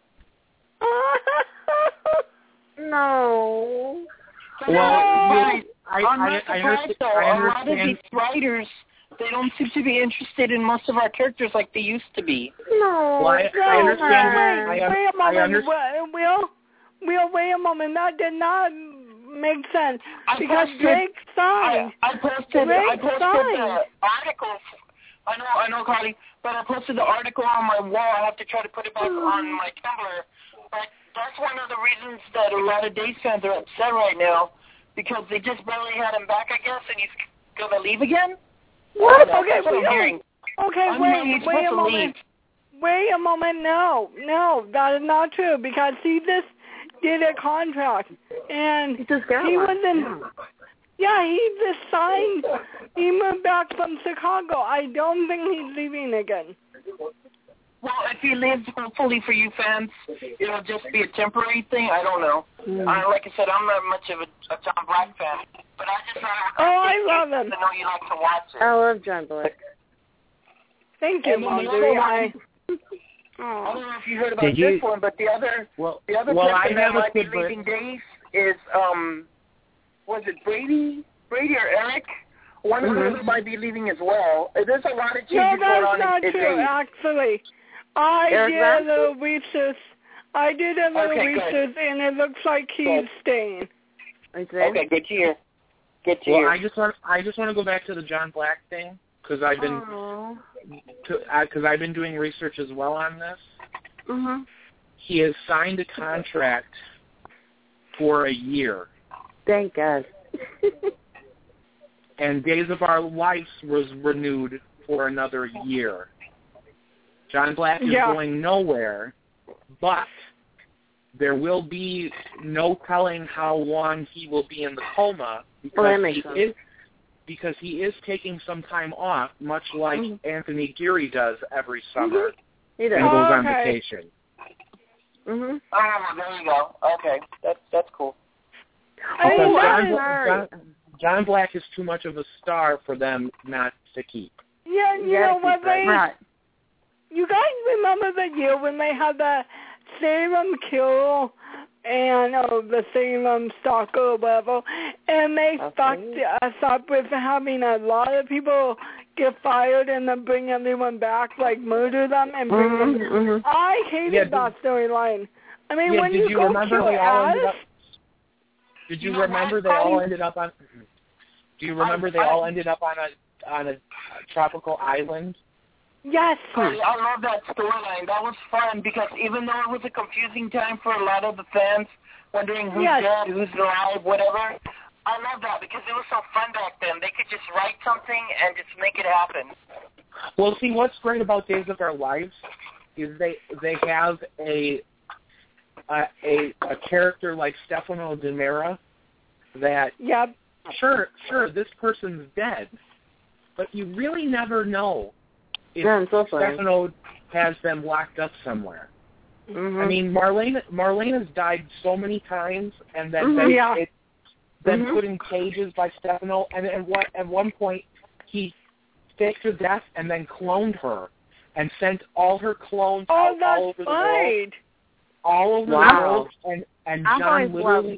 No. Well, I'm not surprised, though. A lot of these writers, they don't seem to be interested in most of our characters like they used to be. No. Well, I understand. Wait a moment. Will, wait a moment. That did not make sense. Because Drake signed. I posted the article. I know, Carly, but I posted the article on my wall. I have to try to put it back on my Tumblr. But that's one of the reasons that a lot of Days fans are upset right now, because they just barely had him back, I guess, and he's going to leave again? What? That's Okay, what I'm hearing. Okay, wait a moment. Wait a moment. No, that is not true, because he just did a contract, and he was in... Yeah, he just signed. He moved back from Chicago. I don't think he's leaving again. Well, if he leaves, hopefully for you fans, it'll just be a temporary thing. I don't know. Like I said, I'm not much of a John Black fan, but I just I love him. I know you like to watch it. I love John Black. Thank you, Mom. I don't know if you heard about this one, but the other person that might be leaving Days is was it Brady or Eric? One of them might be leaving as well. There's a lot of changes going on. No, that's not true, actually. I did a little research, and it looks like he's staying. Okay, good to hear. Good to hear. I just want to go back to the John Black thing because I've been doing research as well on this. He has signed a contract for a year. Thank God. And Days of Our Lives was renewed for another year. John Black is going nowhere, but there will be no telling how long he will be in the coma because he is taking some time off, much like Anthony Geary does every summer. He does. And goes on vacation. Oh, there you go. Okay, that's cool. John Black is too much of a star for them not to keep. Yeah, you know what You guys remember the year when they had the Salem kill and the Salem stalker or whatever, and they fucked us up with having a lot of people get fired and then bring everyone back, like murder them and bring them. I hated that storyline. I mean, when you go kill us... Did you remember they all ended up on? Do you remember they all ended up on a tropical island? Yes. I love that storyline. That was fun because even though it was a confusing time for a lot of the fans, wondering who's dead, who's alive, whatever, I love that because it was so fun back then. They could just write something and just make it happen. Well, see, what's great about Days of Our Lives is they have a character like Stefano DiMera that sure this person's dead, but you really never know if Stefano has them locked up somewhere. I mean, Marlena's died so many times, and then been put in cages by Stefano, and at one point he faked her death and then cloned her and sent all her clones all over the world. All over the world, and John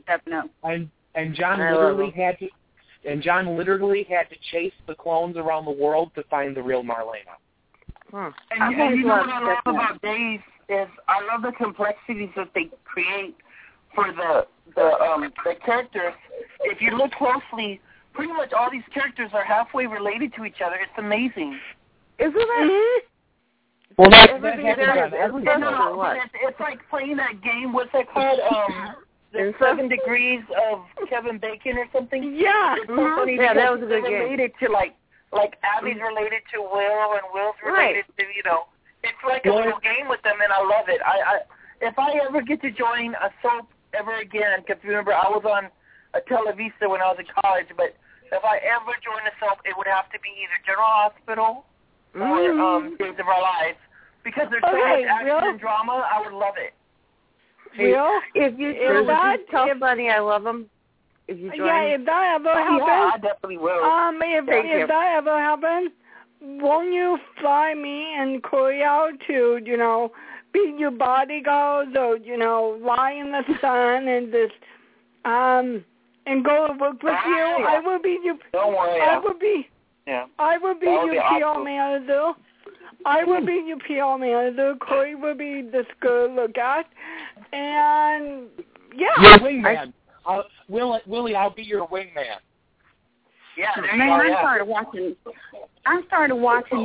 literally had to chase the clones around the world to find the real Marlena. And you know what I love about Days is I love the complexities that they create for the characters. If you look closely, pretty much all these characters are halfway related to each other. It's amazing. Isn't it? Well, that Every happens there on is every special show. or what? It's like playing that game. What's that called? The 7 Degrees of Kevin Bacon or something. Yeah. It's so funny Yeah, that was a because good game. related to like Abby's related to Will, and Will's related to It's like a little game with them, and I love it. If I ever get to join a soap ever again, because remember I was on a Televisa when I was in college, but if I ever join a soap, it would have to be either General Hospital or Days of Our Lives, because there's so much action and drama. I would love it. Will? If you tell Sunny I love him. If you join. Yeah, if that ever happens. Yeah, I definitely will. If that ever happens, won't you fly me and Corey out to, be your bodyguards or, lie in the sun and just, and go to work with you? I will be your. Don't worry. I will be. Yeah. I will be your PR manager. I will be your PR manager. Corey will be this girl look at. And, yeah. Your wingman. Willie, I'll be your wingman. Yeah, I started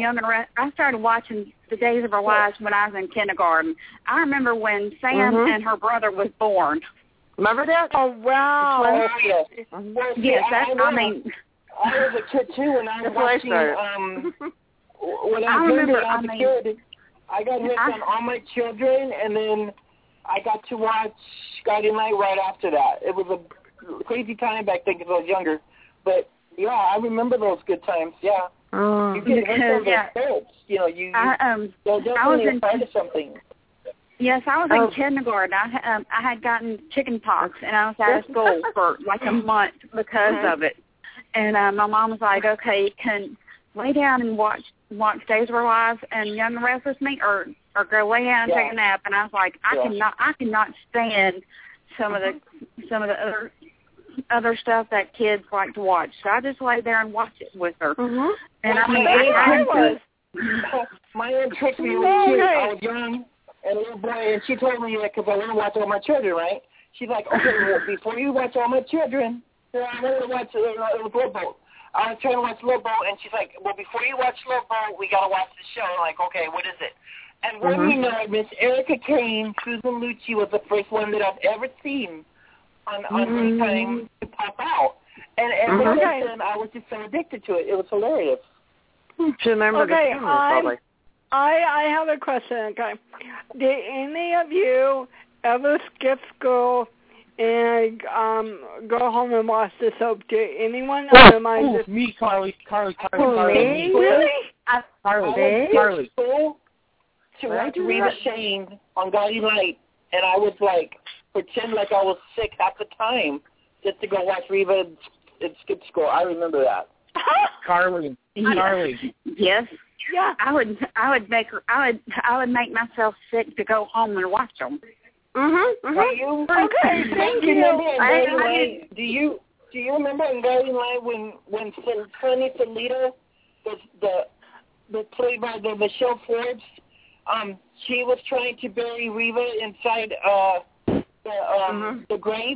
watching The Days of Our Lives when I was in kindergarten. I remember when Sam and her brother was born. Remember that? Oh, wow. Oh, yes. Well, yes, I was a kid, too, when I was watching, when I was a kid, I got hooked on All My Children, and then I got to watch Guiding Light right after that. It was a crazy time back then because I was younger. But, yeah, I remember those good times, yeah. You get hooked on those soaps. They're definitely a part of something. Yes, I was in kindergarten. I had gotten chicken pox, and I was out of school for like a month because of it. And my mom was like, okay, you can lay down and watch Days of Our Lives and Young and Restless with me, or go lay down and take a nap. And I was like, I cannot stand some of the other stuff that kids like to watch. So I just lay there and watch it with her. And my aunt tricked me when I was young and a little boy, and she told me that because I want to watch All My Children, right? She's like, okay, well, before you watch All My Children, I wanted to watch it was Love Boat. I was trying to watch Love Boat, and she's like, well, before you watch Love Boat, we got to watch the show. I'm like, okay, what is it? And when you know it, Miss Erica Kane, Susan Lucci was the first one that I've ever seen on Daytime to pop out. And ever since then, I was just so addicted to it. It was hilarious. To remember the probably. I have a question, okay. Did any of you ever skip school and go home and watch the soap? Did anyone me, Carly. Me? Really? Carly. To watch Rita Shane on Guiding Light, and I would pretend like I was sick half the time just to go watch Reva and skip school. I remember that. Carly. Yes. Yeah. I would make myself sick to go home and watch them. Okay, thank you. Do you remember in Guiding Light when Sunny Felita was the played by Michelle Forbes? She was trying to bury Reva inside the grave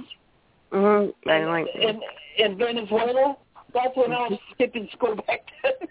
in Venezuela. That's when I was skipping school back then.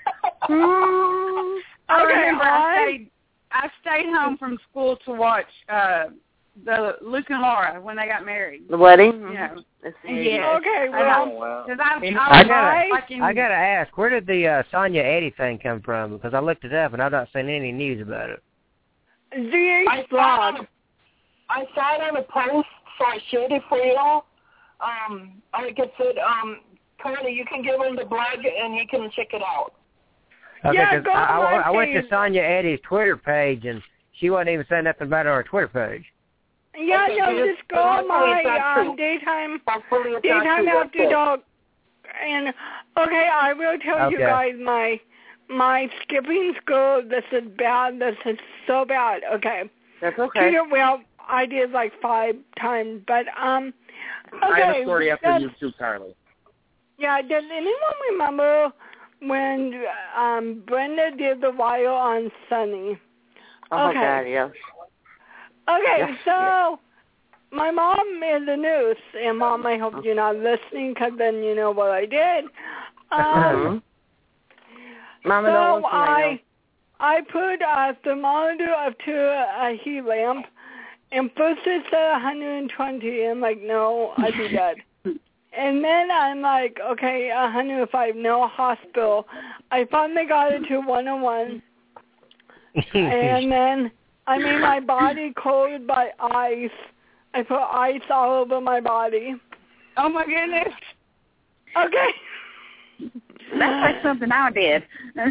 I remember I stayed home from school to watch the Luke and Laura when they got married. The wedding? Yeah. Yeah. Okay, well, I gotta ask, where did the Sonia Eddy thing come from? Because I looked it up and I've not seen any news about it. I saw it on a post, so I shared it for y'all. Like I said, Carly, you can give him the blog and you can check it out. Okay, yeah, go I went to Sonia Eddy's Twitter page and she wasn't even saying nothing about it on her Twitter page. Yeah, just go on my daytime after dark. And okay, I will tell you guys my skipping school. This is bad. This is so bad. Okay. That's okay. Well, I did 5 times, but okay. I have a story after you too, Carly. Yeah. Does anyone remember when Brenda did the wire on Sunny? Oh my God, yes. Okay, so my mom is a nurse, and Mom, I hope you're not listening, because then you know what I did. Mama, so I put a thermometer up to a heat lamp, and first it said 120. I'm like, no, I'd be dead. And then I'm like, okay, 105, no, hospital. I finally got it to 101. And then I made my body cold by ice. I put ice all over my body. Oh, my goodness. Okay. That's like something I did.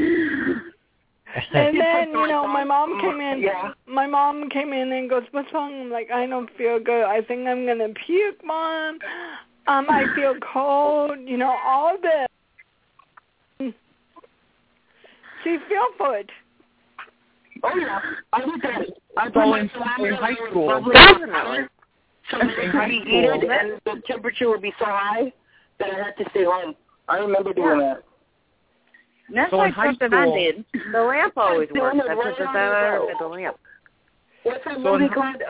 And then, my mom came in. Yeah. My mom came in and goes, what's wrong? I'm like, I don't feel good. I think I'm going to puke, Mom. I feel cold. All this. She feel good. Oh, yeah. I did that. So in high school. Definitely. So preheated, and the temperature would be so high that I had to stay home. I remember doing that. That's so like something I did. The lamp always works. That's just the lamp. What's that movie called?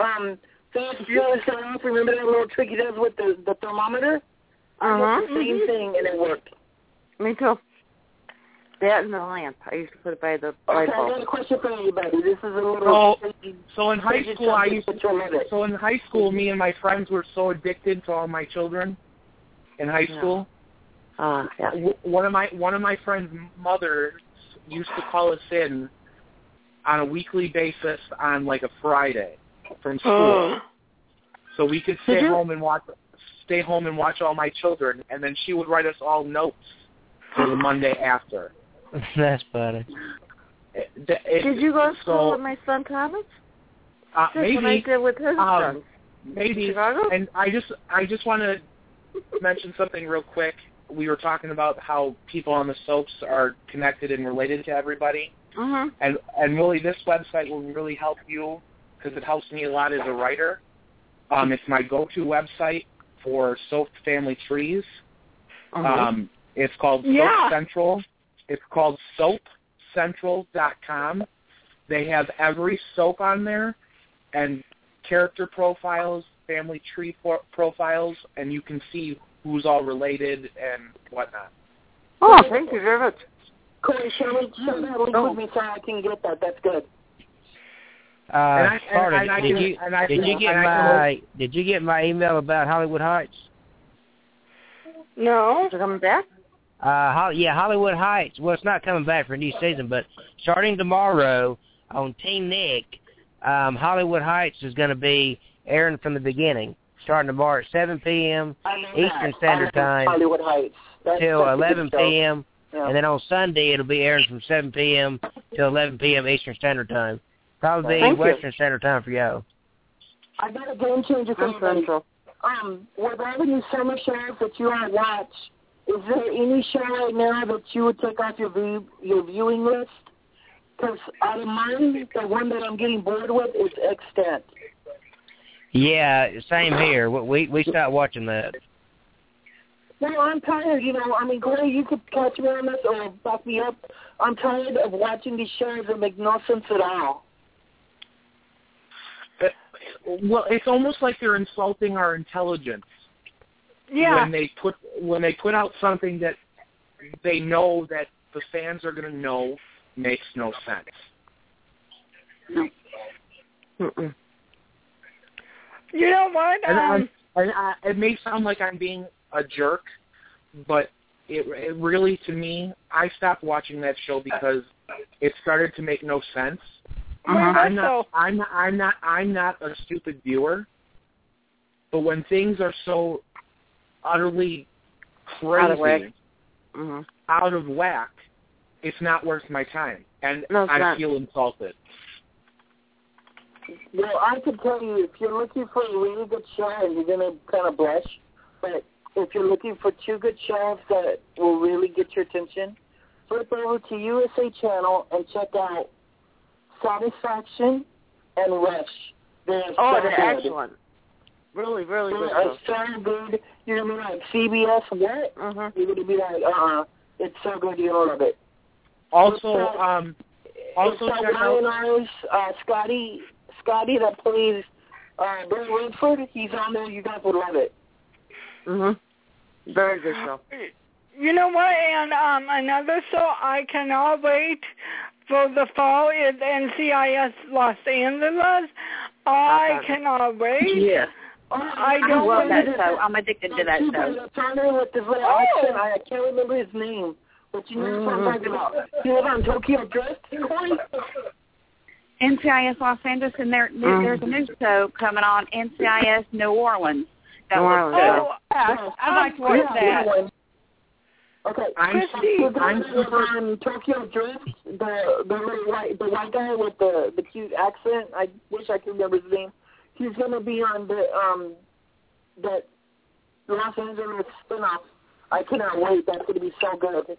Remember that little trick he does with the thermometer? I did the same thing, and it worked. Me too. That and the lamp. I used to put it by the light bulb. I got a question for everybody. This is a little... So in high school, me and my friends were so addicted to all my children in high school. Yeah. One of my friends' mothers used to call us in on a weekly basis on like a Friday from school, so we could stay home and watch all my children, and then she would write us all notes for the Monday after. That's funny. Did you go to school with my son Thomas? Maybe. What I did with his son. Maybe. Chicago? And I just want to mention something real quick. We were talking about how people on the soaps are connected and related to everybody. And really, this website will really help you because it helps me a lot as a writer. It's my go-to website for soap family trees. It's called Soap Central. It's called SoapCentral.com. They have every soap on there and character profiles, family tree profiles, and you can see who's all related and whatnot. Oh, thank you very much. Corey, share that link with me so I can get that. That's good. Did you get my email about Hollywood Heights? No. Is it coming back? Hollywood Heights. Well, it's not coming back for a new season, but starting tomorrow on Team Nick, Hollywood Heights is going to be airing from the beginning, starting tomorrow at 7 p.m. Eastern Standard Time till 11 p.m. Yeah. And then on Sunday, it'll be airing from 7 p.m. till 11 p.m. Eastern Standard Time. Probably Western Standard Time for y'all. I got a game changer for you. With all the new summer shows that you all watch, is there any show right now that you would take off your viewing list? Because out of mine, the one that I'm getting bored with is Extant. Yeah, same here. We stopped watching that. No, I'm tired. Corey, you could catch me on this or back me up. I'm tired of watching these shows that make no sense at all. Well, it's almost like they're insulting our intelligence. Yeah. When they put out something that they know that the fans are going to know makes no sense. No. You know what? It may sound like I'm being a jerk, but it really, to me, I stopped watching that show because it started to make no sense. I'm not a stupid viewer, but when things are so utterly crazy, out of whack, it's not worth my time, and I feel insulted. Well, I can tell you, if you're looking for a really good show, and you're going to kind of blush, but if you're looking for two good shows that will really get your attention, flip over to USA Channel and check out Satisfaction and Rush. They're excellent. Really, really good. It's so good. You're going to be like, CBS, what? You're going to be like, it's so good, you're going to love it. Also check out Scotty that plays Bill Redford. He's on there. You guys would love it. Very good show. You know what? And another show I cannot wait for the fall is NCIS Los Angeles. I cannot wait. Yeah. I don't love that show. I'm addicted to that show. Turner with his little accent. I can't remember his name, but you know what I'm talking about. He was on Tokyo Drift. NCIS Los Angeles, and there's a new show coming on, NCIS New Orleans. That was good. I'd like to watch that. Okay, I'm super on Tokyo Drift. The white guy with the cute accent. I wish I could remember his name. He's gonna be on that Los Angeles spinoff. I cannot wait. That's gonna be so good.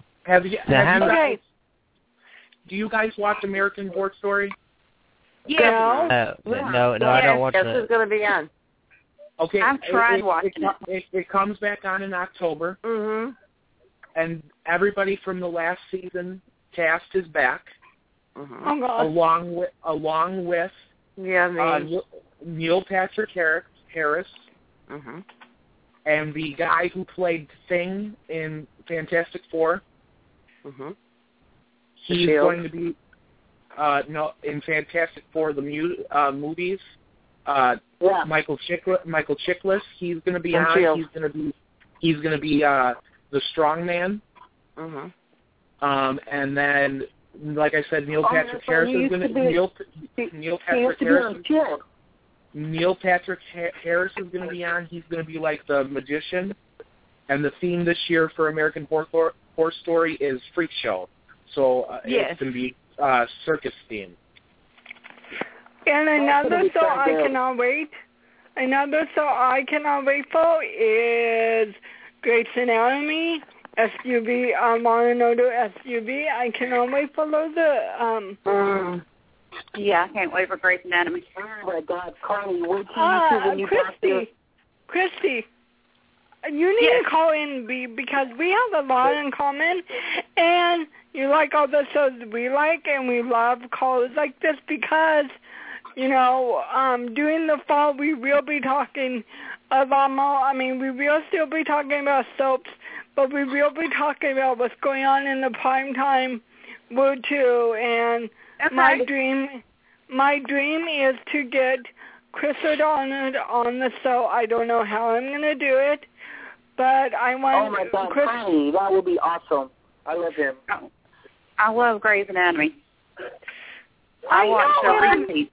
Do you guys watch American Horror Story? Yeah. No, I don't watch that. This is going to be on. Okay. I've tried watching it. It comes back on in October. Mm-hmm. And everybody from the last season cast is back. Mm-hmm. Oh, God. Along with Neil Patrick Harris. Mm-hmm. And the guy who played Thing in Fantastic Four. Mm-hmm. He's going to be in Fantastic Four the movies. Michael Chiklis. He's going to be on. He's going to be the strong man. Mm-hmm. And then, like I said, Neil Patrick Harris is going to Neil Patrick Harris is going to be on. He's going to be like the magician. And the theme this year for American Horror Story is Freak Show. So it's going to be circus theme. And another show I cannot wait. Another show I cannot wait for is Grey's Anatomy, SUV. I want to know the SUV. I cannot wait for those. Yeah, I can't wait for Grey's Anatomy. Oh my God, Carly, wait till you see the new doctor. Christy, you need to call in because we have a lot in common, and you like all the shows we like, and we love calls like this because, during the fall we will be talking a lot more. I mean, we will still be talking about soaps, but we will be talking about what's going on in the primetime mood too. And my dream is to get Chris O'Donnell on the show. I don't know how I'm going to do it, but I want. Oh my God, Connie, that would be awesome. I love him. I love Grey's Anatomy. I watch the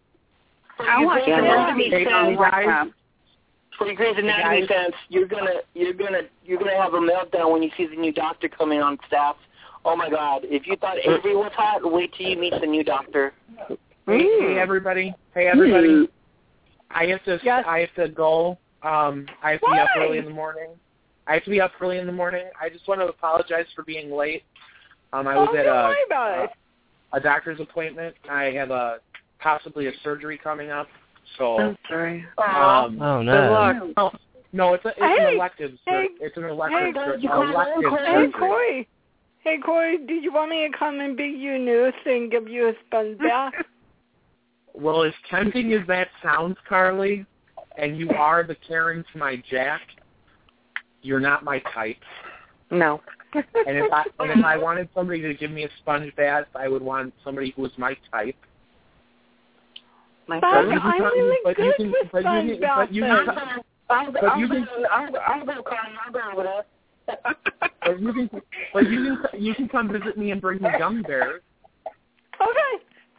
For the Grey's Anatomy fans, you're gonna have a meltdown when you see the new doctor coming on staff. Oh my God! If you thought Avery was hot, wait till you meet the new doctor. Hey everybody! I have to go. I have to be up early in the morning. I just want to apologize for being late. I was at a doctor's appointment. I have possibly a surgery coming up. So I'm sorry. Oh no. Good luck. No, it's an elective. It's an elective surgery. Hey Corey, did you want me to come and be your nurse and give you a sponge bath? Well, as tempting as that sounds, Carly, and you are the Karen to my Jack, you're not my type. No. And if I wanted somebody to give me a sponge bath, I would want somebody who was my type. I'm really good with sponge baths. I'll go over there. But you can come visit me and bring me gummy bears. Okay.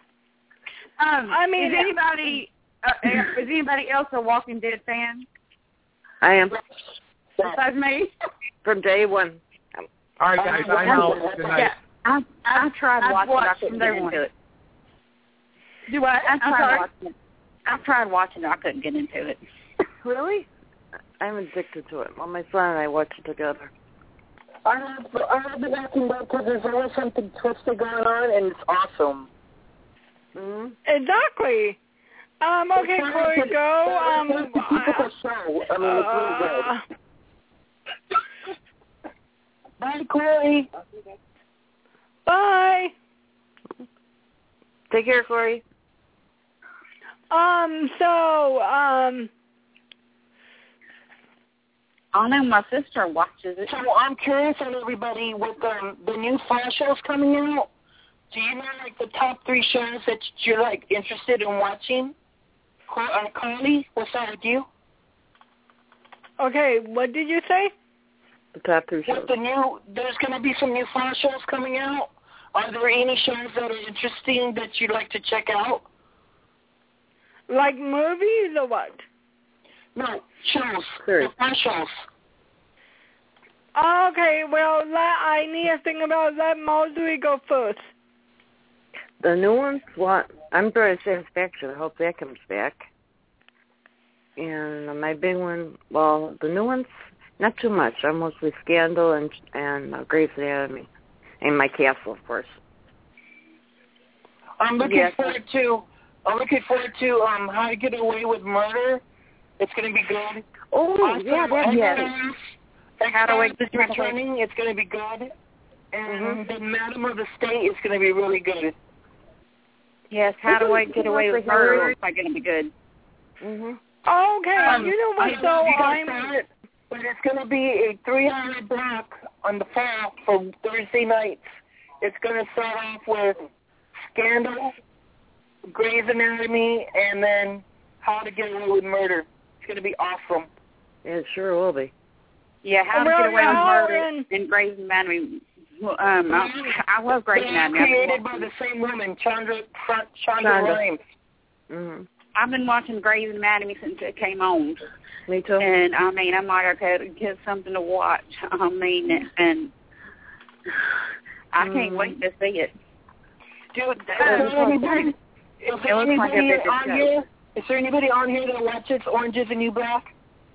Is anybody else a Walking Dead fan? I am. Besides me? From day one. All right, guys. I'm out. Good night. I tried watching it. I couldn't get into it. Do what? I tried watching it. I couldn't get into it. Really? I'm addicted to it. Well, my son and I watch it together. I have been watching that because there's always something twisted going on, and it's awesome. Mm-hmm. Exactly. Okay, Corey, go. It's really good. Bye, Corey. Bye. Take care, Corey. I know my sister watches it. So I'm curious on everybody with the new fall shows coming out. Do you know like the top 3 shows that you're like interested in watching? Carly, what's that with you? Okay, what did you say? The top 3 shows. There's going to be some new fall shows coming out. Are there any shows that are interesting that you'd like to check out? Like movies or what? No, shows. Sure. Fall shows. Okay, well, I need to think about that. Most we go first. The new ones, I'm very Satisfaction. I hope that comes back. And my big one, well, the new ones, not too much. I'm mostly Scandal and Grey's Anatomy. And My Castle, of course. I'm looking forward to How to Get Away with Murder. It's going to be good. Oh, yeah, How to Wait is returning. It's going to be good. And the Madam of the State is going to be really good. Yes, How to Get Away with Murder is going to be good. Okay, you know what, but it's going to be a 3-hour block on the fall for Thursday nights. It's going to start off with Scandal, Grey's Anatomy, and then How to Get Away with Murder. It's going to be awesome. Yeah, it sure will be. Yeah, How to Get Away with Murder and Grey's Anatomy. I love Grey's Anatomy. Created by the same woman, Chandra Rhimes. Mm-hmm. I've been watching Grey's Anatomy since it came on. Me too. And, I'm like, okay, get something to watch. And I can't wait to see it. Dude, is there anybody on here that watches Orange is the New Black?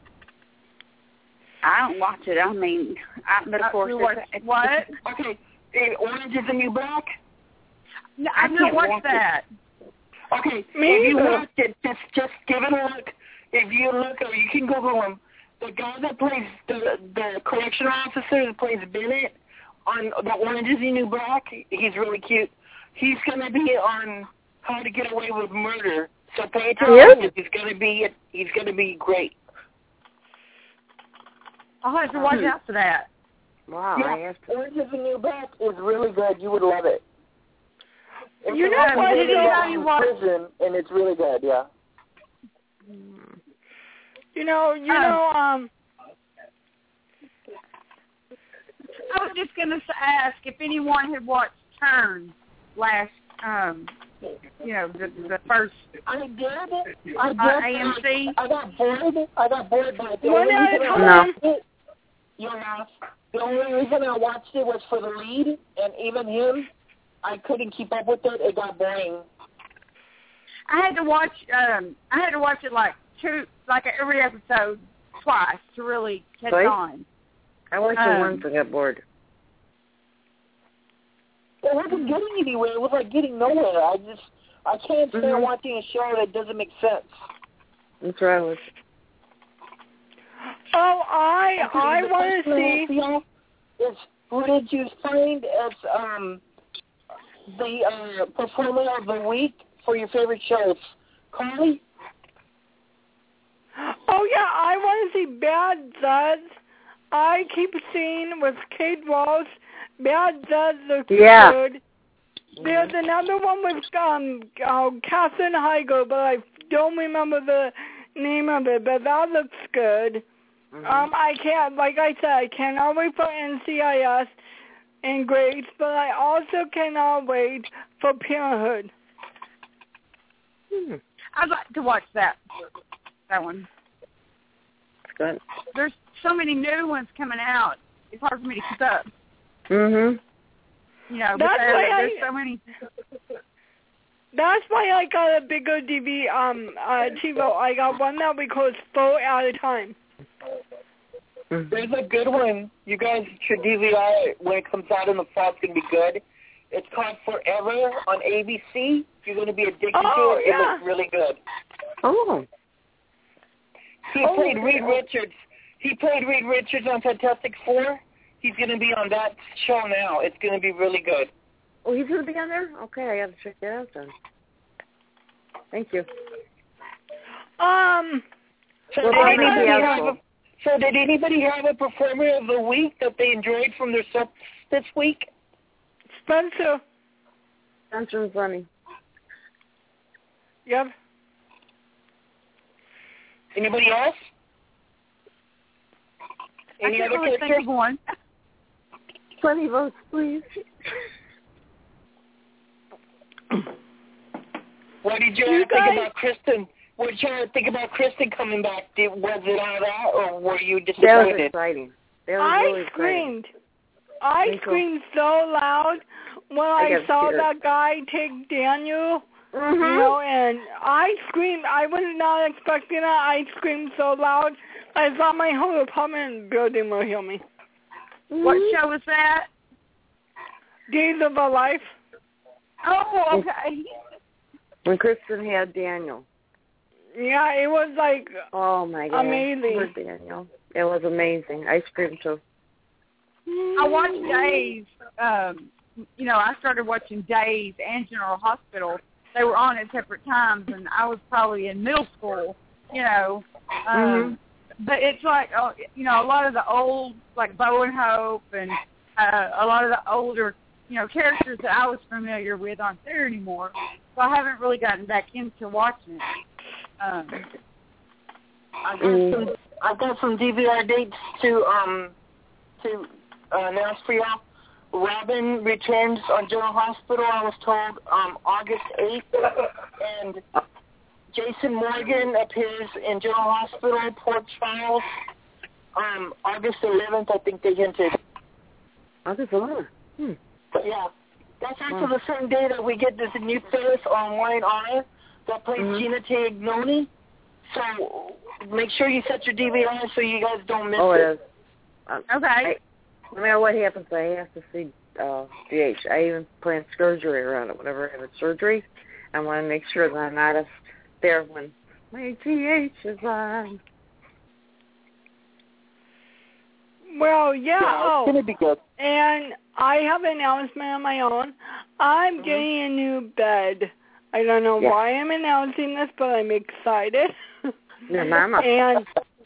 I don't watch it. But of course, what? Okay, Orange is the New Black? No, I've not watched that. Okay, if you watch it, just give it a look. If you look, or you can Google him. The guy that plays the correctional officer that plays Bennett on the Orange is the New Black, he's really cute. He's going to be on How to Get Away with Murder. So pay attention. He's going to be great. I'll have to watch out for that. Wow. Yeah, Orange is the New Black is really good. You would love it. You know what it is? In prison, and it's really good, yeah. I was just going to ask if anyone had watched Turn last, the first. I did. AMC. I got bored by it. The only reason I watched it was for the lead, and even him, I couldn't keep up with it. It got boring. I had to watch it like every episode twice to really catch on. I watched it once and got bored. It wasn't getting anywhere. It was like getting nowhere. I can't stand watching a show that doesn't make sense. That's right. I want to see. Who did you find as the performer of the week for your favorite shows? Carly? Oh, yeah, I want to see Bad Suds. I keep seeing with Kate Walsh, Bad Suds looks good. There's another one with Katherine Heigl, but I don't remember the name of it, but that looks good. I can't, like I said, I cannot wait for NCIS and Grace, but I also cannot wait for Parenthood. I'd like to watch that one. Good. There's so many new ones coming out. It's hard for me to keep up. Mhm. But there's so many. That's why I got a bigger TV TiVo. I got one that we close 4 at a time. There's a good one. You guys should DVR it when it comes out in the fall. It's going to be good. It's called Forever on ABC. You're going to be addicted to it. Yeah. It looks really good. Oh. He played Reed Richards. He played Reed Richards on Fantastic Four. He's going to be on that show now. It's going to be really good. Oh, he's going to be on there? Okay, I got to check that out then. Thank you. So did anybody have a performer of the week that they enjoyed from their sets this week? Spencer. Spencer funny. Yep. Anybody else? Any other characters? One. 20 votes, please. What did you think about Kristen? What did you think about Kristen coming back? Was it all that, or were you disappointed? That was exciting. That was really screamed. exciting. I screamed so loud when I saw that guy take Daniel. Mm-hmm. You know, and I screamed. I was not expecting that. I screamed so loud. I thought my whole apartment building will hear me. What show was that? Days of Our Life. Oh, okay. When Kristen had Daniel. Yeah, it was like oh my God, amazing. Poor Daniel. It was amazing. I screamed too. I watched Days. You know, I started watching Days and General Hospital. They were on at separate times, and I was probably in middle school. You know, but it's like you know, a lot of the old like Bo and Hope and a lot of the older characters that I was familiar with aren't there anymore. So I haven't really gotten back into watching it. I've got some DVR dates to announce for y'all. Robin returns on General Hospital, I was told, August 8th, and Jason Morgan appears in General Hospital, Port Charles, August 11th, I think they hinted. August 11th? But yeah, that's also the same day that we get this new face on Wayne Honor that plays Gina Taglioni. So make sure you set your DVR so you guys don't miss it. It is. Okay. No matter what happens, I have to see GH. I even plan surgery around it. Whenever I have a surgery, I want to make sure that I'm not there when my GH is on. Well, yeah. It's going to be good. And I have an announcement of my own. I'm getting a new bed. I don't know why I'm announcing this, but I'm excited. Your mama. And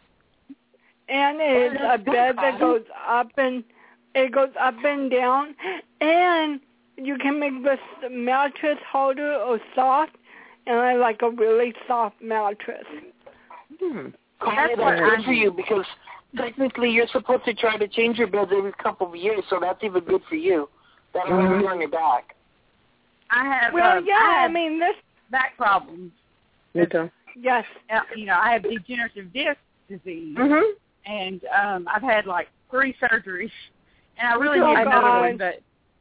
it's a bed that goes up and down, and you can make the mattress harder or soft, and I like a really soft mattress. That's good for you because technically you're supposed to try to change your beds every couple of years, so that's even good for you. That'll help you on your back. I have I mean this back problems. Me too. Yes. I have degenerative disc disease, and I've had like 3 surgeries, and I really need another one, but.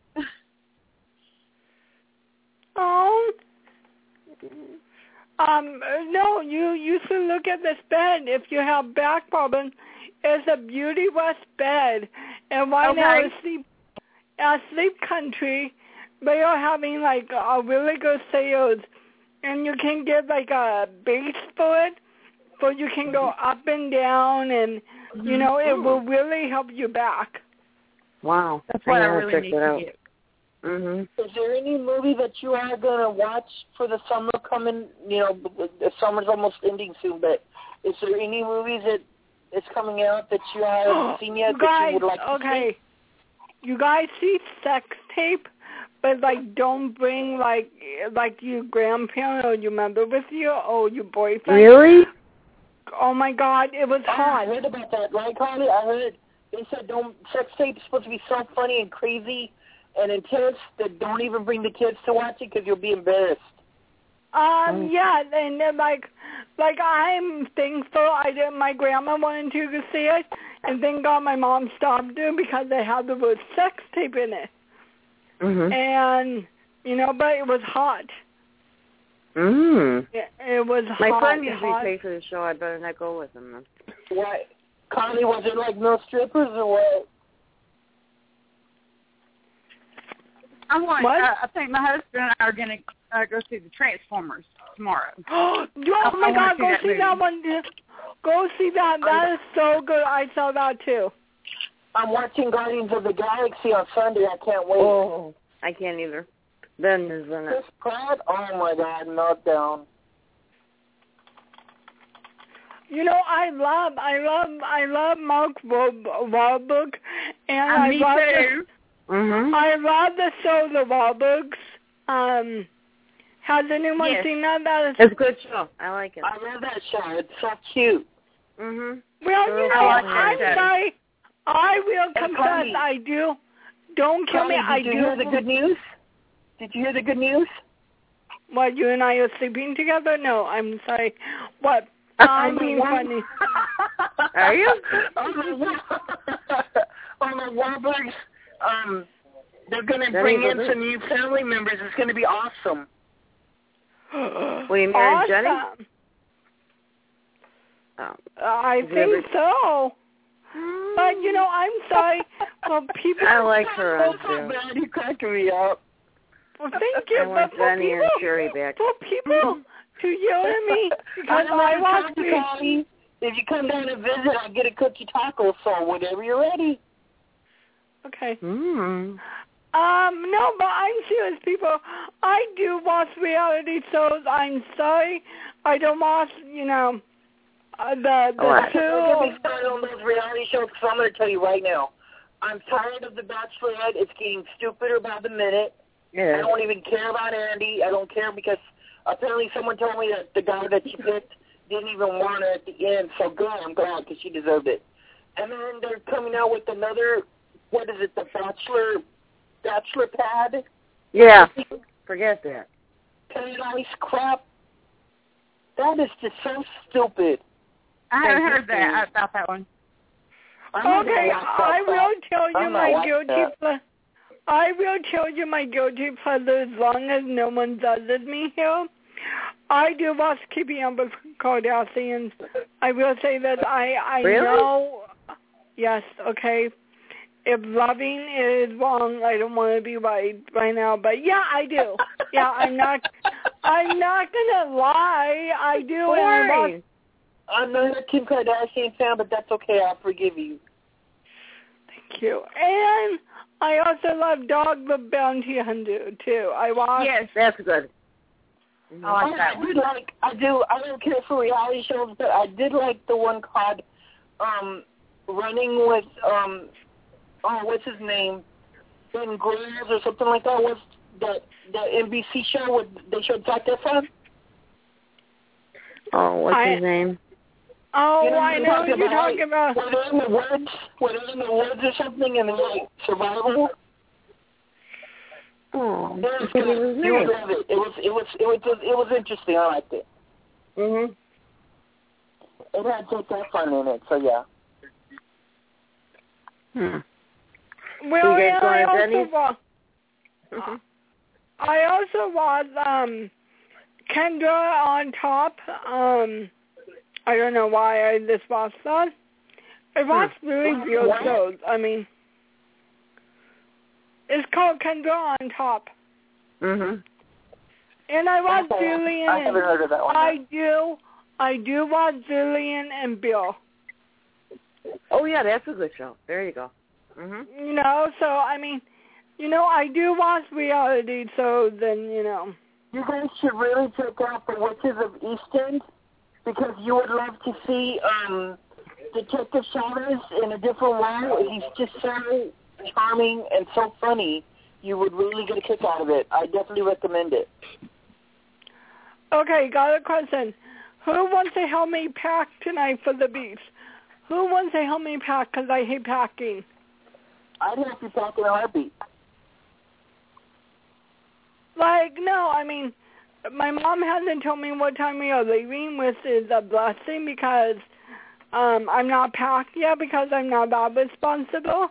No, you should look at this bed. If you have back problems, it's a Beauty West bed, and right now it's Sleep Country. They are having like a really good sales, and you can get like a base for it, so you can go up and down, and it will really help you back. Wow, that's what I really need to get. Is there any movie that you are going to watch for the summer coming? The summer's almost ending soon, but is there any movies that is coming out that you haven't seen yet that you would like to see? You guys see Sex Tape, but don't bring like your grandparent or your mother with you or your boyfriend. Really? Oh my God, it was hot. I heard about that, right, Connie? I heard they said Sex Tape is supposed to be so funny and crazy and intense that don't even bring the kids to watch it because you'll be embarrassed. Yeah, and then like I'm thankful my grandma wanted to see it, and thank God my mom stopped it because they had the word sex tape in it. And but it was hot. It was hot. My friend usually pays for the show. I better not go with him then. What, Connie? Was it like no strippers or what? I think my husband and I are going to go see the Transformers tomorrow. Oh my God, go see that one. Go see that. That is so good. I saw that too. I'm watching Guardians of the Galaxy on Sunday. I can't wait. Oh, I can't either. Ben is in it. Chris Pratt? Oh my God, meltdown. I love Mark Wahlberg, and me too. I love the show The Wahlbergs. Has anyone seen that? It's a good show. I like it. I love that show. It's so cute. Mhm. Well, you know, I'm sorry. I will confess, I do. Don't kill me. I do. Did you hear the good news? Did you hear the good news? What, you and I are sleeping together? No, I'm sorry. What? I'm being funny. Are you? On the Wahlbergs, they're going to bring in some new family members. It's going to be awesome. Will you marry Jenny? I think so. But, you know, I'm sorry. Well, people... I like her on too. Man, you cracking me up. Well, thank you. I want Jenny and Sherry back. For people to yell at me because I want to... If you come down and visit, I'll get a cookie taco, so whenever you're ready. Okay. Mm. No, but I'm serious, people. I do watch reality shows. I'm sorry. I don't watch, you know, the Don't get me started on those reality shows, because I'm going to tell you right now. I'm tired of The Bachelorette. It's getting stupider by the minute. Yeah. I don't even care about Andy. I don't care because apparently someone told me that the guy that she picked didn't even want her at the end. So good, I'm glad because she deserved it. And then they're coming out with another, what is it, the Bachelor Pad? Yeah, forget that. Paradise crap. That is just so stupid. I haven't heard that about that one. Okay, I will tell you my guilty pleasure. I will tell you my guilty pleasure as long as no one does it me here. I do watch Keeping Up with Kardashians. I will say that I really? know. Yes, okay. If loving is wrong, I don't want to be right now, but yeah, I do. Yeah, I'm not gonna lie. I do. Sorry. I'm not a Kim Kardashian fan, but that's okay. I'll forgive you. Thank you. And I also love Dog the Bounty Hunter too. I watch. Yes, that's good. I like that. I don't care for reality shows, but I did like the one called Running with what's his name? Ben Graves or something like that. What's the NBC show with they showed Zac Efron? Oh, what's his name? Oh, I know what you're talking about. Were they in the woods? Were they in the woods or something and like survival? Oh, it was good. You would love it. It was interesting. I liked it. Mhm. It had Zac Efron in it, so yeah. Well, I also watch Kendra on Top. I don't know why I just watched that. I watched really real shows. I mean, it's called Kendra on Top. Mhm. And I watch Julian. I haven't heard of that one. I do watch Julian and Bill. Oh yeah, that's a good show. There you go. Mhm. You know, so I mean, you know, I do watch reality, so then you know. You guys should really check out The Witches of East End because you would love to see Detective Chavez in a different way. He's just so charming and so funny. You would really get a kick out of it. I definitely recommend it. Okay, got a question. Who wants to help me pack tonight for the beach? Who wants to help me pack because I hate packing? I'd help you pack in a heartbeat. Like, no, I mean, my mom hasn't told me what time we are leaving, which is a blessing because I'm not packed yet because I'm not that responsible.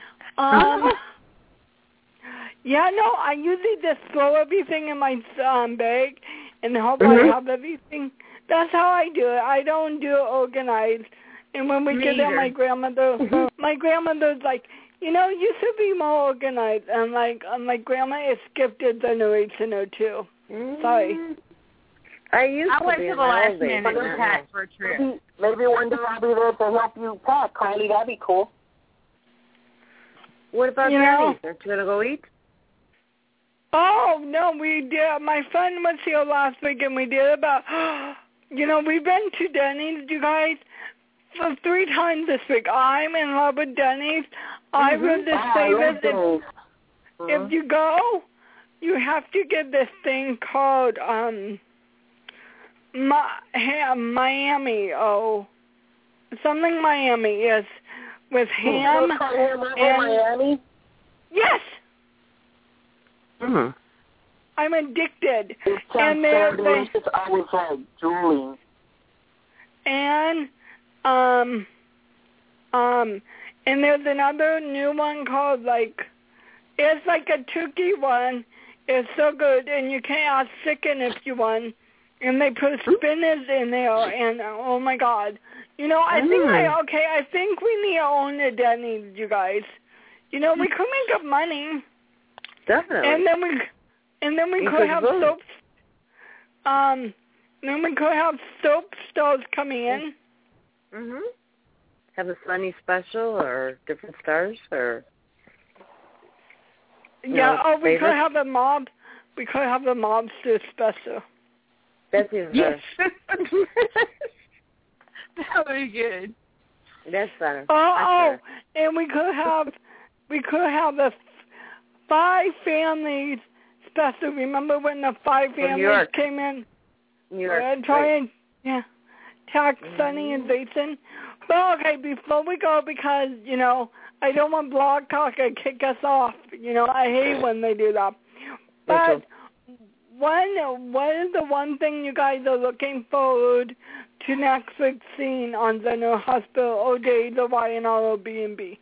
Yeah, no, I usually just throw everything in my bag and hope I have everything. That's how I do it. I don't do it organized. And when we get there, my grandmother's like, you know, you should be more organized. And like, Grandma is skipped a generation or two. Sorry. I went to the last minute to pack for a trip. Maybe one day I'll be there to help you pack, Carly. That'd be cool. What about Denny's? Aren't you gonna go eat? Oh no, we did. My friend was here last week, and we did about. You know, we've been to Denny's, you guys, for 3 times this week. I'm in love with Denny's. I will just say this: if you go, you have to get this thing called Miami. Oh, something Miami is with ham. And Miami? Yes. Mm. I'm addicted. It sounds so delicious. I was drooling. And and there's another new one called it's like a turkey one. It's so good, and you can add chicken if you want. And they put spinach in there, and oh my God, I think we need to own a Denny's, you guys. We could make up money. Definitely. And then we could have soap. Then we could have soap stars coming in. Mhm. Have a Sunny special or different stars or. Yeah. We could have a mob. We could have a mobster special. That's even better. That would be good. That's better. And we could have a 5 families special. Remember when the 5 families came in? New York. Tax Sunny and Jason. But okay, before we go, because I don't want Blog Talk to kick us off. I hate when they do that. But what is the one thing you guys are looking forward to next week's scene on General Hospital, OJ, the YNR, B&B?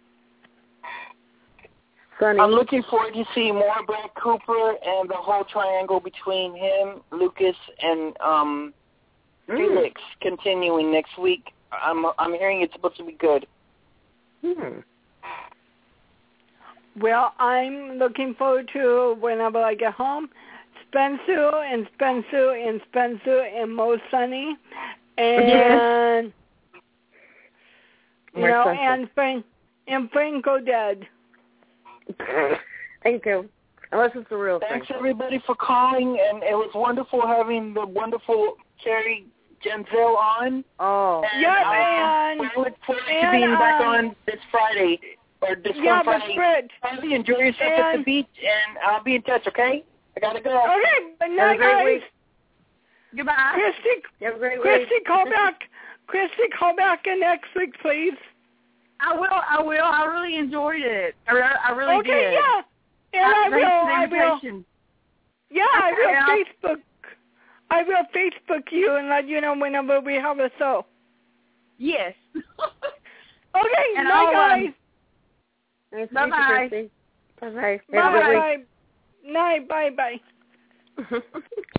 Sunny. I'm looking forward to seeing more Brad Cooper and the whole triangle between him, Lucas, and Felix continuing next week. I'm hearing it's supposed to be good. Well, I'm looking forward to whenever I get home. Spencer and Mo Sunny, and and Frank go dead. Thank you. Unless it's a real thing. Thanks everybody for calling, and it was wonderful having the wonderful Carrie Genzel on. Oh, yeah, and we look forward to being back on this Friday or this Friday. Probably enjoy yourself at the beach, and I'll be in touch. Okay. I gotta go. Okay, good night, guys. Goodbye. Christy, call back. Christy, call back in next week, please. I will. I really enjoyed it. I really did. Okay, yeah. And I will. Yeah, I will Facebook you and let you know whenever we have a show. Yes. Okay, night, guys. Bye-bye. Bye-bye. Night, bye-bye.